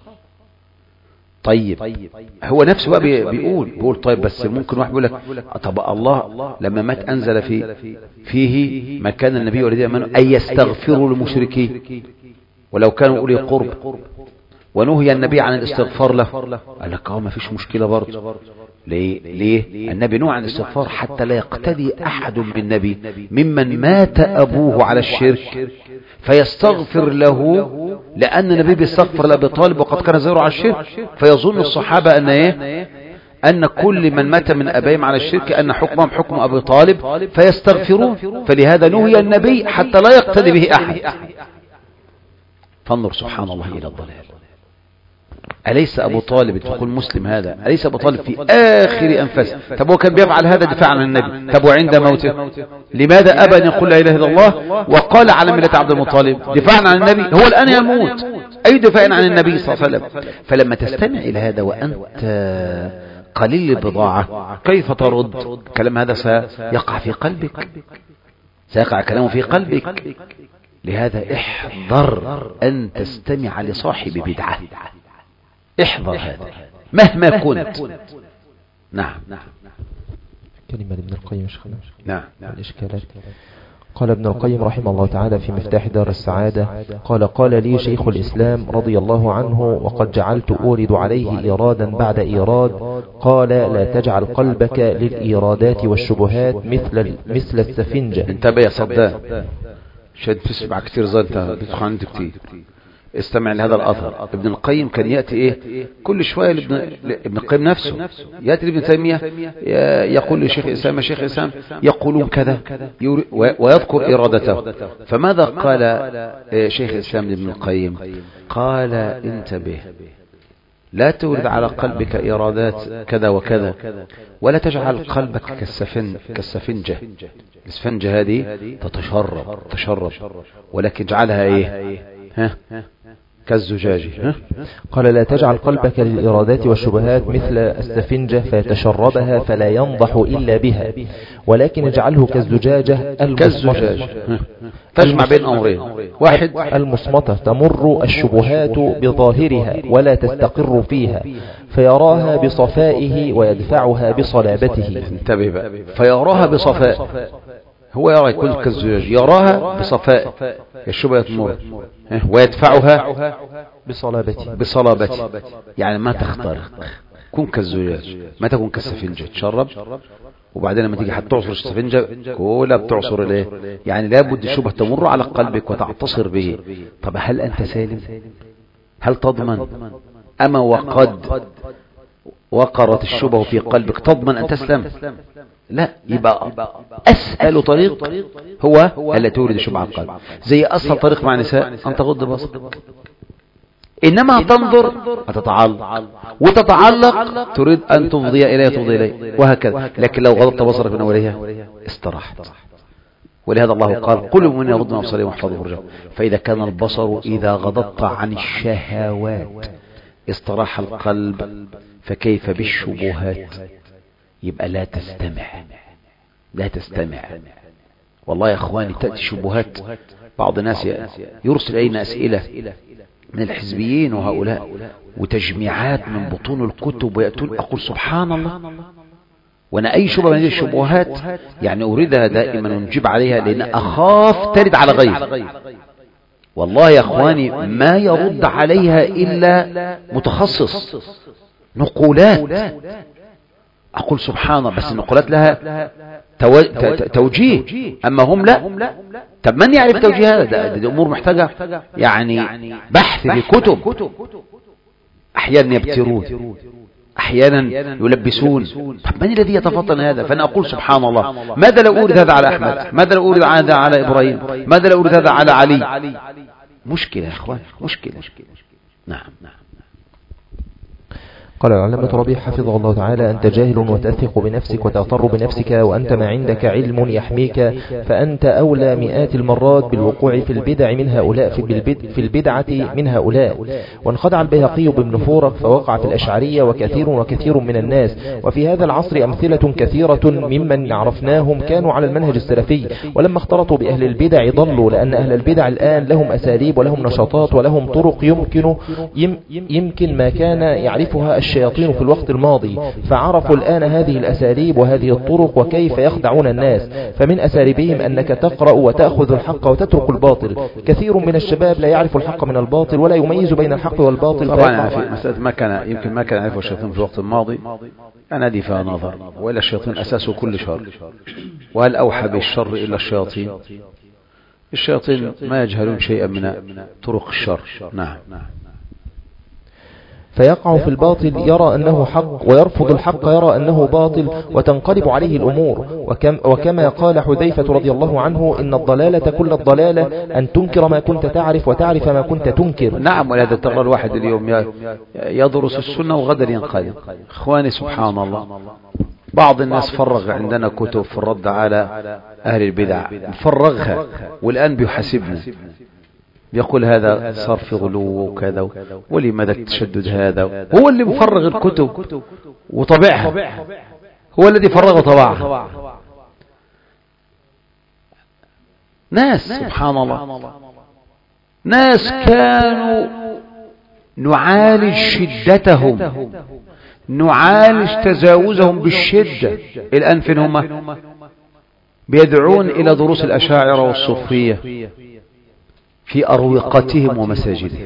طيب هو نفسه بقى بيقول بيقول طيب بس ممكن واحد يقول لك طب الله لما مات أنزل في فيه ما كان النبي والذين آمنوا أن يستغفروا للمشركين ولو كانوا أولي قرب، ونهي النبي عن الاستغفار له. قال لك اه ما فيش مشكلة برضه. ليه؟ ليه؟ النبي نهى عن الاستغفار حتى لا يقتدي أحد بالنبي ممن مات أبوه على الشرك فيستغفر له، لأن النبي بيستغفر لأبي طالب وقد كان زوره على الشرك، فيظن الصحابة أن إيه؟ أن كل من مات من أبيهم على الشرك أن حكمهم حكم أبي طالب فيستغفرون، فلهذا نهي النبي حتى لا يقتدي به أحد. فانظر سبحان الله إلى الضلال. أليس أبو طالب تقول مسلم هذا أليس أبو طالب في آخر أنفاسه؟ طب هو كان بيفعل هذا دفاعا عن النبي. طب وعند موته لماذا أبى أن يقول لا إله إلا الله وقال على ملة عبد المطلب دفاعا عن النبي؟ هو الآن يموت، أي دفاع عن النبي صلى الله عليه وسلم. فلما تستمع إلى هذا وأنت قليل البضاعة كيف ترد؟ كلام هذا سيقع في قلبك، سيقع كلامه في قلبك. لهذا احذر أن تستمع لصاحب بدعة، احذر هذا مهما كنت. نعم كلمة لابن القيم شيخنا. نعم الإشكالات. قال ابن القيم رحمه الله تعالى في مفتاح دار السعادة قال قال لي شيخ الإسلام رضي الله عنه وقد جعلت أورد عليه إيرادا بعد إيراد، قال لا تجعل قلبك للإيرادات والشبهات مثل مثل السفنجة. انتبه يا صدام، شد تسمع كتير زلتها بتدخل عندك كتير. استمع لهذا الأثر. ابن القيم كان يأتي إيه كل شوية لابن ابن القيم نفسه يأتي لابن تيمية يقول لشيخ الإسلام شيخ الإسلام يقولون كذا ويذكر إرادته. فماذا قال شيخ الإسلام لابن القيم؟ قال انتبه، لا تورد على قلبك إرادات كذا وكذا، ولا تجعل قلبك كالسفن كالسفنجة. السفنجة هذه تتشرب تشرب ولكن اجعلها ايه ها كالزجاج. ها؟ قال لا تجعل قلبك للإرادات والشبهات مثل السفنجة فيتشربها فلا ينضح إلا بها، ولكن اجعله كالزجاجة كالزجاج. تجمع بين أمرين، واحد المصمتة تمر الشبهات بظاهرها ولا تستقر فيها فيراها بصفائه ويدفعها بصلابته. انتبه بقى، فيراها بصفاء، هو يرى يكون كالزجاج يراها بصفاء الشبهة تمر ويدفعها بصلابته بصلابته يعني ما تخترق، كن كالزجاج ما تكون كالسفنجة تشرب وبعدين لما تيجي هتعصر السفنجة كلها بتعصر الايه، يعني لابد الشبهة تمر على قلبك وتعتصر به. طب هل أنت سالم؟ هل تضمن؟ أما وقد وقرت الشبهة في قلبك تضمن أن تسلم؟ لا. يبقى أسهل طريق هو ألا تورد الشبهة على القلب. زي أسهل طريق مع النساء أن تغض بصرك، إنما تنظر وتتعلق وتتعلق تريد أن تفضي إليه تفضي إليه وهكذا. لكن لو غضبت بصرك من أولها استراحت. ولهذا الله قال قل من يغض من أبصارهم واحفظوا فروجهم. فإذا كان البصر إذا غضبت عن الشهوات استراح القلب، فكيف بالشبهات؟ يبقى لا تستمع لا تستمع. والله يا أخواني تأتي شبهات، بعض الناس يرسل إلينا أسئلة من الحزبيين وهؤلاء وتجميعات من بطون الكتب ويأتون، أقول سبحان الله. وأنا أي شبهة من هذه الشبهات يعني أريدها دائما ونجيب عليها لأن أخاف ترد على غير. والله يا أخواني ما يرد عليها إلا متخصص، نقولات. أقول سبحان الله، بس النقولات لها تو... توجيه، أما هم لا. طب من يعرف توجيه هذا؟ ده, ده أمور محتاجة يعني بحث في كتب. أحيانا يبترون، أحيانا يلبسون. طب من الذي يتفطن هذا؟ فأنا أقول سبحان الله، ماذا لو أورد هذا على أحمد؟ ماذا لو أورد هذا على إبراهيم؟ ماذا لو أورد هذا على علي؟ مشكلة يا أخوان، مشكلة. نعم نعم. قال العلامة ربيع حفظه الله تعالى أنت جاهل وتثق بنفسك وتغتر بنفسك وأنت ما عندك علم يحميك، فأنت أولى مئات المرات بالوقوع في البدع من هؤلاء في, البدع في البدعة من هؤلاء. وانخدع البيهقي بابن فورق فوقع في الأشعرية وكثير وكثير من الناس. وفي هذا العصر أمثلة كثيرة ممن عرفناهم كانوا على المنهج السلفي، ولما اختلطوا بأهل البدع ضلوا، لأن أهل البدع الآن لهم أساليب ولهم نشاطات ولهم طرق يمكن يمكن ما كان يعرفها الشياطين في الوقت الماضي، فعرفوا الآن هذه الأساليب وهذه الطرق وكيف يخدعون الناس. فمن أساليبهم أنك تقرأ وتأخذ الحق وتترك الباطل. كثير من الشباب لا يعرف الحق من الباطل ولا يميز بين الحق والباطل. طبعا يعني في مسألة ما كان يمكن ما كان يعرفه الشيطان في الوقت الماضي، أنا دي فيها نظر، وإلا الشيطان أساسه كل شر، وهل أوحى بالشر إلا الشياطين؟ الشياطين ما يجهلون شيئا من طرق الشر. نعم. فيقع في الباطل يرى أنه حق، ويرفض الحق يرى أنه باطل، وتنقلب عليه الأمور. وكم وكما قال حذيفة رضي الله عنه: إن الضلالة كل الضلالة أن تنكر ما كنت تعرف وتعرف ما كنت تنكر. نعم، ولهذا ترى الواحد اليوم يدرس السنة وغدا ينقلب. إخواني سبحان الله، بعض الناس فرغ عندنا كتب في الرد على أهل البدع، فرغها والآن بيحاسبنا، يقول هذا صار في غلو وكذا، ولماذا التشدد هذا؟ هو اللي مفرغ الكتب وطبعها، هو الذي فرغ وطبعها. ناس سبحان الله، ناس كانوا نعالج شدتهم، نعالج تجاوزهم بالشدة، الآن فين هم؟ بيدعون إلى دروس الأشاعرة والصوفية في أروقتهم ومساجدهم.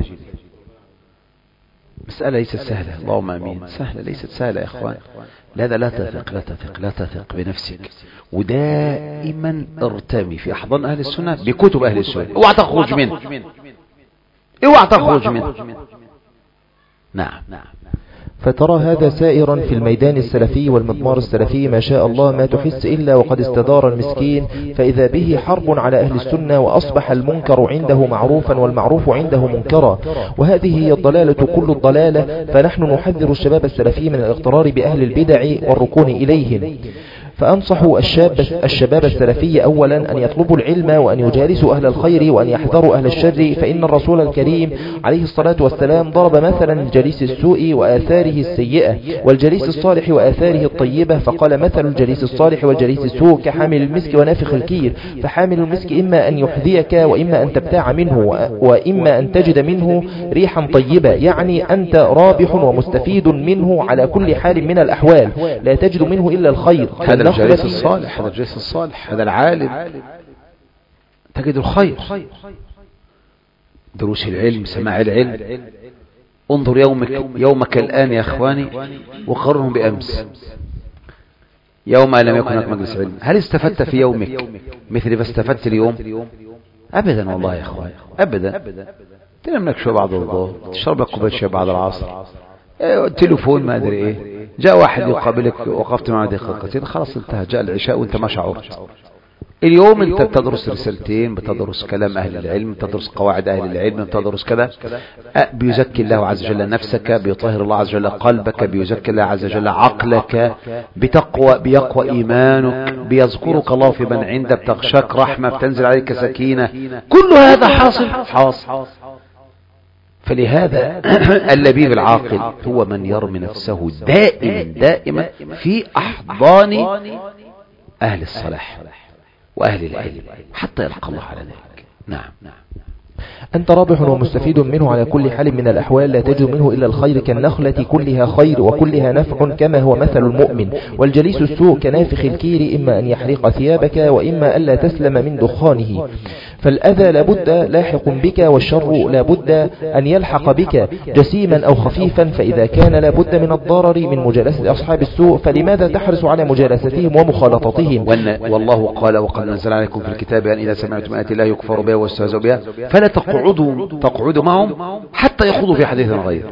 مسألة ليست سهلة، اللهم امين. سهلة ليست سهلة يا اخوان. لا لا تثق لا تثق لا تثق بنفسك، ودائما ارتمي في احضان اهل السنة بكتب اهل السنة، اوعى تخرج منه، اوعى تخرج منه. نعم. فترى هذا سائرا في الميدان السلفي والمضمار السلفي ما شاء الله، ما تحس إلا وقد استدار المسكين، فإذا به حرب على أهل السنة، وأصبح المنكر عنده معروفا والمعروف عنده منكرا. وهذه هي الضلالة كل الضلالة. فنحن نحذر الشباب السلفي من الاغترار بأهل البدع والركون إليهم. فأنصح الشاب الشباب السلفي أولا أن يطلبوا العلم، وأن يجالسوا أهل الخير، وأن يحذروا أهل الشر. فإن الرسول الكريم عليه الصلاة والسلام ضرب مثلا الجليس السوء وآثاره السيئة، والجليس الصالح وآثاره الطيبة، فقال: مثل الجليس الصالح والجليس السوء كحامل المسك ونافخ الكير. فحامل المسك إما أن يحذيك، وإما أن تبتاع منه، وإما أن تجد منه ريحا طيبة، يعني أنت رابح ومستفيد منه على كل حال من الأحوال، لا تجد منه إلا الخير. هذا الجليس الصالح، هذا الجليس الصالح، هذا العالم، تجد الخير، دروس العلم، سماع العلم. انظر يومك يومك الآن يا اخواني وقارنه بأمس، يوم لم يكن هناك مجلس علم. هل استفدت في يومك مثل ما استفدت اليوم؟ ابدا والله يا اخواني، ابدا. تنام لك شويه بعد الظهر، تشرب لك كوبايه شاي بعد العصر، تليفون ما ادري ايه، جاء واحد يقابلك، وقفت معه دقيقتين، خلاص انتهى، جاء العشاء وانت ما شعرت. اليوم انت بتدرس رسالتين، بتدرس كلام اهل العلم، بتدرس قواعد اهل العلم، بتدرس كذا. بيزكي الله عز وجل نفسك، بيطهر الله عز وجل قلبك، بيزكي الله عز وجل عقلك، بتقوى بيقوى ايمانك، بيذكرك الله في من عنده، بتغشاك رحمة، بتنزل عليك سكينة، كل هذا حاصل حاصل. فلهذا اللبيب العاقل هو من يرمي نفسه دائما دائما في أحضان أهل الصلاح وأهل العلم حتى يلقى الله على ذلك. نعم. أنت رابح ومستفيد منه على كل حال من الأحوال، لا تجد منه إلا الخير، كالنخلة كلها خير وكلها نفع، كما هو مثل المؤمن. والجليس السوء كنافخ الكير، إما أن يحرق ثيابك، وإما ألا تسلم من دخانه. فالأذى لابد لاحق بك، والشر لابد أن يلحق بك جسيما أو خفيفا. فإذا كان لابد من الضرر من مجالسة أصحاب السوء، فلماذا تحرص على مجالستهم ومخالطتهم؟ والله قال: وقد نزل عليكم في الكتاب أن إذا سمعتم آيات الله يكفر بها واستهزأوا بها فلا تقعدوا تقعدوا معهم حتى يخوضوا في حديث غيره.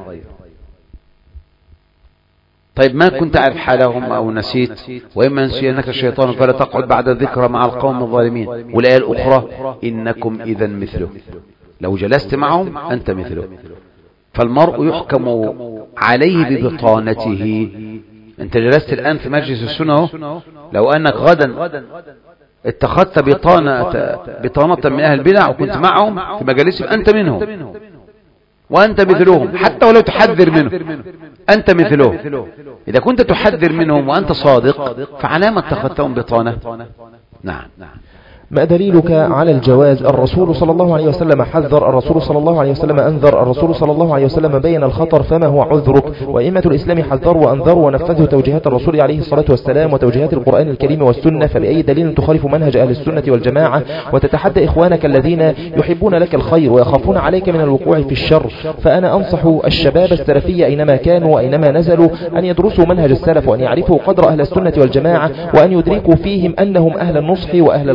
طيب ما كنت تعرف حالهم أو نسيت، وإما نسينك الشيطان فلا تقعد بعد الذكرى مع القوم الظالمين. والآية الأخرى: إنكم إذا مثله، لو جلست معهم أنت مثله. فالمرء يحكم عليه ببطانته. أنت جلست الآن في مجلس السنة، لو أنك غدا اتخذت بطانة بطانة من أهل البدع وكنت معهم في مجالسهم، أنت منهم وأنت مثلهم، حتى ولو تحذر منه أنت مثلهم. إذا كنت تحذر منهم وأنت صادق فعلامة اتخذتهم بطانة. نعم. ما دليلك على الجواز؟ الرسول صلى الله عليه وسلم حذر، الرسول صلى الله عليه وسلم أنذر، الرسول صلى الله عليه وسلم بين الخطر، فما هو عذرك؟ وإمة الإسلام حذروا وأنذروا ونفذوا توجيهات الرسول عليه الصلاة والسلام وتوجيهات القرآن الكريم والسنة، فبأي دليل تخالف منهج أهل السنة والجماعة وتتحدى إخوانك الذين يحبون لك الخير ويخافون عليك من الوقوع في الشر؟ فأنا أنصح الشباب السلفي أينما كانوا وأينما نزلوا أن يدرسوا منهج السلف، وأن يعرفوا قدر أهل السنة والجماعة، وأن يدركوا فيهم أنهم أهل النصح وأهل الخبرة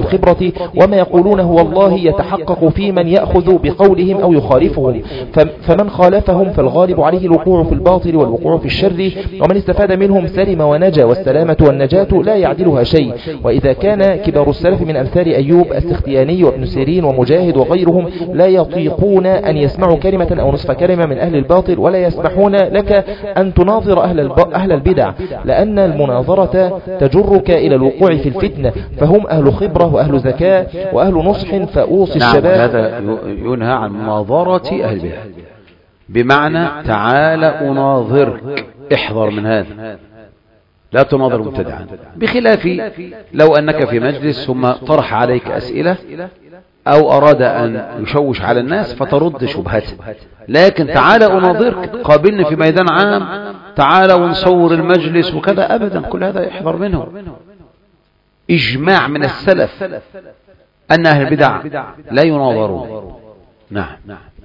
الخبرة، وما يقولونه والله يتحقق في من يأخذ بقولهم أو يخالفهم، فمن خالفهم فالغالب عليه الوقوع في الباطل والوقوع في الشر، ومن استفاد منهم سلم ونجا، والسلامة والنجاة لا يعدلها شيء. وإذا كان كبار السلف من أمثال أيوب السختياني وابن سيرين ومجاهد وغيرهم لا يطيقون أن يسمعوا كلمة أو نصف كلمة من أهل الباطل، ولا يسمحون لك أن تناظر أهل, الب... أهل البدع، لأن المناظرة تجرك إلى الوقوع في الفتنة، فهم أهل خبرة وأهل ذكاء وأهل نصح. فأوصي نعم الشباب. هذا ينهى عن مناظرة أهل البدع، بمعنى تعال أناظرك، احذر من هذا، لا تناظر مبتدعا، بخلاف لو أنك في مجلس ثم طرح عليك أسئلة أو أراد أن يشوش على الناس فترد شبهته، لكن تعال أناظرك، قابلني في ميدان عام، تعال ونصور المجلس وكذا، أبدا، كل هذا يحذر منه. إجماع من السلف أن أهل البدع لا يناظرون. نعم.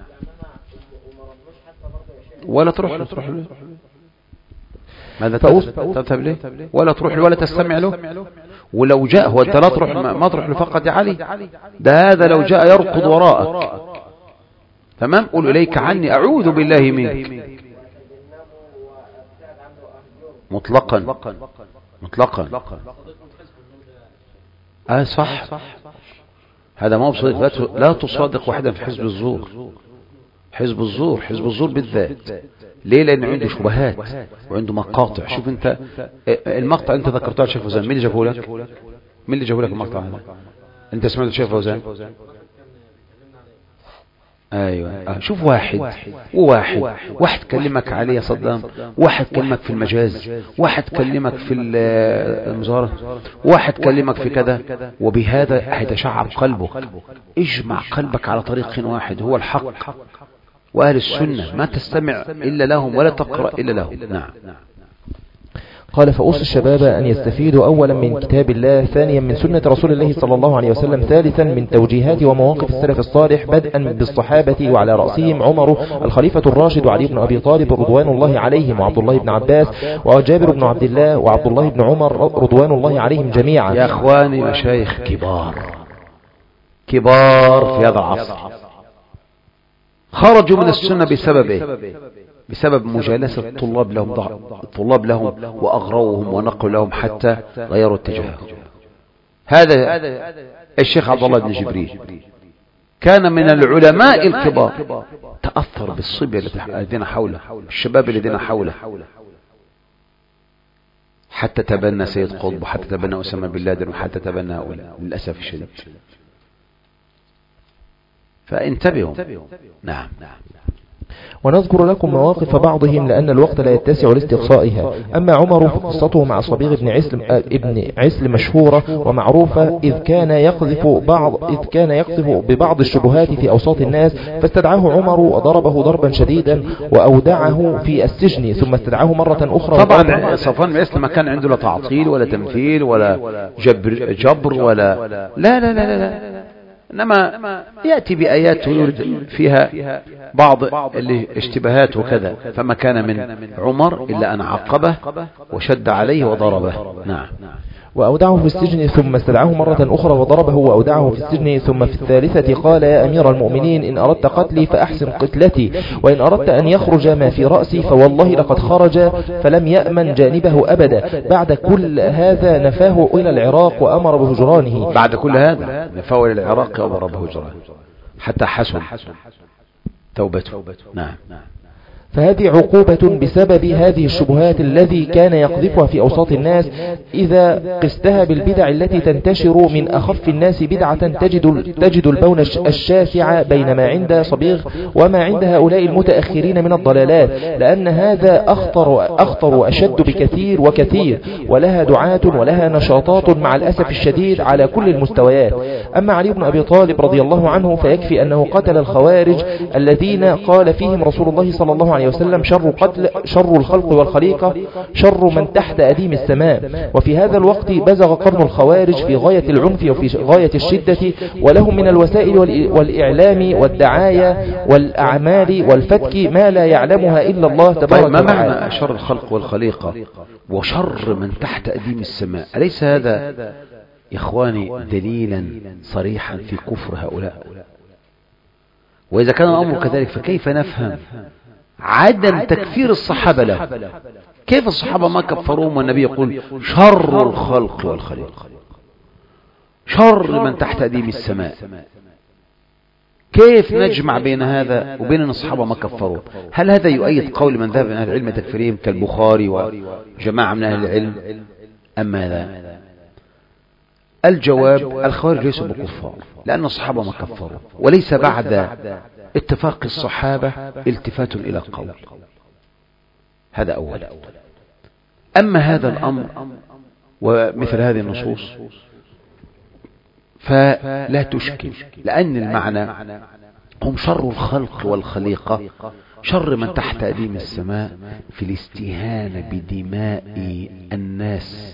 ولا تروح له تروح له ماذا تذهب له ولا تروح له ولا تستمع له، ولو جاء هو أنت لا تروح، ما تروح له فقط يا علي، ده هذا لو جاء يركض وراءك، تمام، قل إليك عني أعوذ بالله منك، مطلقا مطلقا. آه صح، هذا ما بصدق، لا تصادق واحدا في حزب الزور، حزب الزور حزب الزور بالذات. ليه؟ لأن عنده شبهات وعنده مقاطع. شوف انت المقطع انت ذكرته الشيخ فوزان، مين اللي جابه لك؟ مين اللي جابه لك المقطع هذا؟ انت سمعت الشيخ فوزان؟ ايوه. آه. شوف واحد وواحد، واحد كلمك عليه يا صدام، واحد كلمك في المجاز، واحد كلمك في المزارة، واحد كلمك في كذا، وبهذا هيتشعب قلبه. اجمع قلبك على طريق واحد هو الحق، وأهل السنة ما تستمع إلا لهم ولا تقرأ إلا لهم. نعم. قال فأوصي الشباب أن يستفيدوا أولا من كتاب الله، ثانيا من سنة رسول الله صلى الله عليه وسلم، ثالثا من توجيهات ومواقف السلف الصالح بدءا بالصحابة وعلى رأسهم عمر الخليفة الراشد وعلي بن أبي طالب رضوان الله عليهم، وعبد الله بن عباس وجابر بن عبد الله وعبد الله بن عمر رضوان الله عليهم جميعا. يا أخواني مشايخ كبار كبار في هذا العصر خرجوا من السنة بسبب إيه؟ بسبب مجالسة الطلاب لهم الطلاب لهم وأغروهم ونقلوا لهم حتى غيروا اتجاههم. هذا الشيخ عبد الله بن جبريل كان من العلماء الكبار، تأثر بالصبية الذين حوله، الشباب الذين حوله، حتى تبنى سيد قطب وحتى تبنى أسامة بن لادن وحتى تبنى هؤلاء للأسف الشديد. فانتبهوا. نعم. ونذكر لكم مواقف بعضهم لأن الوقت لا يتسع لاستقصائها. أما عمر فقصته مع صبيغ ابن عسل ابن عسل مشهورة ومعروفة، إذ كان يقذف بعض إذ كان يقذف ببعض الشبهات في أوساط الناس، فاستدعاه عمر وضربه ضربا شديدا وأودعه في السجن، ثم استدعاه مرة أخرى. طبعا صفوان بن عسل ما كان عنده لا تعطيل ولا تمثيل ولا جبر جبر ولا لا لا لا لا, لا. إنما يأتي بآيات يرد فيها بعض الاشتباهات وكذا، فما كان من عمر إلا أن عقبه وشد عليه وضربه. نعم. وأودعه في السجن، ثم استدعاه مرة أخرى وضربه وأودعه في السجن، ثم في الثالثة قال يا أمير المؤمنين إن أردت قتلي فأحسن قتلتي، وإن أردت أن يخرج ما في رأسي فوالله لقد خرج فلم يأمن جانبه أبدا. بعد كل هذا نفاه إلى العراق وأمر بهجرانه. بعد كل هذا نفاه إلى العراق وأمر بهجرانه حتى حسن توبته. نعم. فهذه عقوبة بسبب هذه الشبهات الذي كان يقذفها في أوساط الناس. إذا قستها بالبدع التي تنتشر من أخف الناس بدعة تجد, تجد البون الشاسع بين ما عند صبيغ وما عند هؤلاء المتأخرين من الضلالات، لأن هذا أخطر, أخطر وأشد بكثير وكثير، ولها دعاة ولها نشاطات مع الأسف الشديد على كل المستويات. أما علي بن أبي طالب رضي الله عنه فيكفي أنه قتل الخوارج الذين قال فيهم رسول الله صلى الله عليه وسلم شر قتل شر الخلق والخليقة شر من تحت أديم السماء. وفي هذا الوقت بزغ قرن الخوارج في غاية العنف وفي غاية الشدة، ولهم من الوسائل والإعلام والدعاية والأعمال والفتك ما لا يعلمها إلا الله تبارك وتعالى. ما معنى شر الخلق والخليقة وشر من تحت أديم السماء؟ أليس هذا يا إخواني دليلا صريحا في كفر هؤلاء. وإذا كان الأمر كذلك فكيف نفهم عدم تكفير الصحابة له؟ كيف الصحابة ما كفروهم والنبي يقول شر الخلق والخليق، شر من تحت أديم السماء؟ كيف نجمع بين هذا وبين أن الصحابة ما كفروا؟ هل هذا يؤيد قول من ذهب من أهل العلم تكفيرهم كالبخاري وجماعة من أهل العلم أم ماذا؟ الجواب الخوارج ليسوا بكفار لأن الصحابة ما كفروا، وليس بعد اتفاق الصحابة التفات إلى قول. هذا أولا. أما هذا الأمر ومثل هذه النصوص فلا تشكل، لأن المعنى هم شر الخلق والخليقة، شر من تحت أديم السماء في الاستهانة بدماء الناس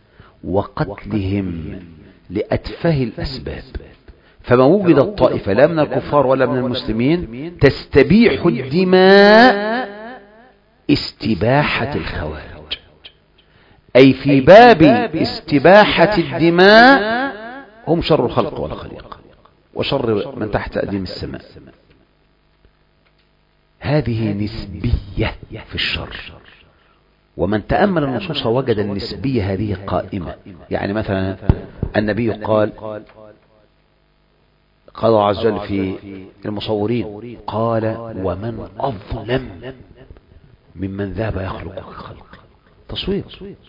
وقتلهم لأتفه الأسباب. فما وجدت طائفة لا من الكفار ولا من المسلمين تستبيح الدماء استباحة الخوارج، أي في باب استباحة الدماء هم شر الخلق والخليقة وشر من تحت أديم السماء. هذه نسبية في الشر، ومن تأمل النصوص وجد النسبية هذه قائمة. يعني مثلا النبي قال قال الله عز وجل في المصورين قال ومن أظلم ممن ذهب يخلق كخلق، تصوير.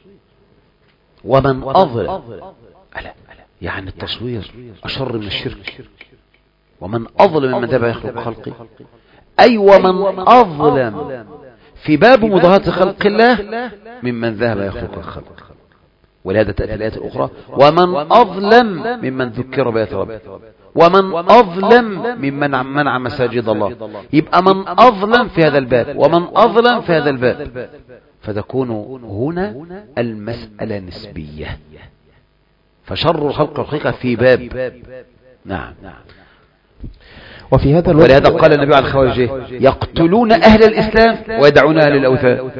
ومن أظلم ألا يعني التصوير أشر من الشرك. ومن أظلم ممن ذهب يخلق خلقي، أي ومن أظلم في باب مضاهاة خلق الله ممن ذهب يخلق الخلق. ولهذا تأتي الآيات الأخرى ومن أظلم ممن ذكر بآيات ربه ومن أظلم ممن منع مساجد الله. يبقى من أظلم في هذا الباب ومن أظلم في هذا الباب، فتكون هنا المسألة نسبية. فشر الخلق والخليقة في باب. نعم. وفي هذا ولهذا قال النبي على الخوارج يقتلون أهل الإسلام ويدعون أهل الأوثان.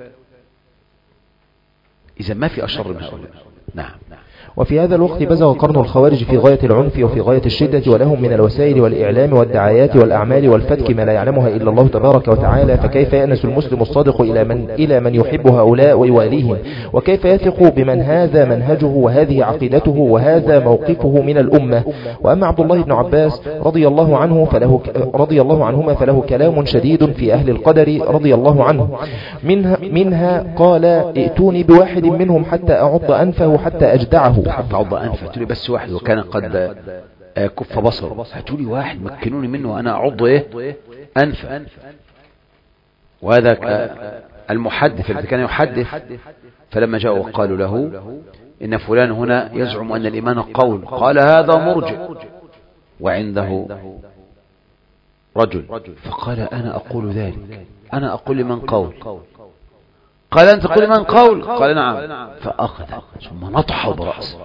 إذا ما في أشر من هؤلاء. نعم. وفي هذا الوقت بزغ قرن الخوارج في غاية العنف وفي غاية الشدة، ولهم من الوسائل والإعلام والدعايات والأعمال والفتك ما لا يعلمها إلا الله تبارك وتعالى. فكيف يأنس المسلم الصادق إلى من, إلى من يحب هؤلاء ويواليهم؟ وكيف يثق بمن هذا منهجه وهذه عقيدته وهذا موقفه من الأمة؟ وأما عبد الله بن عباس رضي الله عنه فله رضي الله عنهما فله كلام شديد في أهل القدر رضي الله عنه. منها, منها قال ائتوني بواحد منهم حتى أعض أنفه حتى أجدعه. حتى عض أنفه، هاتولي بس واحد وكان قد كف بصره، هاتولي واحد مكنوني منه وأنا أعض إيه أنفه. وهذا المحدث الذي كان يحدث فلما جاءوا وقالوا له إن فلان هنا يزعم أن الإيمان قول، قال هذا مرجئ وعنده رجل، فقال أنا أقول ذلك، أنا أقول لمن قول. قال أنت تقول من قول؟ قال نعم. فأخذ ثم نطحه برأسه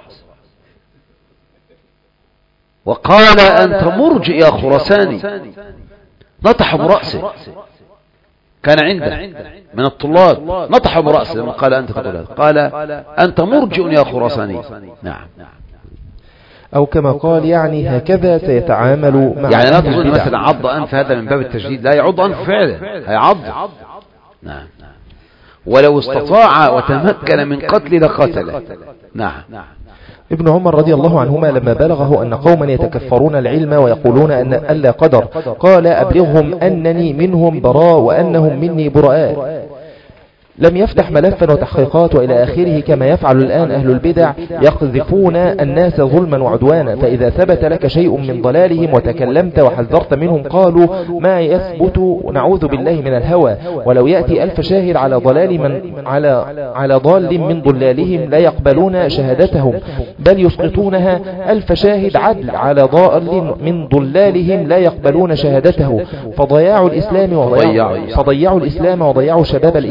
وقال أنت مرجئ يا خراساني، نطحه برأسه. كان عنده من الطلاب نطحه برأسه لما قال أنت تقول هذا، قال أنت مرجئ يا خراساني. نعم. أو كما قال يعني هكذا سيتعامل مع يعني لا تظن مثلا عض أنف هذا من باب التجديد، لا يعض أنف فعلا، هيعض. نعم. ولو استطاع وتمكن من قتل لقتله. نعم. ابن عمر رضي الله عنهما لما بلغه أن قوما يتكفرون العلم ويقولون أن ألا قدر، قال أبلغهم أنني منهم براء وأنهم مني براء. لم يفتح ملفا وتحقيقات وإلى آخره كما يفعل الآن أهل البدع، يقذفون الناس ظلما وعدوانا. فإذا ثبت لك شيء من ضلالهم وتكلمت وحذرت منهم قالوا ما يثبت، نعوذ بالله من الهوى. ولو يأتي ألف شاهد على ضلال من على على ضال من ضلالهم لا يقبلون شهادتهم، بل يسقطونها. ألف شاهد عدل على ضال من ضلالهم لا يقبلون شهادته. فضياعوا الإسلام وضيعوا فضيعوا الإسلام وضيعوا شباب الإسلام بهذا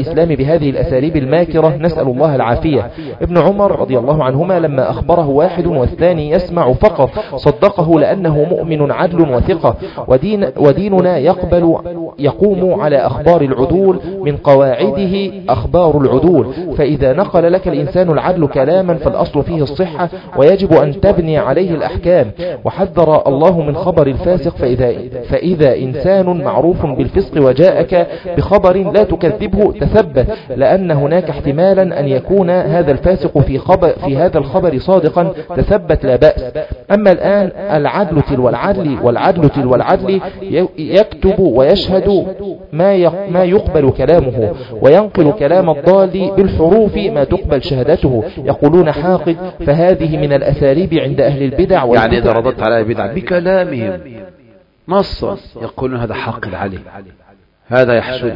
بهذه الأساليب الماكرة، نسأل الله العافية. ابن عمر رضي الله عنهما لما أخبره واحد والثاني يسمع فقط صدقه لأنه مؤمن عدل وثقة، ودين وديننا يقبل يقوم على أخبار العدول، من قواعده أخبار العدول، فإذا نقل لك الإنسان العدل كلاما فالأصل فيه الصحة ويجب أن تبني عليه الأحكام. وحذر الله من خبر الفاسق، فإذا, فإذا إنسان معروف بالفسق وجاءك بخبر لا تكذبه تثبت، لأن هناك احتمالا أن يكون هذا الفاسق في, خبر في هذا الخبر صادقا، تثبت لا بأس. أما الآن العدل تلو العدل والعدل تلو العدل يكتب ويشهد ما يقبل كلامه، وينقل كلام الضال بالحروف ما تقبل شهادته، يقولون حاقد. فهذه من الأساليب عند أهل البدع، يعني إذا رددت على البدع بكلامهم نصا يقولون هذا حاقد عليه، هذا يحسده،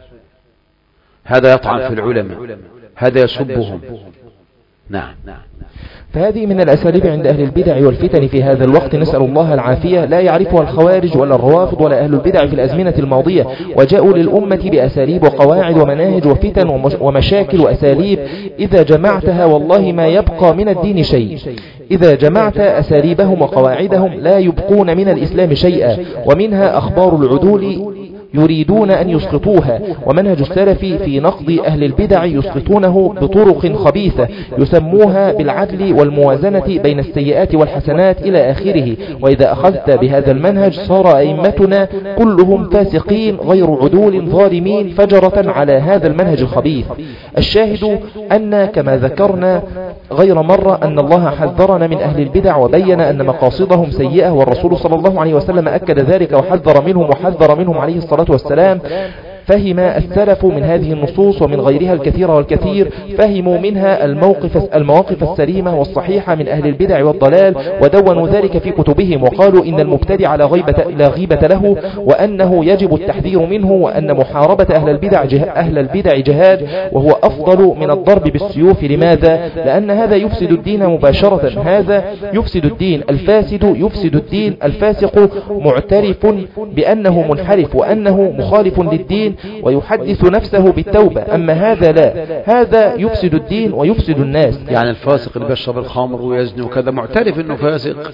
هذا يطعن في العلماء، هذا يسبهم. نعم. فهذه من الأساليب عند أهل البدع والفتن في هذا الوقت، نسأل الله العافية، لا يعرفها الخوارج ولا الروافض ولا أهل البدع في الأزمنة الماضية، وجاءوا للأمة بأساليب وقواعد ومناهج وفتن ومشاكل وأساليب إذا جمعتها والله ما يبقى من الدين شيء. إذا جمعت أساليبهم وقواعدهم لا يبقون من الإسلام شيئا، ومنها أخبار العدول يريدون أن يسقطوها، ومنهج السلف في نقض أهل البدع يسقطونه بطرق خبيثة يسموها بالعدل والموازنة بين السيئات والحسنات إلى آخره. وإذا أخذت بهذا المنهج صار أئمتنا كلهم فاسقين غير عدول ظالمين فجرة على هذا المنهج الخبيث. الشاهد أن كما ذكرنا غير مرة أن الله حذرنا من أهل البدع وبين أن مقاصدهم سيئة، والرسول صلى الله عليه وسلم أكد ذلك وحذر منهم وحذر منهم عليه الصلاة والسلام. فهم السلف من هذه النصوص ومن غيرها الكثير والكثير، فهموا منها الموقف المواقف السليمة والصحيحة من أهل البدع والضلال، ودونوا ذلك في كتبهم، وقالوا إن المبتدع لا غيبة, لا غيبة له، وأنه يجب التحذير منه، وأن محاربة أهل البدع, أهل البدع جهاد، وهو أفضل من الضرب بالسيوف. لماذا؟ لأن هذا يفسد الدين مباشرة، هذا يفسد الدين، الفاسد يفسد الدين، الفاسق معترف بأنه منحرف وأنه مخالف للدين ويحدث نفسه بالتوبة. أما هذا لا، هذا يفسد الدين ويفسد الناس. يعني الفاسق اللي بيشرب الخمر ويزني وكذا معترف انه فاسق،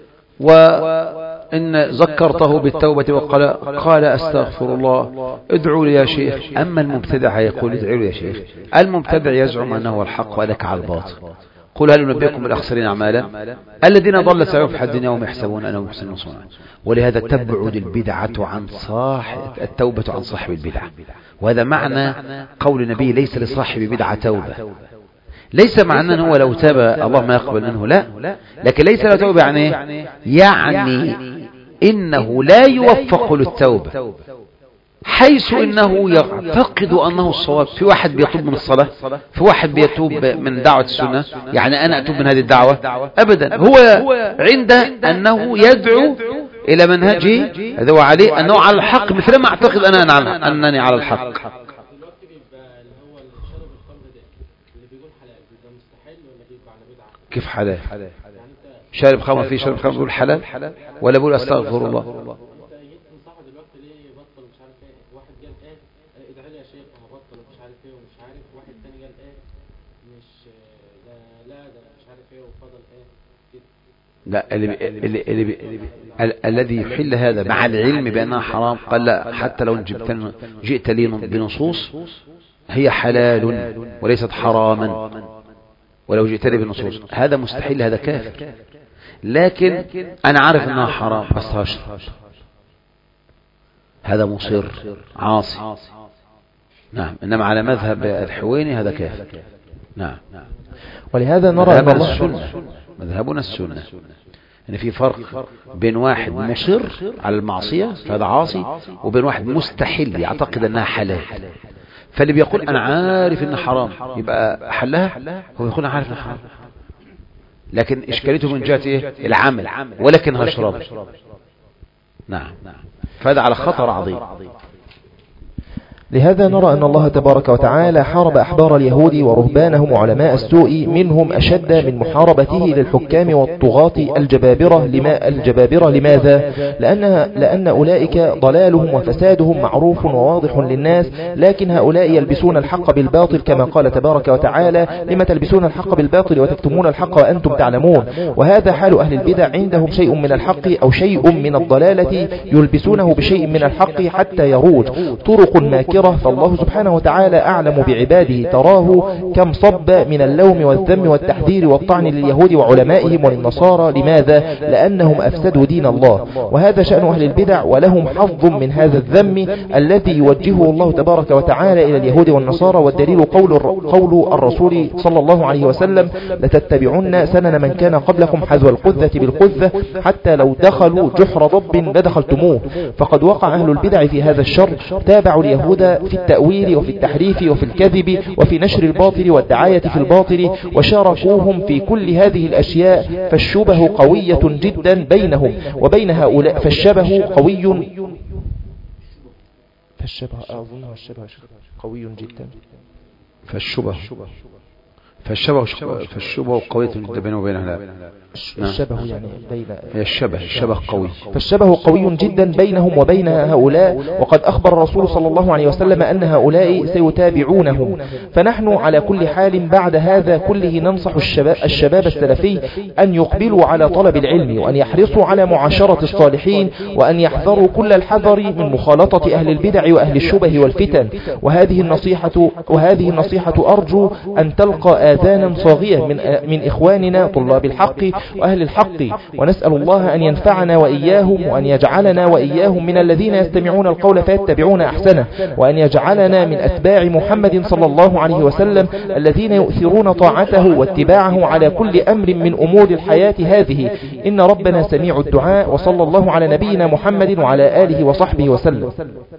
وإن ذكرته بالتوبة وقال قال استغفر الله ادعوا لي يا شيخ. أما المبتدع يقول ادعوا لي يا شيخ. المبتدع يزعم أنه الحق ولك على الباطل. قل هل ننبئكم بالأخسرين أعمالا الذين ضل سعيهم في الحياة الدنيا وهم يحسبون أنهم يحسنون صنعا. ولهذا تبعد البدعة عن صاحب التوبة عن صاحب البدعة، وهذا معنى قول النبي ليس لصاحب بدعة توبة. ليس معنى أنه لو تاب الله ما يقبل منه، لا، لكن ليس له توبة يعني يعني إنه لا يوفق للتوبة، حيث إنه يعتقد أنه الصواب. في واحد بيتوب من الصلاة، في واحد بيتوب من دعوة السنة، يعني أنا أتوب من هذه الدعوة أبدا. هو عنده أنه يدعو إلى منهجه هذا هو عليه أنه على الحق، مثل ما أعتقد أنا أنني على الحق. كيف حلال؟ شارب خمر فيه شارب خمر بيقول حلال ولا بيقول أستغفر الله؟ لا، اللي اللي اللي الذي يحل هذا مع العلم بأنها حرام قال لا، حتى لو جبت جئت لي بنصوص هي حلال وليست حراما، ولو جئت لي بنصوص هذا مستحيل، هذا كافر. لكن أنا عارف أنها حرام بس هشرب، هذا مصر عاصي. نعم. إنما على مذهب الحويني هذا كافر. نعم. ولهذا نرى أن الله السنة مذهبنا السنة يعني في فرق بين واحد مصر على المعصية فهذا عاصي، وبين واحد مستحيل يعتقد أنها حلال. فاللي بيقول أنا عارف أنها حرام يبقى حلها، هو يقول أنا عارف أنها حرام لكن إشكاليته من جهة إيه؟ العمل، ولكن هشرب. نعم. فهذا على خطر عظيم. لهذا نرى أن الله تبارك وتعالى حارب أحبار اليهود ورهبانهم وعلماء السوء منهم أشد من محاربته للحكام والطغاة الجبابرة. لما الجبابرة لماذا؟ لأن, لأن أولئك ضلالهم وفسادهم معروف وواضح للناس، لكن هؤلاء يلبسون الحق بالباطل كما قال تبارك وتعالى: لما تلبسون الحق بالباطل وتكتمون الحق وأنتم تعلمون. وهذا حال أهل البدع، عندهم شيء من الحق أو شيء من الضلالة يلبسونه بشيء من الحق حتى يروج. طرق ماكرة، فالله سبحانه وتعالى أعلم بعباده. تراه كم صب من اللوم والذم والتحذير والطعن لليهود وعلمائهم وللنصارى. لماذا؟ لأنهم أفسدوا دين الله. وهذا شأن أهل البدع، ولهم حظ من هذا الذم الذي يوجهه الله تبارك وتعالى إلى اليهود والنصارى. والدليل قول, قول الرسول صلى الله عليه وسلم: لتتبعن سنن من كان قبلكم حذو القذة بالقذة حتى لو دخلوا جحر ضب لدخلتموه. فقد وقع أهل البدع في هذا الشر، تابعوا اليهود في التأويل وفي التحريف وفي الكذب وفي نشر الباطل والدعاية في الباطل، وشاركوهم في كل هذه الأشياء. فالشبه قوية جدا بينهم وبين هؤلاء، فالشبه قوي فالشبه أظنها الشبه قوي جدا فالشبه فالشبه فالشبه قوية جدا بينه وبين هؤلاء. الشبه يعني بين الشبه الشبه قوي فالشبه قوي جدا بينهم وبين هؤلاء. وقد أخبر الرسول صلى الله عليه وسلم أن هؤلاء سيتابعونهم. فنحن على كل حال بعد هذا كله ننصح الشباب, الشباب السلفي أن يقبلوا على طلب العلم، وأن يحرصوا على معاشرة الصالحين، وأن يحذروا كل الحذر من مخالطة أهل البدع وأهل الشبه والفتن. وهذه النصيحة وهذه النصيحة أرجو أن تلقى آذانا صاغية من من إخواننا طلاب الحق وأهل الحق. ونسأل الله أن ينفعنا وإياهم، وأن يجعلنا وإياهم من الذين يستمعون القول فيتبعون أحسنه، وأن يجعلنا من أتباع محمد صلى الله عليه وسلم الذين يؤثرون طاعته واتباعه على كل أمر من أمور الحياة هذه. إن ربنا سميع الدعاء. وصلى الله على نبينا محمد وعلى آله وصحبه وسلم.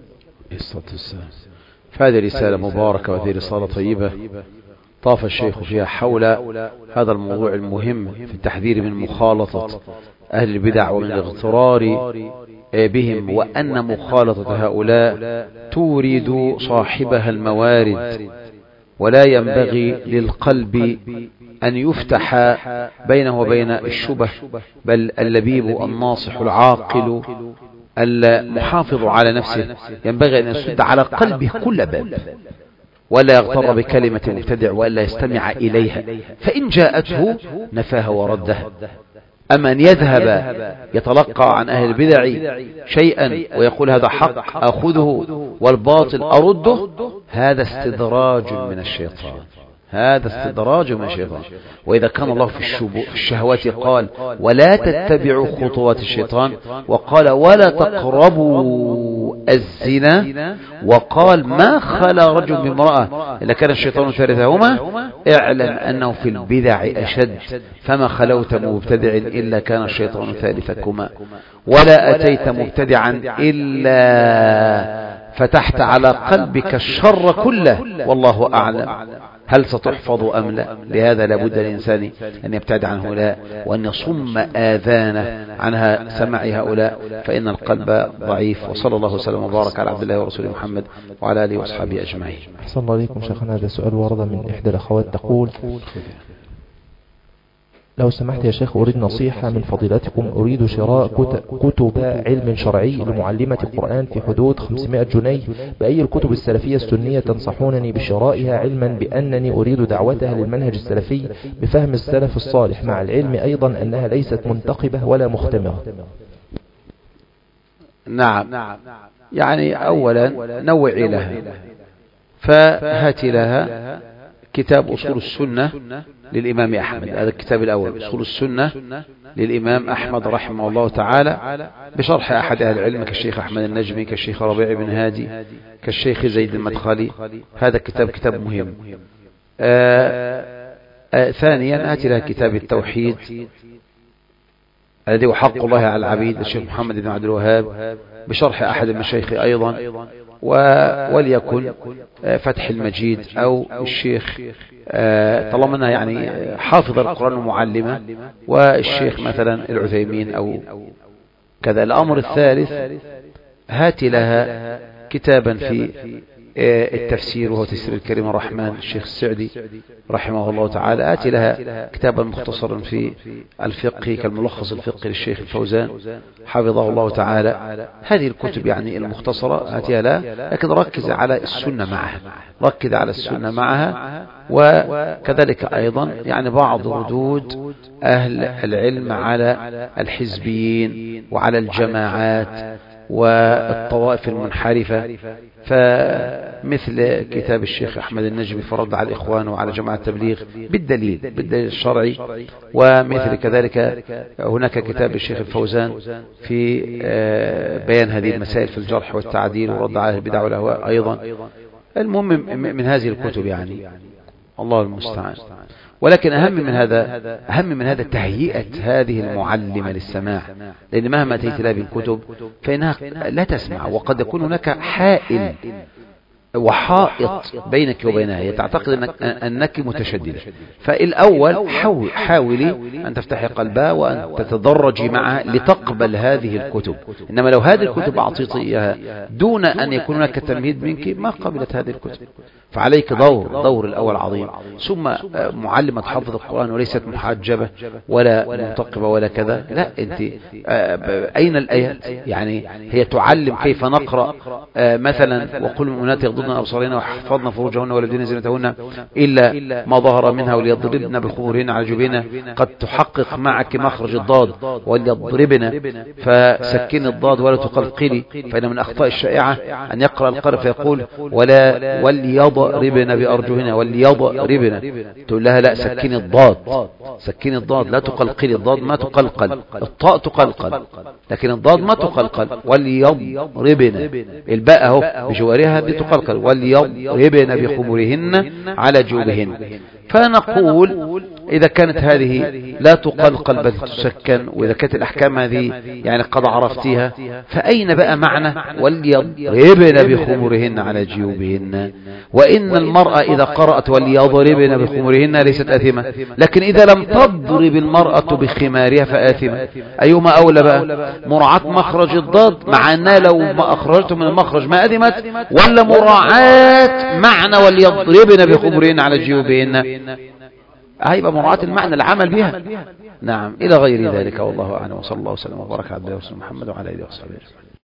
فهذه رسالة مباركة وهذه رسالة طيبة طاف الشيخ فيها حول هذا الموضوع المهم في التحذير من مخالطة أهل البدع ومن الاغترار بهم، وأن مخالطة هؤلاء تورد صاحبها الموارد، ولا ينبغي للقلب أن يفتح بينه وبين الشبه، بل اللبيب الناصح العاقل المحافظ على نفسه ينبغي أن يسد على قلبه كل باب، ولا يغتر بكلمة مبتدع ولا يستمع إليها، فإن جاءته نفاها ورده. أما أن يذهب يتلقى عن أهل البدع شيئا ويقول هذا حق أخذه والباطل أرده، هذا استدراج من الشيطان، هذا استدراج من الشيطان. وإذا كان الله في الشهوات قال ولا تتبعوا خطوات الشيطان، وقال ولا تقربوا الزنا، وقال ما خلا رجل بامرأة إلا كان الشيطان ثالثهما، اعلم أنه في البدع أشد، فما خلوت مبتدع إلا كان الشيطان ثالثكما، ولا أتيت مبتدعا إلا فتحت على قلبك الشر كله، والله أعلم هل ستحفظ أم لا. لهذا لابد الإنسان أن يبتعد عن هؤلاء، وأن يصم آذانه عنها سماع هؤلاء، فإن القلب ضعيف. وصلى الله وسلم وبارك على عبد الله ورسوله محمد وعلى آله وأصحابه أجمعين. أحسن الله عليكم شيخنا. هذا سؤال ورد من إحدى الأخوات تقول: لو سمحت يا شيخ أريد نصيحة من فضيلتكم، أريد شراء كتب علم شرعي لمعلمة القرآن في حدود خمسمائة جنيه، بأي الكتب السلفية السنية تنصحونني بشرائها، علما بأنني أريد دعوتها للمنهج السلفي بفهم السلف الصالح، مع العلم أيضا أنها ليست منتقبة ولا مختمرة؟ نعم، يعني أولا نوعي لها، فهات لها كتاب أصول السنة للإمام أحمد، هذا الكتاب الأول أصول السنة للإمام أحمد رحمه الله تعالى، بشرح أحد أهل العلم كالشيخ أحمد النجمي، كالشيخ ربيع بن هادي، كالشيخ زيد المدخلي. هذا الكتاب كتاب مهم. آآ آآ ثانيا هات لها كتاب التوحيد الذي هو حق الله على العبيد الشيخ محمد بن عبد الوهاب، بشرح أحد المشايخ أيضا، وليكن فتح المجيد أو الشيخ طالما أنها يعني حافظ القرآن ومعلمة، والشيخ مثلا العثيمين أو كذا. الأمر الثالث هات لها كتابا في التفسير وهو تفسير الكريم الرحمن الشيخ السعدي رحمه الله تعالى. آتي لها كتابا مختصرا في الفقه كالملخص الفقهي للشيخ الفوزان حفظه الله تعالى. هذه الكتب يعني المختصرة آتيها لها، لكن ركز على السنة معها، ركز على السنة معها. وكذلك أيضا يعني بعض ردود أهل العلم على الحزبيين وعلى الجماعات والطوائف المنحرفة، فمثل كتاب الشيخ أحمد النجمي في الرد على الإخوان وعلى جماعة التبليغ بالدليل بالدليل الشرعي، ومثل كذلك هناك كتاب الشيخ الفوزان في بيان هذه المسائل في الجرح والتعديل والرد على البدع والأهواء أيضا. المهم من هذه الكتب يعني الله المستعان. ولكن أهم من هذا أهم من هذا تهيئة هذه المعلمة للسماع، لأن مهما أتيت لها بالكتب فإنها لا تسمع، وقد يكون هناك حائل وحائط بينك وبينها، هي تعتقد أنك, أنك متشددة. فالأول حاول حاولي أن تفتحي قلبها وأن تتدرجي معها لتقبل هذه الكتب. إنما لو هذه الكتب أعطيت إياها دون أن يكون هناك تمهيد منك ما قبلت هذه الكتب. فعليك دور دور الأول عظيم. ثم معلمة حفظ القرآن وليست محجبة ولا منتقبة ولا كذا، لا، أنت أين الآيات؟ يعني هي تعلم كيف نقرأ مثلا وقل المؤمنات يغضضن أبصارهن ويحفظن فروجهن ولا يبدين زينتهن إلا ما ظهر منها وليضربن بخمورهن على جيوبهن. قد تحقق معك مخرج الضاد وليضربن، فسكن الضاد ولا تقلقلي، فإن من أخطاء الشائعة أن يقرأ القارئ فيقول ولا وليضربن بأرجلهن وليضربن، تقول لها لا، سكين الضاد، سكين الضاد، لا تقلقلي. الضاد ما تقلقل، الطاء تقلقل لكن الضاد ما تقلقل. وليضربن، الباء اهو بجوارها هذه تقلقل، وليضربن بخمورهن على جيوبهن. فنقول إذا كانت هذه لا تقلقل بل تسكن، وإذا كانت الأحكام هذه يعني قد عرفتها، فأين بقى معنى وليضربن بخمورهن على جيوبهن؟ وإن المرأة إذا قرأت وليضربن بخمورهن ليست آثمة، لكن إذا لم تضرب المرأة بخمارها فآثمة. أيهما أولى بقى؟ مراعاة مخرج الضاد مع أنها لو ما أخرجته من المخرج ما أثمت، ولا مراعاة معنى وليضربن بخمورهن على جيوبهن؟ هيبقى مراعاة المعنى العمل بها. نعم، إلى غير ذلك والله أعلم، وصلى الله وسلم وبارك على محمد وعلى آله وصحبه.